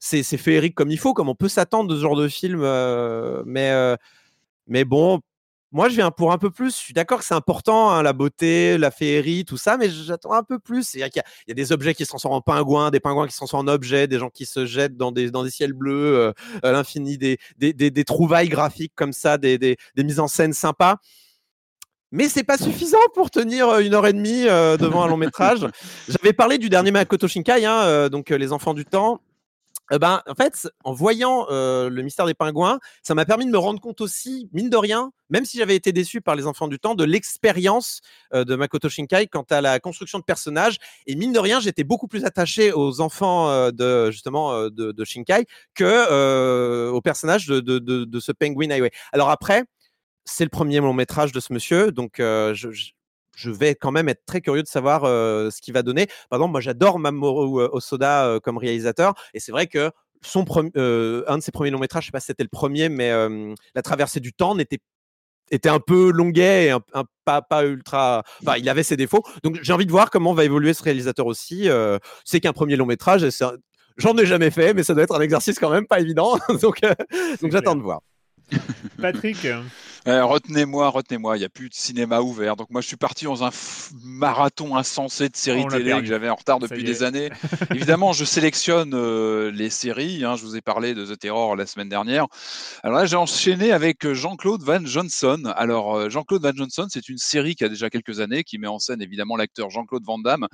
c'est, c'est féerique comme il faut, comme on peut s'attendre de ce genre de film. Euh, mais, euh, mais bon, moi, je viens pour un peu plus. Je suis d'accord que c'est important, hein, la beauté, la féerie, tout ça, mais j'attends un peu plus. C'est-à-dire qu'il y a, il y a des objets qui se transforment en pingouins, des pingouins qui se transforment en objets, des gens qui se jettent dans des, dans des ciels bleus, euh, à l'infini, des, des, des, des trouvailles graphiques comme ça, des, des, des mises en scène sympas. Mais c'est pas suffisant pour tenir une heure et demie euh, devant un long métrage. J'avais parlé du dernier Makoto Shinkai, hein, euh, donc euh, Les Enfants du Temps. Euh, ben, en fait, en voyant euh, Le Mystère des Pingouins, ça m'a permis de me rendre compte aussi, mine de rien, même si j'avais été déçu par Les Enfants du Temps, de l'expérience euh, de Makoto Shinkai quant à la construction de personnages. Et mine de rien, j'étais beaucoup plus attaché aux enfants euh, de justement euh, de, de Shinkai que euh, aux personnages de, de, de, de ce Penguin Highway. Alors après, c'est le premier long métrage de ce monsieur, donc euh, je, je, je vais quand même être très curieux de savoir euh, ce qu'il va donner. Par exemple, moi j'adore Mamoru Hosoda euh, comme réalisateur, et c'est vrai que son pre- euh, un de ses premiers longs métrages, je sais pas si c'était le premier, mais euh, La Traversée du Temps n'était était un peu longuet et un, un pas, pas ultra. Enfin, il avait ses défauts. Donc j'ai envie de voir comment va évoluer ce réalisateur aussi. Euh, c'est qu'un premier long métrage, et c'est un... j'en ai jamais fait, mais ça doit être un exercice quand même pas évident. donc euh, donc j'attends de voir. Patrick. Euh, retenez-moi, retenez-moi, il n'y a plus de cinéma ouvert. Donc moi, je suis parti dans un f- marathon insensé de séries On l'a télé perdu. que j'avais en retard Ça depuis y des est. années. Évidemment, je sélectionne euh, les séries. Hein, je vous ai parlé de The Terror la semaine dernière. Alors là, j'ai enchaîné avec Jean-Claude Van Johnson. Alors, euh, Jean-Claude Van Johnson, c'est une série qui a déjà quelques années, qui met en scène évidemment l'acteur Jean-Claude Van Damme.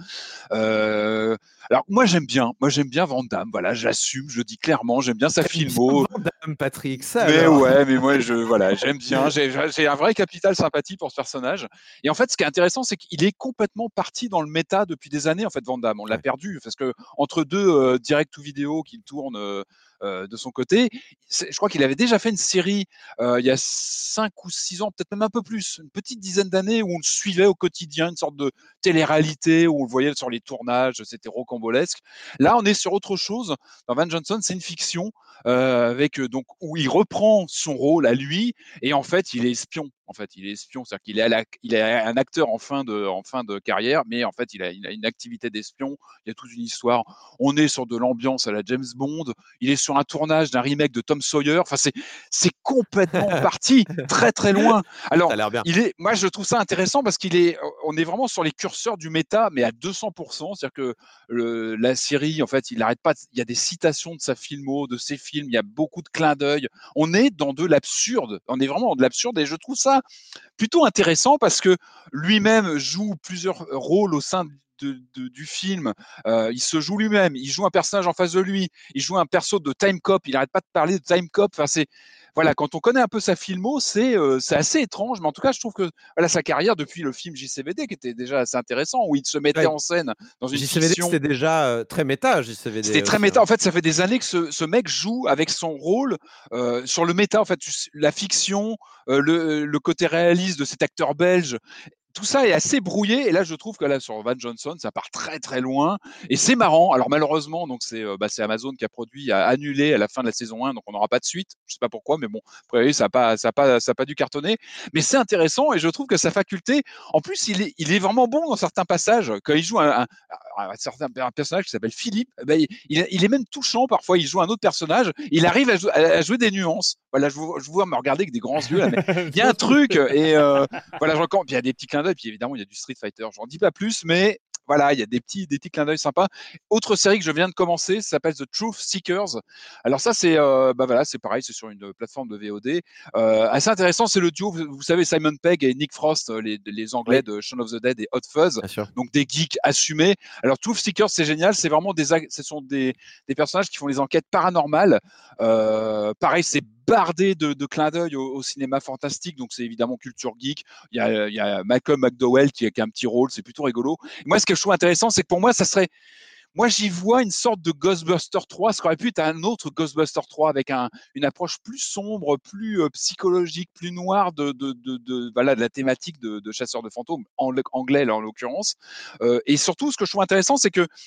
Euh, alors, moi, j'aime bien. Moi, j'aime bien Van Damme. Voilà, j'assume, je le dis clairement, j'aime bien sa filmo. Van Damme, Patrick, ça Mais alors. ouais, mais moi, je, voilà, j'aime bien. J'ai, j'ai un vrai capital sympathie pour ce personnage. Et en fait, ce qui est intéressant, c'est qu'il est complètement parti dans le méta depuis des années. En fait, Van Damme, on l'a Ouais. perdu parce que entre deux euh, direct to vidéo qui tournent euh, euh, de son côté, c'est- je crois qu'il avait déjà fait une série euh, il y a cinq ou six ans, peut-être même un peu plus, une petite dizaine d'années où on le suivait au quotidien, une sorte de télé-réalité où on le voyait sur les tournages, c'était rocambolesque. Là, on est sur autre chose. Dans Van Johnson, c'est une fiction. Euh, avec donc où il reprend son rôle à lui et en fait il est espion. En fait, il est espion, c'est-à-dire qu'il est, à la, il est un acteur en fin de, en fin de carrière, mais en fait il a, il a une activité d'espion. Il y a toute une histoire. On est sur de l'ambiance à la James Bond. Il est sur un tournage d'un remake de Tom Sawyer. Enfin, c'est c'est complètement parti très très loin. Alors, Ça a l'air bien. il est, moi je trouve ça intéressant parce qu'il est, on est vraiment sur les curseurs du méta, mais à deux cents pour cent. C'est-à-dire que le, la série, en fait, il n'arrête pas. Il y a des citations de sa filmo, de ses films. Il y a beaucoup de clins d'œil. On est dans de l'absurde. On est vraiment dans de l'absurde et je trouve ça plutôt intéressant parce que lui-même joue plusieurs rôles au sein de, de, du film. Euh, il se joue lui-même. Il joue un personnage en face de lui. Il joue un perso de Time Cop. Il n'arrête pas de parler de Time Cop. Enfin, c'est voilà, quand on connaît un peu sa filmo, c'est euh, c'est assez étrange, mais en tout cas, je trouve que voilà, sa carrière depuis le film J C V D, qui était déjà assez intéressant, où il se mettait Ouais. en scène dans une J C V D, fiction. c'était déjà euh, très méta, J C V D. C'était très aussi, méta. hein. En fait, ça fait des années que ce, ce mec joue avec son rôle euh, sur le méta. En fait, la fiction, euh, le, le côté réaliste de cet acteur belge. Tout ça est assez brouillé et là je trouve que là sur Van Johnson ça part très très loin et c'est marrant. Alors malheureusement donc c'est euh, bah, c'est Amazon qui a produit a annulé à la fin de la saison un donc on n'aura pas de suite. Je sais pas pourquoi mais bon après ça a pas ça a pas ça a pas dû cartonner mais c'est intéressant et je trouve que sa faculté en plus il est il est vraiment bon dans certains passages quand il joue un, un, un, certain, un personnage qui s'appelle Philippe bah, il, il est même touchant parfois il joue un autre personnage il arrive à, jou- à jouer des nuances. Voilà je vous, je vous vois me regarder avec des grands yeux là, mais il y a un truc et euh, voilà je recommande. Puis il y a des petits clins d'œil puis évidemment il y a du Street Fighter, j'en dis pas plus mais voilà, il y a des petits, des petits clins d'œil sympas. Autre série que je viens de commencer, ça s'appelle The Truth Seekers. Alors ça, c'est, euh, bah voilà, c'est pareil, c'est sur une plateforme de V O D. Euh, assez intéressant, c'est le duo, vous, vous savez, Simon Pegg et Nick Frost, les, les Anglais oui. de Shaun of the Dead et Hot Fuzz. Donc des geeks assumés. Alors Truth Seekers, c'est génial, c'est vraiment des, ce sont des, des personnages qui font les enquêtes paranormales. Euh, pareil, c'est bardé de, de clins d'œil au, au cinéma fantastique, donc c'est évidemment culture geek. Il y a, il y a Malcolm McDowell qui a, qui a un petit rôle, c'est plutôt rigolo. Et moi, ce que je trouve intéressant, c'est que pour moi, ça serait, moi, j'y vois une sorte de Ghostbuster trois, ce qui aurait pu être un autre Ghostbuster trois avec un, une approche plus sombre, plus euh, psychologique, plus noire de, de, de, de, voilà, de la thématique de, de chasseurs de fantômes, en, anglais là en l'occurrence. Euh, et surtout, ce que je trouve intéressant, c'est que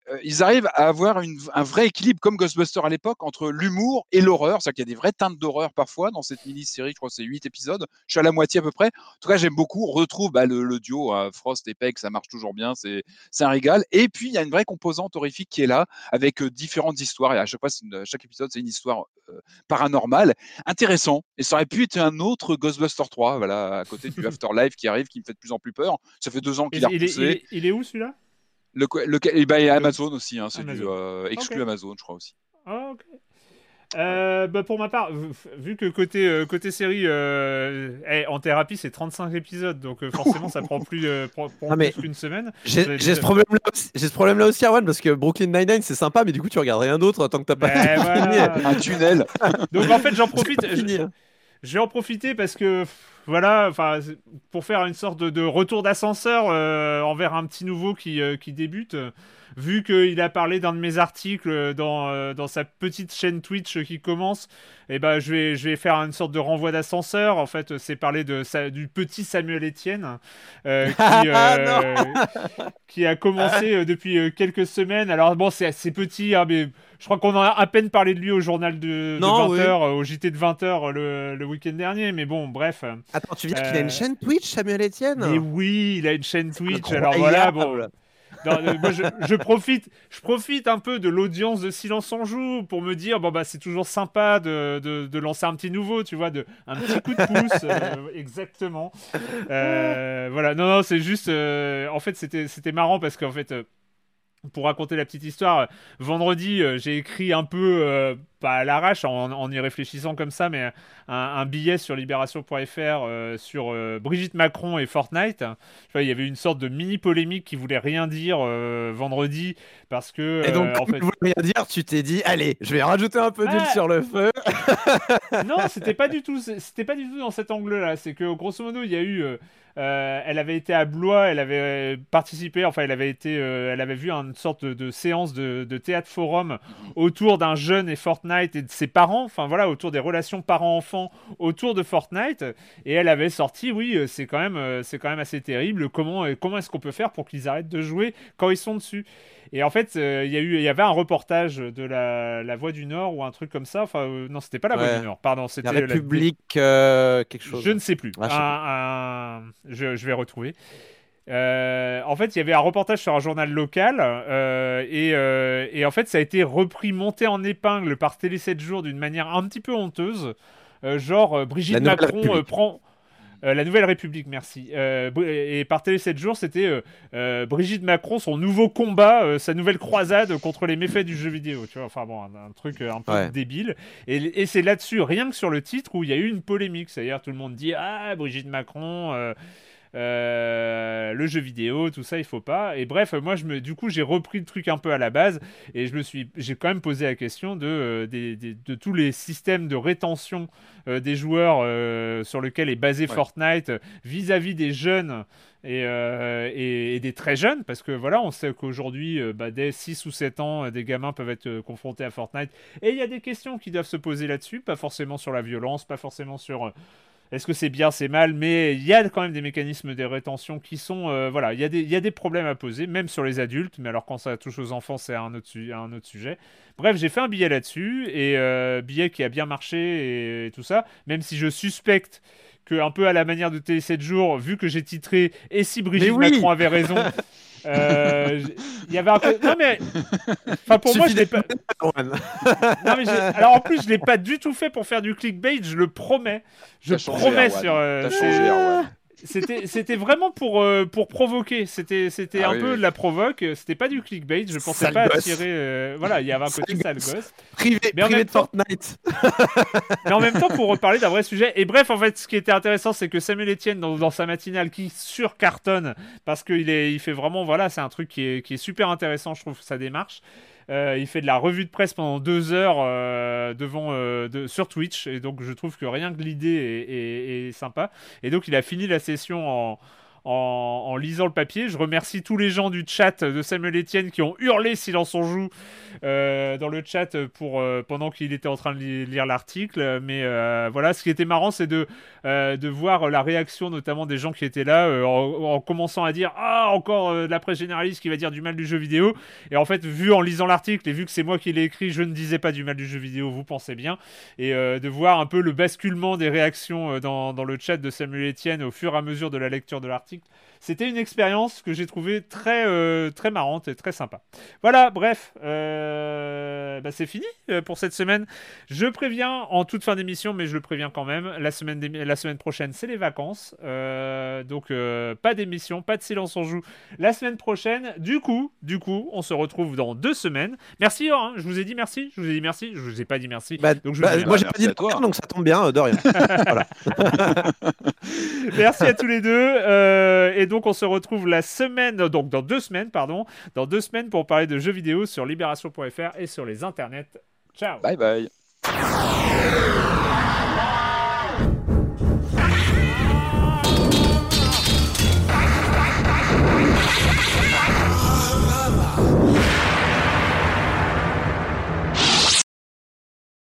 euh, ils arrivent à avoir une, un vrai équilibre, comme Ghostbusters à l'époque, entre l'humour et l'horreur. C'est-à-dire qu'il y a des vraies teintes d'horreur parfois dans cette mini-série. Je crois que c'est huit épisodes. Je suis à la moitié à peu près. En tout cas, j'aime beaucoup. On retrouve bah, le, le duo hein, Frost et Pegg, ça marche toujours bien. C'est, c'est un régal. Et puis, il y a une vraie composante horrifique qui est là, avec euh, différentes histoires. Et à chaque fois, c'est une, chaque épisode, c'est une histoire euh, paranormale. Intéressant. Et ça aurait pu être un autre Ghostbusters trois, voilà, à côté du Afterlife qui arrive, qui me fait de plus en plus peur. Ça fait deux ans qu'il a il, est, repoussé. il, est, il est où celui-là? Le, le, et ben, il y a Amazon aussi, hein, c'est Amazon. du euh, exclu okay. Amazon, je crois aussi. Ah, ok. Euh, bah pour ma part, vu que côté, euh, côté série, euh, hey, en thérapie, c'est trente-cinq épisodes, donc euh, forcément, ça prend plus, euh, prend, prend ah, plus qu'une semaine. J'ai, j'ai, déjà... ce problème-là aussi, j'ai ce problème-là aussi, Arwan, parce que Brooklyn Nine-Nine, c'est sympa, mais du coup, tu regardes rien d'autre tant que t'as pas bah, voilà. fini. Un tunnel. Donc en fait, j'en profite. Fini, hein. Je vais en profiter parce que voilà, enfin, pour faire une sorte de, de retour d'ascenseur euh, envers un petit nouveau qui, euh, qui débute. Euh, vu qu'il a parlé d'un de mes articles dans, euh, dans sa petite chaîne Twitch qui commence, eh ben, je, vais, je vais faire une sorte de renvoi d'ascenseur. En fait, c'est parler de, sa, du petit Samuel Etienne euh, qui, euh, qui a commencé euh, depuis euh, quelques semaines. Alors bon, c'est assez petit, hein, mais je crois qu'on en a à peine parlé de lui au journal de, non, de vingt heures, oui. euh, au J T de vingt heures le, le week-end dernier. Mais bon, bref. Attends, tu veux dire euh... qu'il a une chaîne Twitch, Samuel Etienne? Mais oui, il a une chaîne Twitch. Alors voilà, bon... Non, euh, moi, je, je, profite, je profite un peu de l'audience de Silence on Joue pour me dire bon bah c'est toujours sympa de, de, de lancer un petit nouveau, tu vois, de, un petit coup de pouce, euh, exactement. Euh, voilà, non, non, c'est juste, euh, en fait, c'était, c'était marrant parce qu'en fait, euh, pour raconter la petite histoire, euh, vendredi, euh, j'ai écrit un peu, euh, pas à l'arrache, en, en y réfléchissant comme ça, mais un, un billet sur libération point f r euh, sur euh, Brigitte Macron et Fortnite. Enfin, il y avait une sorte de mini polémique qui voulait rien dire euh, vendredi parce que. Et donc, euh, comme en fait... il voulait rien dire, tu t'es dit, allez, je vais rajouter un peu d'huile ah sur le feu. Non, c'était pas du tout, c'était pas du tout dans cet angle-là. C'est que grosso modo, il y a eu. Euh, Euh, elle avait été à Blois, elle avait participé, enfin elle avait été, euh, elle avait vu une sorte de, de séance de, de théâtre forum autour d'un jeune et Fortnite et de ses parents, enfin voilà, autour des relations parents-enfants autour de Fortnite, et elle avait sorti, oui, c'est quand même, c'est quand même assez terrible. Comment, comment est-ce qu'on peut faire pour qu'ils arrêtent de jouer quand ils sont dessus? Et en fait, il euh, y a eu, il y avait un reportage de la, la Voix du Nord ou un truc comme ça. Enfin, euh, non, c'était pas la ouais. Voix du Nord. Pardon, c'était la République la... euh, quelque chose. Je ne sais plus. Ah, je, sais un, un... Je, je vais retrouver. Euh, en fait, il y avait un reportage sur un journal local euh, et, euh, et en fait, ça a été repris, monté en épingle par Télé sept jours d'une manière un petit peu honteuse. Euh, genre, Brigitte Macron euh, prend. Euh, la Nouvelle République, merci. Euh, et par Télé sept jours, c'était euh, euh, Brigitte Macron, son nouveau combat, euh, sa nouvelle croisade contre les méfaits du jeu vidéo. Tu vois, enfin bon, un, un truc un peu ouais. débile. Et, et c'est là-dessus, rien que sur le titre, où il y a eu une polémique. C'est-à-dire, tout le monde dit ah Brigitte Macron. Euh, Euh, le jeu vidéo, tout ça, il faut pas. Et bref, moi, je me, du coup, j'ai repris le truc un peu à la base et je me suis, j'ai quand même posé la question de, euh, des, des, de tous les systèmes de rétention euh, des joueurs euh, sur lesquels est basé ouais. Fortnite euh, vis-à-vis des jeunes et, euh, et, et des très jeunes, parce que voilà, on sait qu'aujourd'hui, euh, bah, dès six ou sept ans, euh, des gamins peuvent être euh, confrontés à Fortnite. Et il y a des questions qui doivent se poser là-dessus, pas forcément sur la violence, pas forcément sur... Euh, est-ce que c'est bien, c'est mal, mais il y a quand même des mécanismes de rétention qui sont... Euh, voilà, il y, y a des problèmes à poser, même sur les adultes, mais alors quand ça touche aux enfants, c'est un autre, su- un autre sujet. Bref, j'ai fait un billet là-dessus, et euh, billet qui a bien marché et, et tout ça, même si je suspecte que, un peu à la manière de Télé sept jours, vu que j'ai titré « Et si Brigitte oui Macron avait raison ?» Euh, il y avait un peu... Non mais, enfin pour moi je l'ai pas. Non mais alors en plus je l'ai pas du tout fait pour faire du clickbait, je le promets, je T'as promets changé, sur. Euh, T'as changé, ouais. C'était, c'était vraiment pour, euh, pour provoquer. C'était, c'était ah, un oui, peu oui. de la provoque. C'était pas du clickbait. Je pensais sale pas gosse. attirer. Euh, voilà, il y avait un côté sale gosse. Privé, mais privé de temps... Fortnite. Mais en même temps, pour reparler d'un vrai sujet. Et bref, en fait, ce qui était intéressant, c'est que Samuel Etienne, dans, dans sa matinale, qui surcartonne, parce qu'il est, il fait vraiment. Voilà, c'est un truc qui est, qui est super intéressant, je trouve, sa démarche. Euh, il fait de la revue de presse pendant deux heures euh, devant, euh, de, sur Twitch, et donc je trouve que rien que l'idée est, est, est sympa. Et donc il a fini la session en, en, en lisant le papier. Je remercie tous les gens du chat de Samuel Etienne qui ont hurlé Silence on joue euh, dans le chat pour, euh, pendant qu'il était en train de li- lire l'article. Mais euh, voilà, ce qui était marrant, c'est de, euh, de voir la réaction notamment des gens qui étaient là euh, en, en commençant à dire « Ah, encore euh, de la presse généraliste qui va dire du mal du jeu vidéo ». Et en fait, vu en lisant l'article et vu que c'est moi qui l'ai écrit, je ne disais pas du mal du jeu vidéo, vous pensez bien. Et euh, de voir un peu le basculement des réactions euh, dans, dans le chat de Samuel Etienne au fur et à mesure de la lecture de l'article. C'était une expérience que j'ai trouvée très, euh, très marrante et très sympa. Voilà, bref, euh, bah c'est fini euh, pour cette semaine. Je préviens en toute fin d'émission, mais je le préviens quand même, la semaine, la semaine prochaine, c'est les vacances. Euh, donc, euh, pas d'émission, pas de Silence on joue la semaine prochaine. Du coup, du coup, on se retrouve dans deux semaines. Merci, hein, je vous ai dit merci, je vous ai dit merci, je vous ai pas dit merci. Bah, donc je bah, vous ai- moi, j'ai merci pas dit à de toi. rien, donc ça tombe bien, euh, de rien. Voilà. Merci à tous les deux. Euh, et donc, on se retrouve la semaine, donc dans deux semaines, pardon, dans deux semaines pour parler de jeux vidéo sur libération point f r et sur les internets. Ciao. Bye bye.